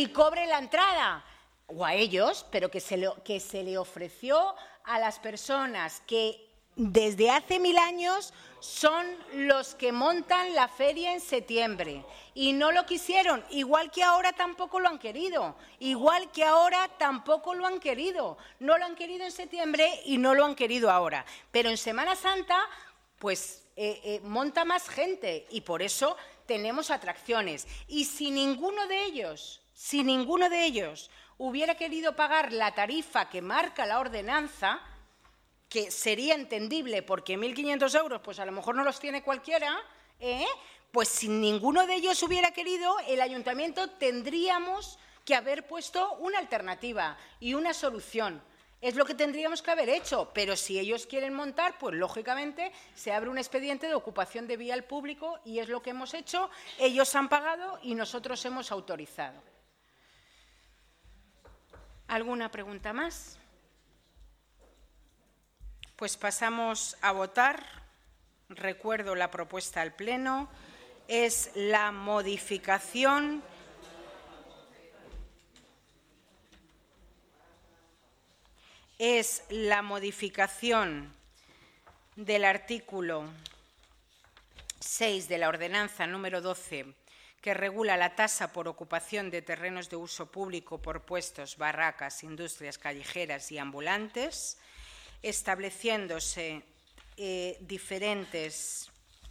O a ellos, pero que se le ofreció a las personas que desde hace 1000 años son los que montan la feria en septiembre y no lo quisieron, igual que ahora tampoco lo han querido, no lo han querido en septiembre y no lo han querido ahora, pero en Semana Santa pues monta más gente y por eso tenemos atracciones y si ninguno de ellos hubiera querido pagar la tarifa que marca la ordenanza, que sería entendible porque 1.500 euros pues a lo mejor no los tiene cualquiera, pues si ninguno de ellos hubiera querido, el ayuntamiento tendríamos que haber puesto una alternativa y una solución. Es lo que tendríamos que haber hecho, pero si ellos quieren montar, pues lógicamente se abre un expediente de ocupación de vía al público y es lo que hemos hecho, ellos han pagado y nosotros hemos autorizado. ¿Alguna pregunta más? Pues pasamos a votar. Recuerdo la propuesta al Pleno. Es la modificación del artículo 6 de la ordenanza número 12 que regula la tasa por ocupación de terrenos de uso público por puestos, barracas, industrias callejeras y ambulantes, estableciéndose diferentes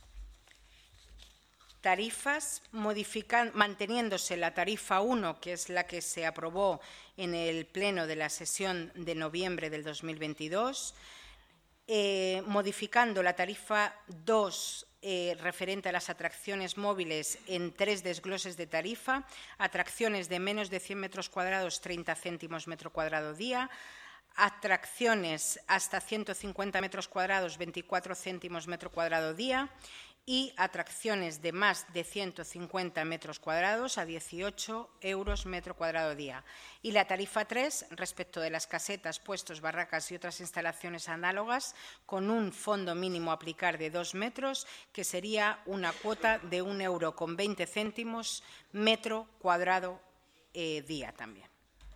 tarifas, manteniéndose la tarifa 1, que es la que se aprobó en el Pleno de la sesión de noviembre del 2022, modificando la tarifa 2 referente a las atracciones móviles en 3 desgloses de tarifa, atracciones de menos de 100 metros cuadrados, 30 céntimos metro cuadrado día, atracciones hasta 150 metros cuadrados, 24 céntimos metro cuadrado día y atracciones de más de 150 metros cuadrados a 18 euros metro cuadrado día. Y la tarifa 3, respecto de las casetas, puestos, barracas y otras instalaciones análogas, con un fondo mínimo a aplicar de 2 metros, que sería una cuota de 1,20 € metro cuadrado día también.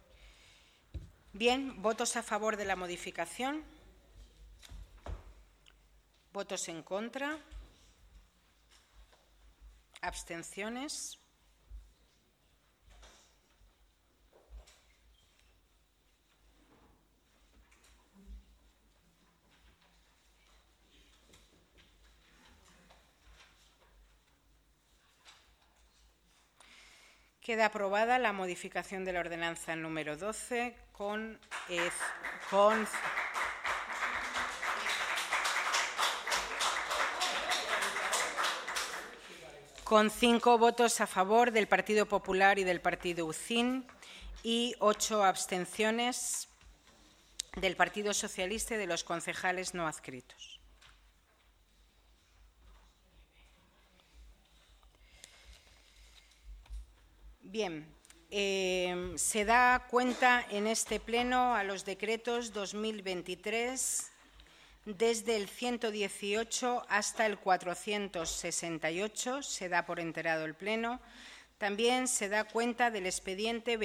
Bien, ¿votos a favor de la modificación? ¿Votos en contra? ¿Abstenciones? Queda aprobada la modificación de la ordenanza número 12 con 5 votos a favor del Partido Popular y del Partido UCIN y 8 abstenciones del Partido Socialista y de los concejales no adscritos. Bien, se da cuenta en este Pleno a los decretos 2023 desde el 118 hasta el 468, se da por enterado el Pleno. También se da cuenta del expediente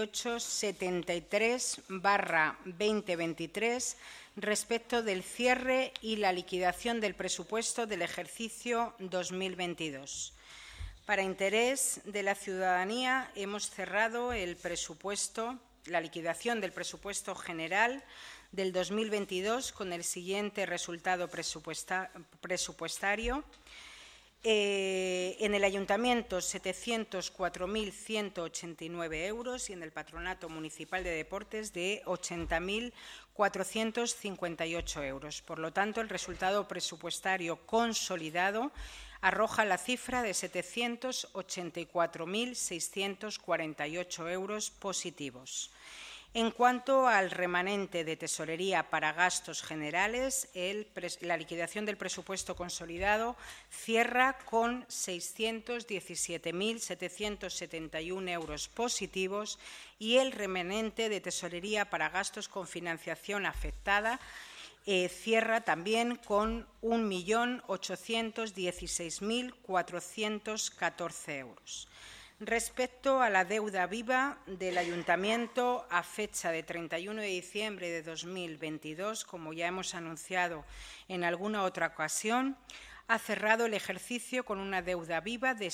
2873/2023 respecto del cierre y la liquidación del presupuesto del ejercicio 2022. Para interés de la ciudadanía, hemos cerrado el presupuesto, la liquidación del presupuesto general del 2022 con el siguiente resultado presupuestario. En el Ayuntamiento, 704.189 euros y en el Patronato Municipal de Deportes de 80.458 euros. Por lo tanto, el resultado presupuestario consolidado arroja la cifra de 784.648 euros positivos. En cuanto al remanente de tesorería para gastos generales, la liquidación del presupuesto consolidado cierra con 617.771 euros positivos y el remanente de tesorería para gastos con financiación afectada cierra también con 1.816.414 euros. Respecto a la deuda viva del Ayuntamiento a fecha de 31 de diciembre de 2022, como ya hemos anunciado en alguna otra ocasión, ha cerrado el ejercicio con una deuda viva de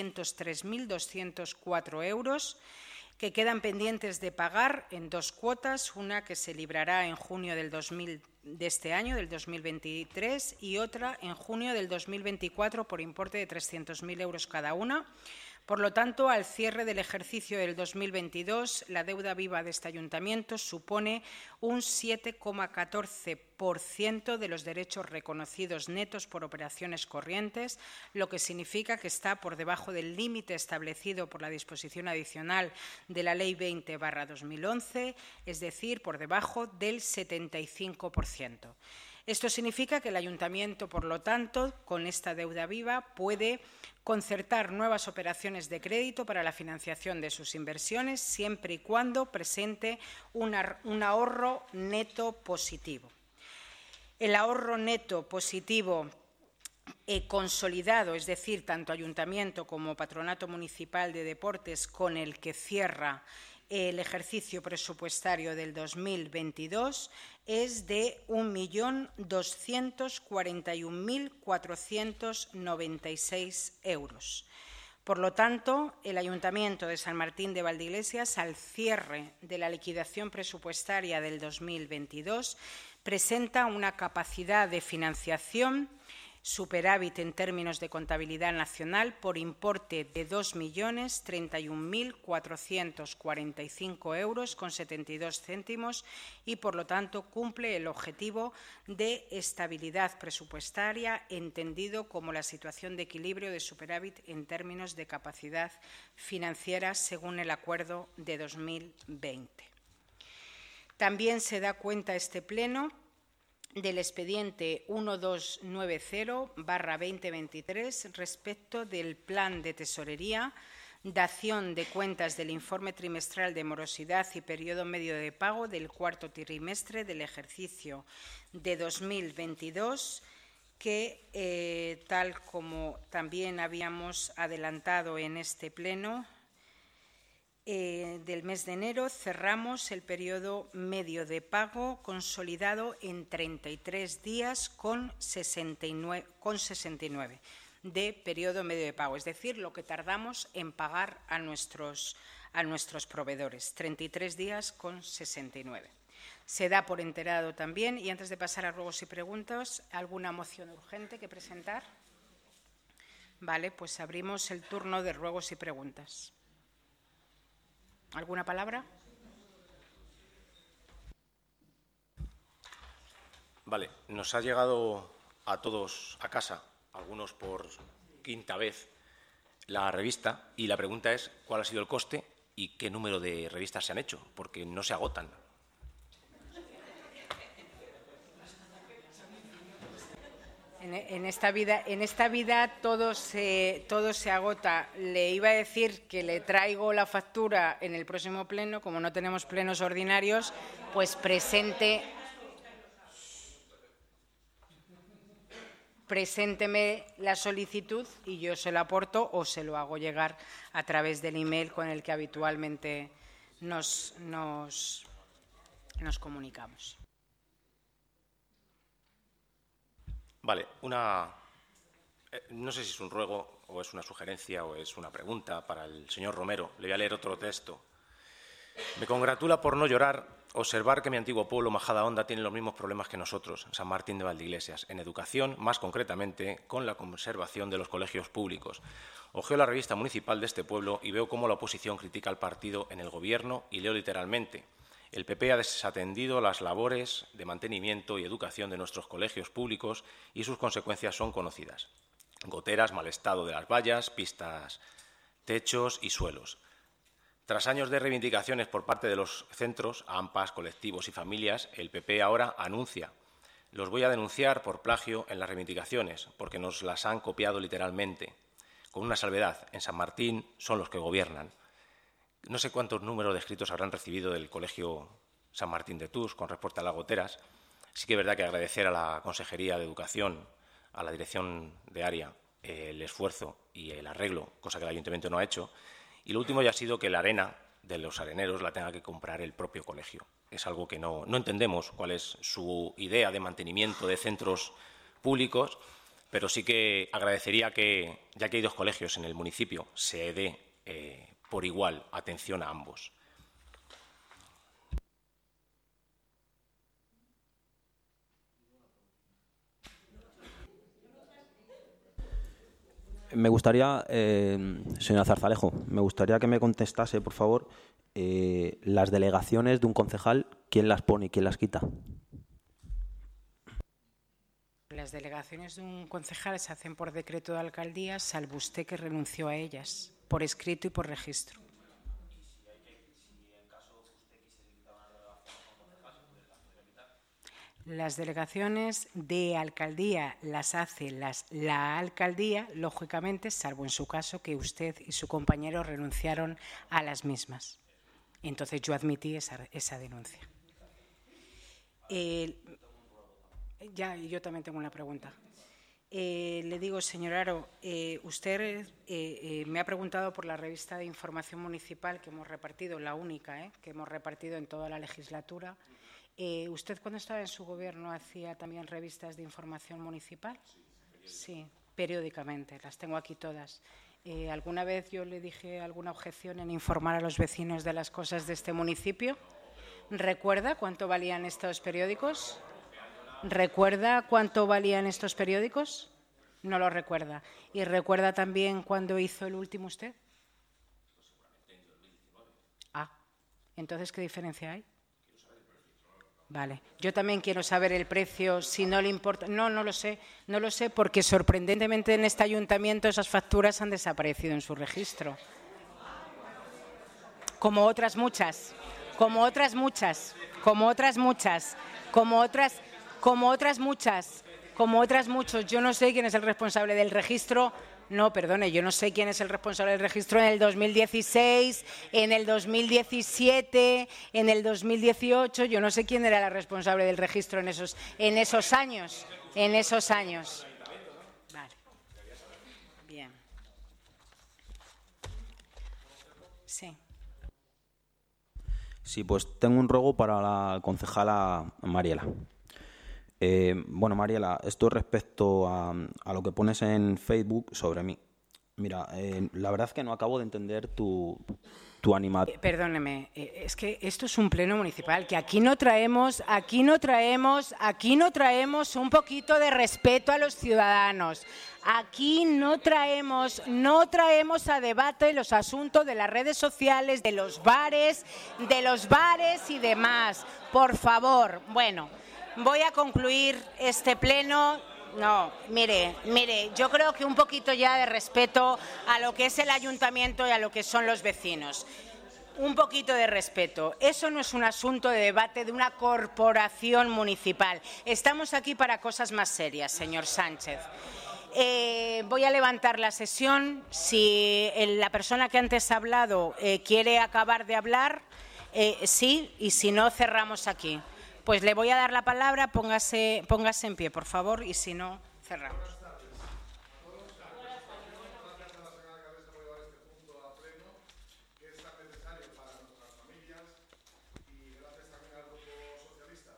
603.204 euros, que quedan pendientes de pagar en dos cuotas, una que se librará en junio de este año, del 2023, y otra en junio del 2024 por importe de 300.000 euros cada una. Por lo tanto, al cierre del ejercicio del 2022, la deuda viva de este Ayuntamiento supone un 7,14% de los derechos reconocidos netos por operaciones corrientes, lo que significa que está por debajo del límite establecido por la disposición adicional de la Ley 20/2011, es decir, por debajo del 75%. Esto significa que el Ayuntamiento, por lo tanto, con esta deuda viva puede concertar nuevas operaciones de crédito para la financiación de sus inversiones, siempre y cuando presente un ahorro neto positivo. El ahorro neto positivo consolidado, es decir, tanto Ayuntamiento como Patronato Municipal de Deportes, con el que cierra el ejercicio presupuestario del 2022, es de 1.241.496 euros. Por lo tanto, el Ayuntamiento de San Martín de Valdeiglesias, al cierre de la liquidación presupuestaria del 2022, presenta una capacidad de financiación superávit en términos de contabilidad nacional por importe de 2.031.445 euros con 72 céntimos y, por lo tanto, cumple el objetivo de estabilidad presupuestaria, entendido como la situación de equilibrio de superávit en términos de capacidad financiera según el acuerdo de 2020. También se da cuenta este Pleno del expediente 1290/2023 respecto del plan de tesorería, dación de cuentas del informe trimestral de morosidad y periodo medio de pago del cuarto trimestre del ejercicio de 2022, que, tal como también habíamos adelantado en este Pleno, del mes de enero cerramos el periodo medio de pago consolidado en 33 días con 69 de periodo medio de pago, es decir, lo que tardamos en pagar a nuestros proveedores, 33 días con 69. Se da por enterado también, y antes de pasar a ruegos y preguntas, ¿alguna moción urgente que presentar? Vale, pues abrimos el turno de ruegos y preguntas. ¿Alguna palabra? Vale, nos ha llegado a todos a casa, algunos por quinta vez, la revista, y la pregunta es cuál ha sido el coste y qué número de revistas se han hecho, porque no se agotan. En esta vida todo se agota. Le iba a decir que le traigo la factura en el próximo pleno. Como no tenemos plenos ordinarios, pues presénteme la solicitud y yo se la aporto o se lo hago llegar a través del email con el que habitualmente nos comunicamos. Vale, una No sé si es un ruego o es una sugerencia o es una pregunta para el señor Romero. Le voy a leer otro texto. Me congratula por no llorar observar que mi antiguo pueblo, Majadahonda, tiene los mismos problemas que nosotros, San Martín de Valdeiglesias, en educación, más concretamente con la conservación de los colegios públicos. Ojeo la revista municipal de este pueblo y veo cómo la oposición critica al partido en el gobierno y leo literalmente: el PP ha desatendido las labores de mantenimiento y educación de nuestros colegios públicos y sus consecuencias son conocidas. Goteras, mal estado de las vallas, pistas, techos y suelos. Tras años de reivindicaciones por parte de los centros, AMPAs, colectivos y familias, el PP ahora anuncia: los voy a denunciar por plagio en las reivindicaciones, porque nos las han copiado literalmente. Con una salvedad: en San Martín son los que gobiernan. No sé cuántos números de escritos habrán recibido del Colegio San Martín de Tours con respecto a las goteras. Sí que es verdad que agradecer a la Consejería de Educación, a la Dirección de Área, el esfuerzo y el arreglo, cosa que el Ayuntamiento no ha hecho. Y lo último ya ha sido que la arena de los areneros la tenga que comprar el propio colegio. Es algo que no entendemos cuál es su idea de mantenimiento de centros públicos, pero sí que agradecería que, ya que hay dos colegios en el municipio, se dé por igual atención a ambos. Me gustaría, señora Zarzalejo, me gustaría que me contestase, por favor, las delegaciones de un concejal, ¿quién las pone y quién las quita? Las delegaciones de un concejal se hacen por decreto de alcaldía, salvo usted que renunció a ellas, por escrito y por registro. Las delegaciones de alcaldía las hace la alcaldía, lógicamente, salvo en su caso que usted y su compañero renunciaron a las mismas. Entonces yo admití esa denuncia. Yo también tengo una pregunta. Le digo, señor Haro, usted me ha preguntado por la revista de información municipal que hemos repartido, la única que hemos repartido en toda la legislatura. ¿Usted cuando estaba en su gobierno hacía también revistas de información municipal? Sí, periódicamente, las tengo aquí todas. ¿Alguna vez yo le dije alguna objeción en informar a los vecinos de las cosas de este municipio? ¿Recuerda cuánto valían estos periódicos? ¿Recuerda cuánto valían estos periódicos? No lo recuerda. ¿Y recuerda también cuándo hizo el último usted? Ah, entonces, ¿qué diferencia hay? Vale, yo también quiero saber el precio, si no le importa. No lo sé, porque sorprendentemente en este ayuntamiento esas facturas han desaparecido en su registro. Como otras muchas. Yo no sé quién es el responsable del registro. No, perdone, yo no sé quién es el responsable del registro en el 2016, en el 2017, en el 2018. Yo no sé quién era la responsable del registro en esos años. Vale. Bien. Sí. Sí, pues tengo un ruego para la concejala Mariela. Bueno, Mariela, esto respecto a lo que pones en Facebook sobre mí. Mira, la verdad es que no acabo de entender tu animación. Perdóneme, es que esto es un pleno municipal, que aquí no traemos un poquito de respeto a los ciudadanos. Aquí no traemos a debate los asuntos de las redes sociales, de los bares y demás. Por favor, bueno. Voy a concluir este pleno. No, mire, yo creo que un poquito ya de respeto a lo que es el ayuntamiento y a lo que son los vecinos. Un poquito de respeto. Eso no es un asunto de debate de una corporación municipal. Estamos aquí para cosas más serias, señor Sánchez. Voy a levantar la sesión. Si la persona que antes ha hablado quiere acabar de hablar, sí, y si no, cerramos aquí. Pues le voy a dar la palabra, póngase en pie, por favor, y si no, cerramos.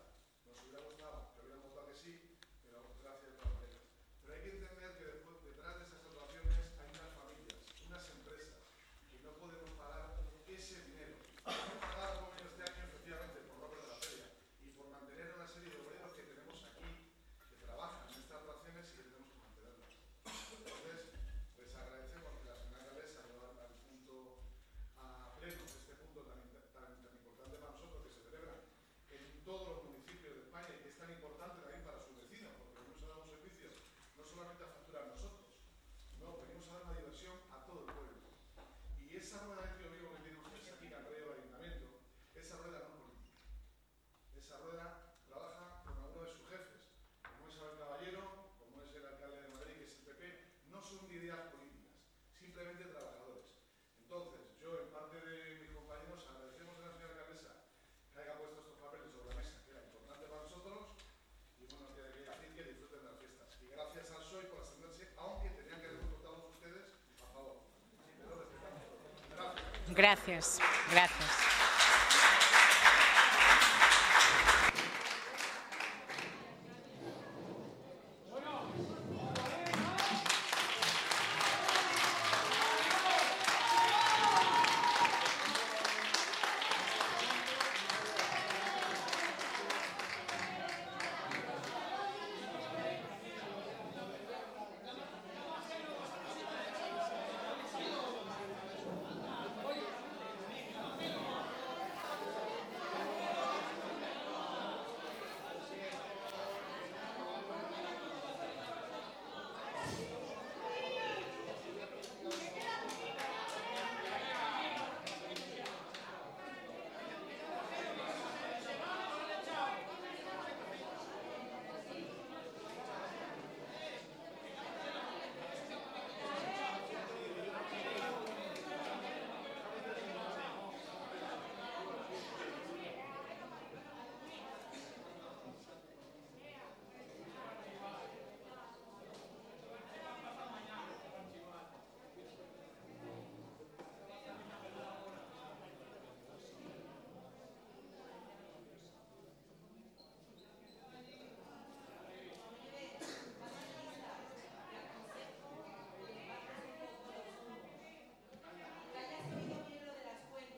Pero hay que entender que detrás Gracias.